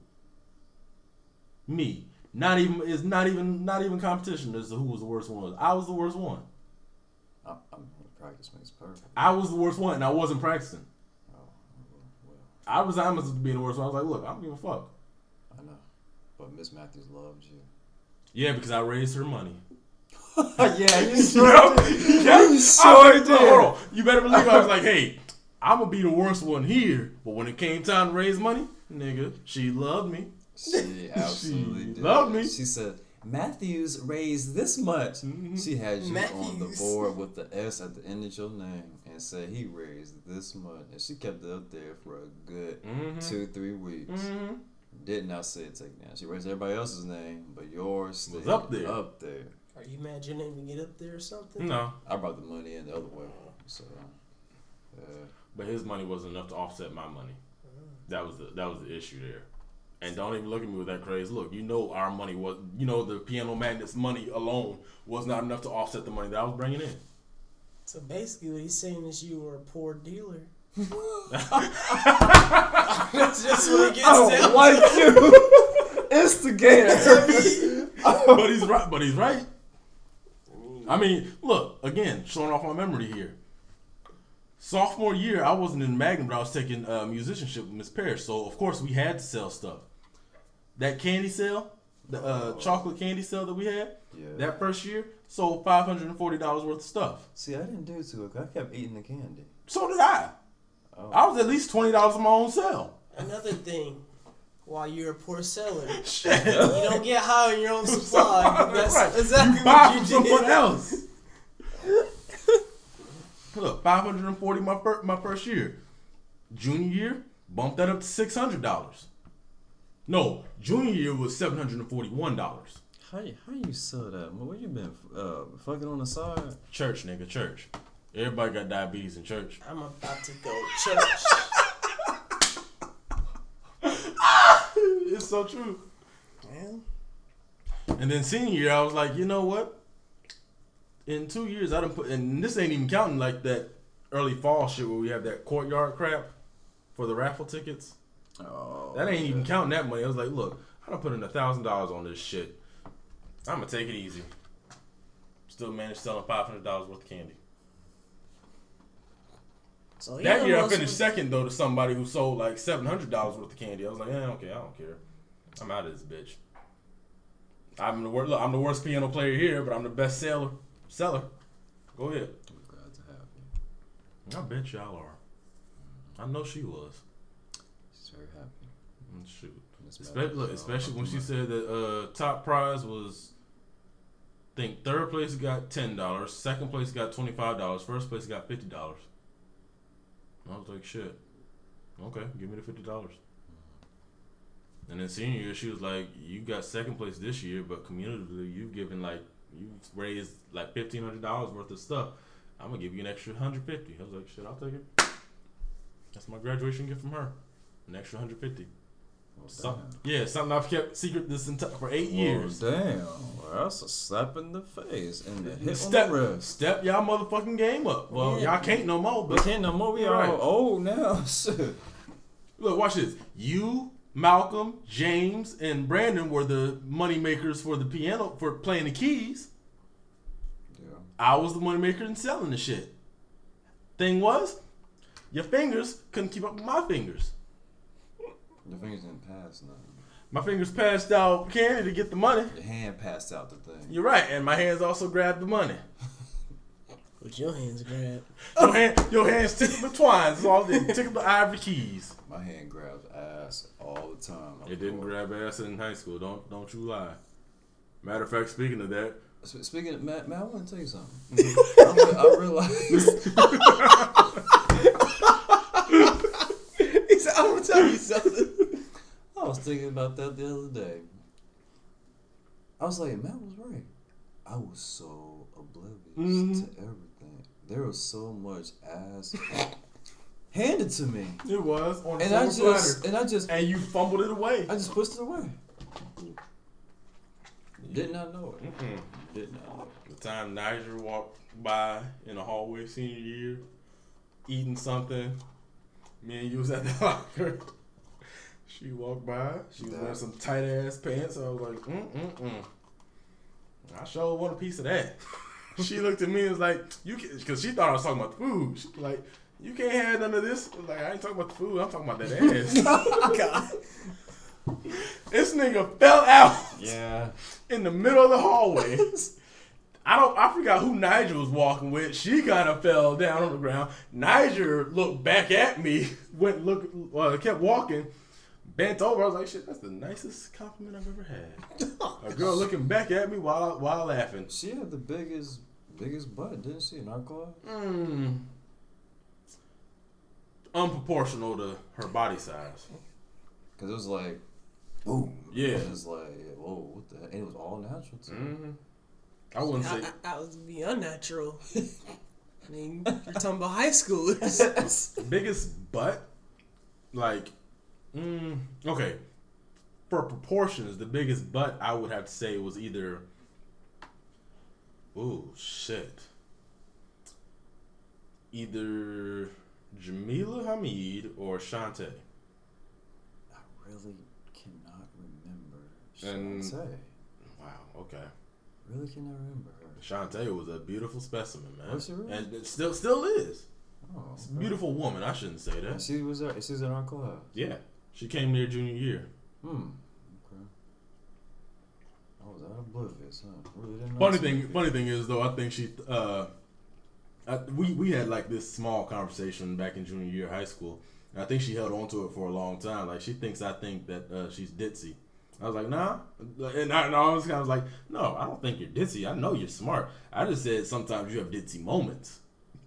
Me. Not even competition as to who was the worst one. I was the worst one. I mean, practice makes perfect. I was the worst one, and I wasn't practicing. Oh, well. I resigned myself to being the worst one. I was like, look, I don't give a fuck. I know. But Miss Matthews loved you. Yeah, because I raised her money. Yeah, you sure did. You sure did. Hold on. You better believe I was like, hey, I'm going to be the worst one here. But when it came time to raise money, nigga, she loved me. She absolutely did. Loved me. She said, Matthews raised this much. Mm-hmm. She had you on the board with the S at the end of your name and said he raised this much. And she kept it up there for a good 2-3 weeks. Mm-hmm. Did not say it take down. She raised everybody else's name, but yours was up there. Are you mad your name didn't get up there or something? No. I brought the money in the other way. So, But his money wasn't enough to offset my money. That was the issue there. And don't even look at me with that crazy look. You know our money was, the Piano Magnets money alone was not enough to offset the money that I was bringing in. So basically, what he's saying is you were a poor dealer. That's just what he gets down. Like you, instigator. But he's right. I mean, look again, showing off my memory here. Sophomore year, I wasn't in Magnum, but I was taking musicianship with Miss Parrish. So of course we had to sell stuff. That candy sale, the chocolate candy sale that we had, that first year, sold $540 worth of stuff. See, I didn't do too good. I kept eating the candy. So did I. Oh. I was at least $20 on my own sale. Another thing, while you're a poor seller, you don't get high on your own supply. That's right. Exactly what you did. Someone else. Look, $540 my first year. Junior year, bumped that up to $600. No, junior year was $741. How you sell that? Where you been? Fucking on the side? Church, nigga, church. Everybody got diabetes in church. I'm about to go church. It's so true. Man. And then senior year, I was like, you know what? In 2 years, I done put, and this ain't even counting like that early fall shit where we have that courtyard crap for the raffle tickets. Oh, that ain't even counting that money. I was like, look, I done put in $1,000 on this shit. I'm gonna take it easy. Still managed selling $500 worth of candy. So that year, I finished second though to somebody who sold like $700 worth of candy. I was like, okay, I don't care. I'm out of this bitch. I'm the worst piano player here, but I'm the best seller. Go ahead. I'm glad to have you. I bet y'all are. I know she was. She's very happy. Shoot. Especially when she said that top prize was, I think third place got $10, second place got $25, first place got $50. I was like, shit. Okay, give me the $50. And then senior year, she was like, you got second place this year, but cumulatively, you've raised like $1,500 worth of stuff. I'm gonna give you an extra $150. I was like, shit, I'll take it. That's my graduation gift from her. An extra $150. Something I've kept secret for 8 years. Damn, well, that's a slap in the face and the hit on the wrist. Step y'all motherfucking game up. Well, y'all can't no more. We can't no more. We all old now. Look, watch this. You, Malcolm, James, and Brandon were the money makers for the piano for playing the keys. Yeah. I was the money maker in selling the shit. Thing was, your fingers couldn't keep up with my fingers. Your fingers didn't pass nothing. My fingers passed out candy to get the money. Your hand passed out the thing. You're right, and my hands also grabbed the money. What your hands grab? Your hands tickle the twines. All they tickle the ivory keys. My hand grabs ass all the time. It didn't grab ass in high school. Don't you lie. Matter of fact, speaking of that. Speaking of Matt, I want to tell you something. I realized. He said, "I'm gonna tell you something." I was thinking about that the other day. I was like, Matt was right. I was so oblivious to everything. There was so much ass handed to me. It was on and I just and you fumbled it away. I just pushed it away. Did not know it. Did not know it. The time Niger walked by in the hallway senior year, eating something. Me and you was at the locker. She walked by. She was wearing some tight ass pants. I was like, I sure want a piece of that. She looked at me and was like, because she thought I was talking about the food. She was like, you can't have none of this. I was like, I ain't talking about the food. I'm talking about that ass. Oh, God. This nigga fell out. Yeah. In the middle of the hallway. I forgot who Nigel was walking with. She kind of fell down on the ground. Nigel looked back at me, kept walking, bent over. I was like, shit, that's the nicest compliment I've ever had. A girl looking back at me while laughing. She had the biggest butt, didn't she, in our class? Unproportional to her body size. Because it was like, boom. Yeah. It was like, whoa, what the heck? And it was all natural, too. I wouldn't say. I was be unnatural. I mean, you're talking about high schoolers. Biggest butt? Like, okay. for proportions, the biggest butt I would have to say was either. Ooh, shit. Either Jamila Hamid or Shantae. I really cannot remember And- Shantae. Wow, okay. Really cannot remember her. Shantae was a beautiful specimen, man. Was she really? And it still is. Oh, It's a beautiful woman, I shouldn't say that. And she was she's in our class. Yeah. She came there junior year. Okay. I was oblivious, huh? Really didn't know. Funny thing is though, I think she we had like this small conversation back in junior year of high school. And I think she held on to it for a long time. Like she thinks I think that she's ditzy. I was like, nah. And I was kind of like, no, I don't think you're ditzy. I know you're smart. I just said sometimes you have ditzy moments.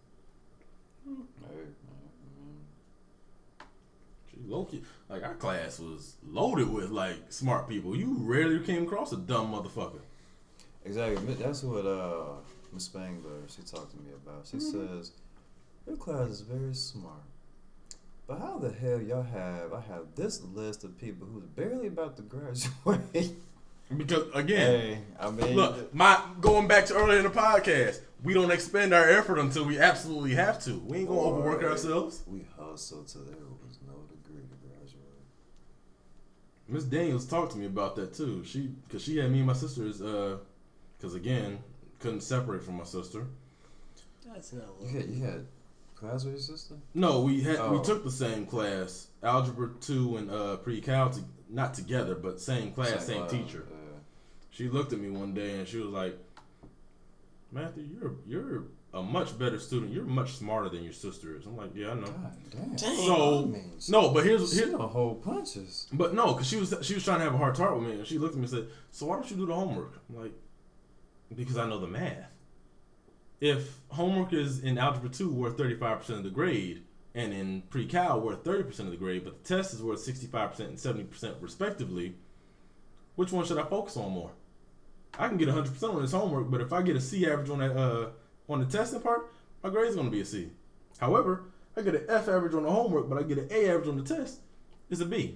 She low-key, like our class was loaded with like smart people. You rarely came across a dumb motherfucker. Exactly. That's what Miss Spangler, she talked to me about. She says, your class is very smart. But how the hell I have this list of people who's barely about to graduate. Because again, hey, I mean, look, going back to earlier in the podcast, we don't expend our effort until we absolutely have to. We ain't gonna overwork ourselves. We hustle till there was no degree to graduate. Miss Daniels talked to me about that too. Because she had me and my sisters, because again, couldn't separate from my sister. That's not You had class with your sister? No, we took the same class, Algebra 2 and Pre-Cal, not together, but same class, same teacher. She looked at me one day and she was like, Matthew, you're a much better student. You're much smarter than your sister is. I'm like, yeah, I know. God damn. So no, but here's a whole punches. But no, because she was trying to have a heart to heart with me, and she looked at me and said, "So why don't you do the homework?" I'm like, because I know the math. If homework is in Algebra 2 worth 35% of the grade, and in Pre-Cal worth 30% of the grade, but the test is worth 65% and 70% respectively, which one should I focus on more? I can get 100% on this homework, but if I get a C average on that on the testing part, my grade's going to be a C. However, I get an F average on the homework, but I get an A average on the test, it's a B.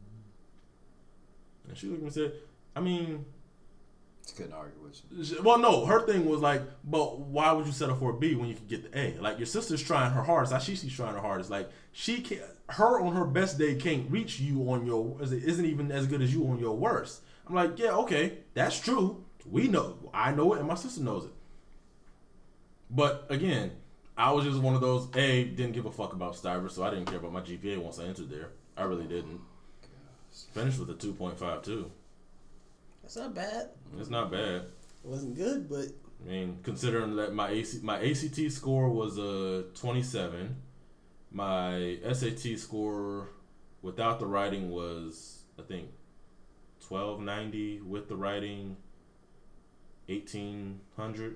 And she looked at me and said, I mean... She couldn't argue with you. Well, no, her thing was like, but why would you settle for a B when you could get the A? Like, your sister's trying her hardest. She's trying her hardest. Like, she can't, her on her best day can't reach you on your, isn't even as good as you on your worst. I'm like, yeah, okay, that's true. We know. I know it, and my sister knows it. But, again, I was just one of those, didn't give a fuck about Stivers, so I didn't care about my GPA once I entered there. I really didn't. Finished with a 2.52. That's not bad. It's not bad. It wasn't good, but... I mean, considering that my ACT score was 27, my SAT score without the writing was, I think, 1290, with the writing 1800.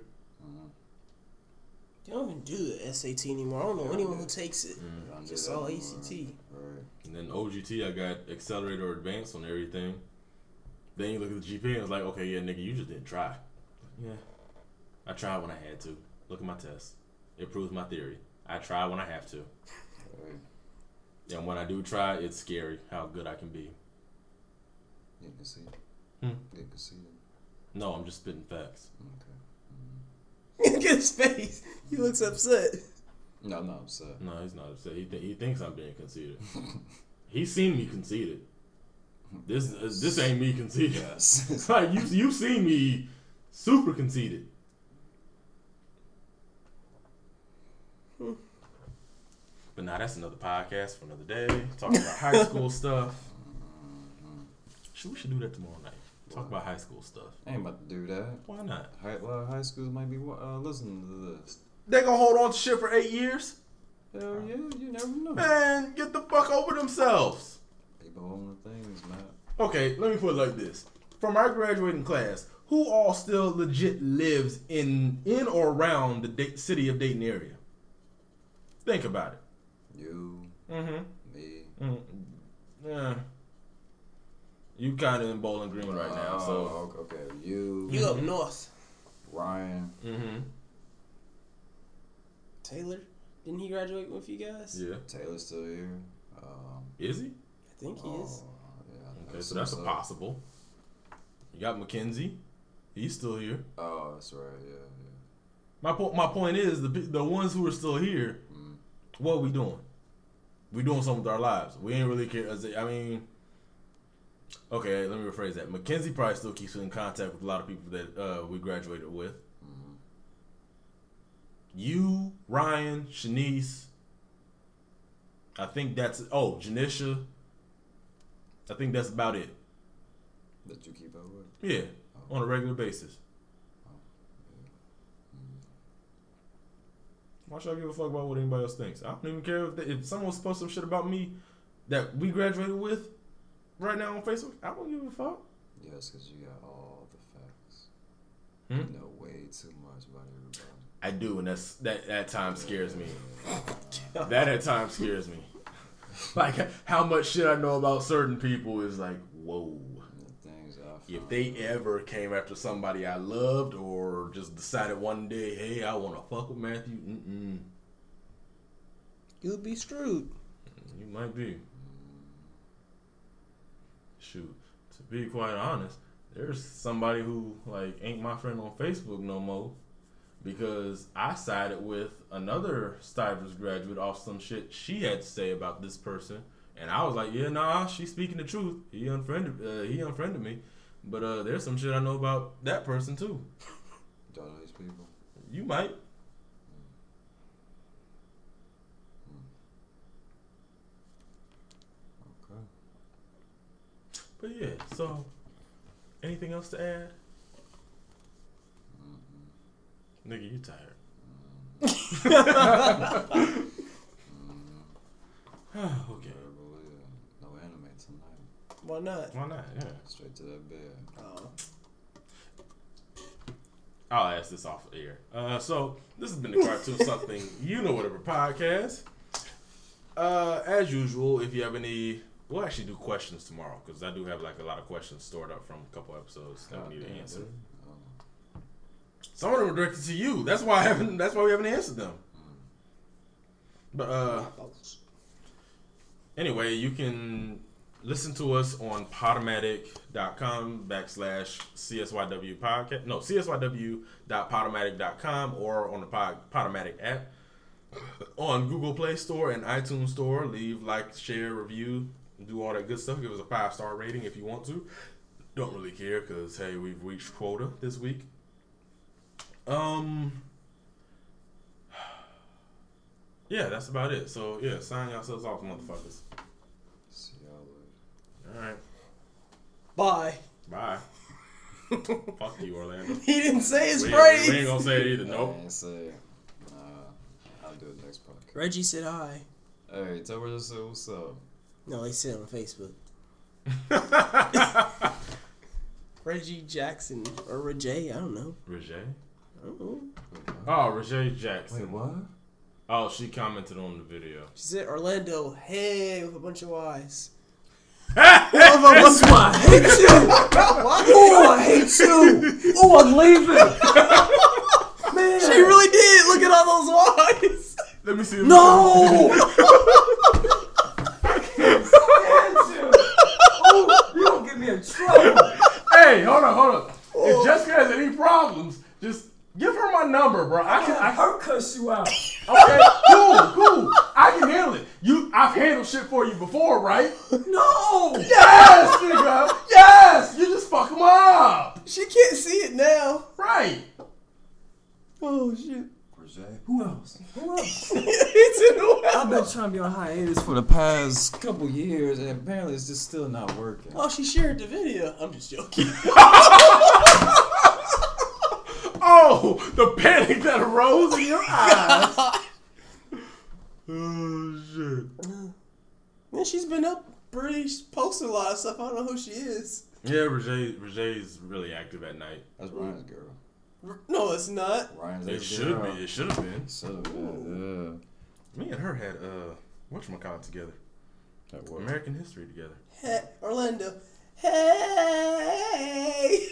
They don't even do the SAT anymore. I don't know anyone who takes it. Just all ACT. Right. And then OGT, I got accelerated or advanced on everything. Then you look at the GPA and it's like, okay, yeah, nigga, you just didn't try. Yeah. I tried when I had to. Look at my test. It proves my theory. I try when I have to. Right. And when I do try, it's scary how good I can be. You can see it. You can see it. No, I'm just spitting facts. Okay. Look at his face. He looks upset. No, I'm not upset. No, he's not upset. He thinks I'm being conceited. He's seen me conceited. This ain't me conceited. Yes. Like you've seen me super conceited. But now that's another podcast for another day. Talking about high school stuff. We should do that tomorrow night. Talk about high school stuff. I ain't about to do that. Why not? A lot of high schools might be listening to this. They gonna hold on to shit for 8 years? Hell yeah, you never know. Man, get the fuck over themselves. People holding things, man. Okay, let me put it like this. From our graduating class, who all still legit lives in or around the city of Dayton area? Think about it. You. Me. Yeah. You kind of in Bowling Green right now, so. Okay, you. You up north. Ryan. Taylor? Didn't he graduate with you guys? Yeah. Taylor's still here. Is he? I think he is. Okay, so that's a possible. You got Mackenzie. He's still here. Oh, that's right. Yeah. My point is the ones who are still here. What are we doing? We doing something with our lives. We ain't really care. I mean, okay, let me rephrase that. Mackenzie probably still keeps in contact with a lot of people that we graduated with. You, Ryan, Shanice. I think that's Janisha. I think that's about it. That you keep up with? Yeah, on a regular basis. Why should I give a fuck about what anybody else thinks? I don't even care if someone's posts some shit about me that we graduated with right now on Facebook. I don't give a fuck. Yes, because you got all the facts. You know way too much about everybody. I do, and that at times scares me. That at times scares me. Like how much shit I know about certain people is like, whoa. If they ever came after somebody I loved or just decided one day, hey, I want to fuck with Matthew, you'll be screwed. You might be. Shoot, to be quite honest, there's somebody who like ain't my friend on Facebook no more because I sided with another Stivers graduate off some shit she had to say about this person, and I was like, yeah, nah, she's speaking the truth. He unfriended me. But there's some shit I know about that person too. Don't know these people? You might. Okay. But yeah, so anything else to add? Nigga, you tired. Okay. No anime tonight. Why not? Why not? Yeah. Straight to that bed. Oh. I'll ask this off air. So this has been the Cartoon Something You Know Whatever podcast. As usual, if you have any, we'll actually do questions tomorrow because I do have like a lot of questions stored up from a couple episodes that we need to answer. Some of them are directed to you. That's why we haven't answered them. But anyway, you can listen to us on Podomatic.com/CSYW podcast. No, CSYW.podomatic.com or on the Podomatic app. On Google Play Store and iTunes Store. Leave, like, share, review, do all that good stuff. Give us a 5-star rating if you want to. Don't really care because, hey, we've reached quota this week. Yeah, that's about it. So, yeah, sign yourselves off, motherfuckers. See y'all later. All right. Bye. Bye. Fuck you, Orlando. He didn't say his phrase. We ain't gonna say it either. Nope. I ain't say it. I'll do it next podcast. Reggie said hi. Hey, tell her to say what's up. No, he said on Facebook. Reggie Jackson or Reggie, I don't know. Reggie? I don't know. Oh, Reggie Jackson. Wait, what? Oh, she commented on the video. She said Orlando, hey, with a bunch of Y's. That's why I hate you. Oh, I hate you. Oh, I'm leaving. Man. She really did. Look at all those Y's. Let me see. No. I can't stand you. Oh, you don't get me in trouble. Hey, hold on. If Jessica has any problems, just give her my number, bro. I'll cuss you out. Okay, cool. I can handle it. I've handled shit for you before, right? No. Yes, nigga. Yes. You just fuck him up. She can't see it now. Right. Oh shit. Who else? I've been trying to be on hiatus for the past couple years, and apparently it's just still not working. Oh, she shared the video. I'm just joking. Oh, the panic that arose in your eyes. Oh, shit. Man, she's been up pretty, posting a lot of stuff. I don't know who she is. Yeah, Regee's really active at night. That's Ryan's girl. No, it's not. Ryan's It should be. It should have been. Yeah. Me and her had whatchamacallit together. American History together. Hey, Orlando. Hey.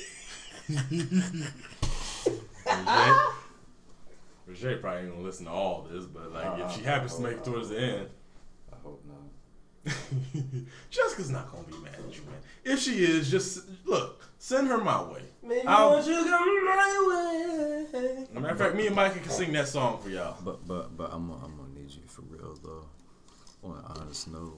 Reggie probably ain't gonna listen to all this, but like if she happens to make it towards the end. I hope not. Jessica's not gonna be mad at you, man. If she is, just look, send her my way. Maybe want you to come my way. As a matter of fact, me and Micah can sing that song for y'all. But I'm gonna need you for real though. On an honest note.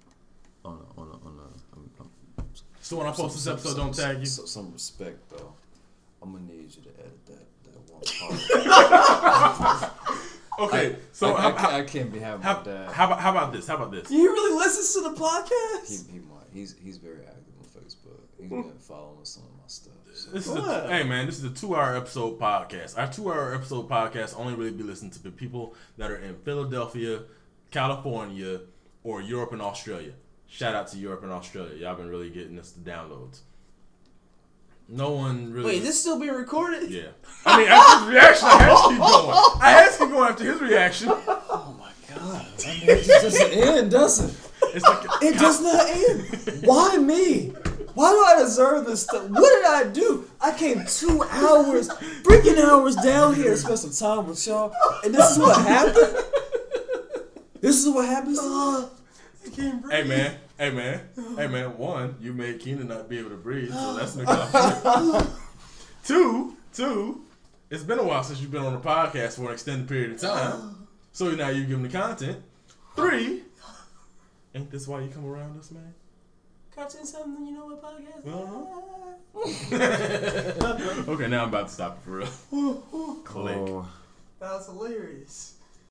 So when I post this episode, don't tag you. Some respect though. I'm gonna need you to edit that one part. Okay, so I can't be having my dad. How about this? He really listens to the podcast? He might. He's very active on Facebook. He's been following some of my stuff. So. This is a 2-hour episode podcast. Our 2-hour episode podcast only really be listened to people that are in Philadelphia, California, or Europe and Australia. Shout out to Europe and Australia. Y'all been really getting us the downloads. No one really. Wait, this still being recorded? Yeah. I mean, after his reaction, I had to keep going. I had to keep going after his reaction. Oh my god! I mean, it just doesn't end, does it? It does not end. Why me? Why do I deserve this stuff? What did I do? I came 2 hours, freaking hours down here to spend some time with y'all, and this is what happened. This is what happens. Hey man. One, you made Keenan not be able to breathe, so that's an accomplishment. Two, it's been a while since you've been on a podcast for an extended period of time, so now you give him the content. 3, ain't this why you come around us, man? Content something you know what podcast? Okay, now I'm about to stop it for real. Click. That was hilarious.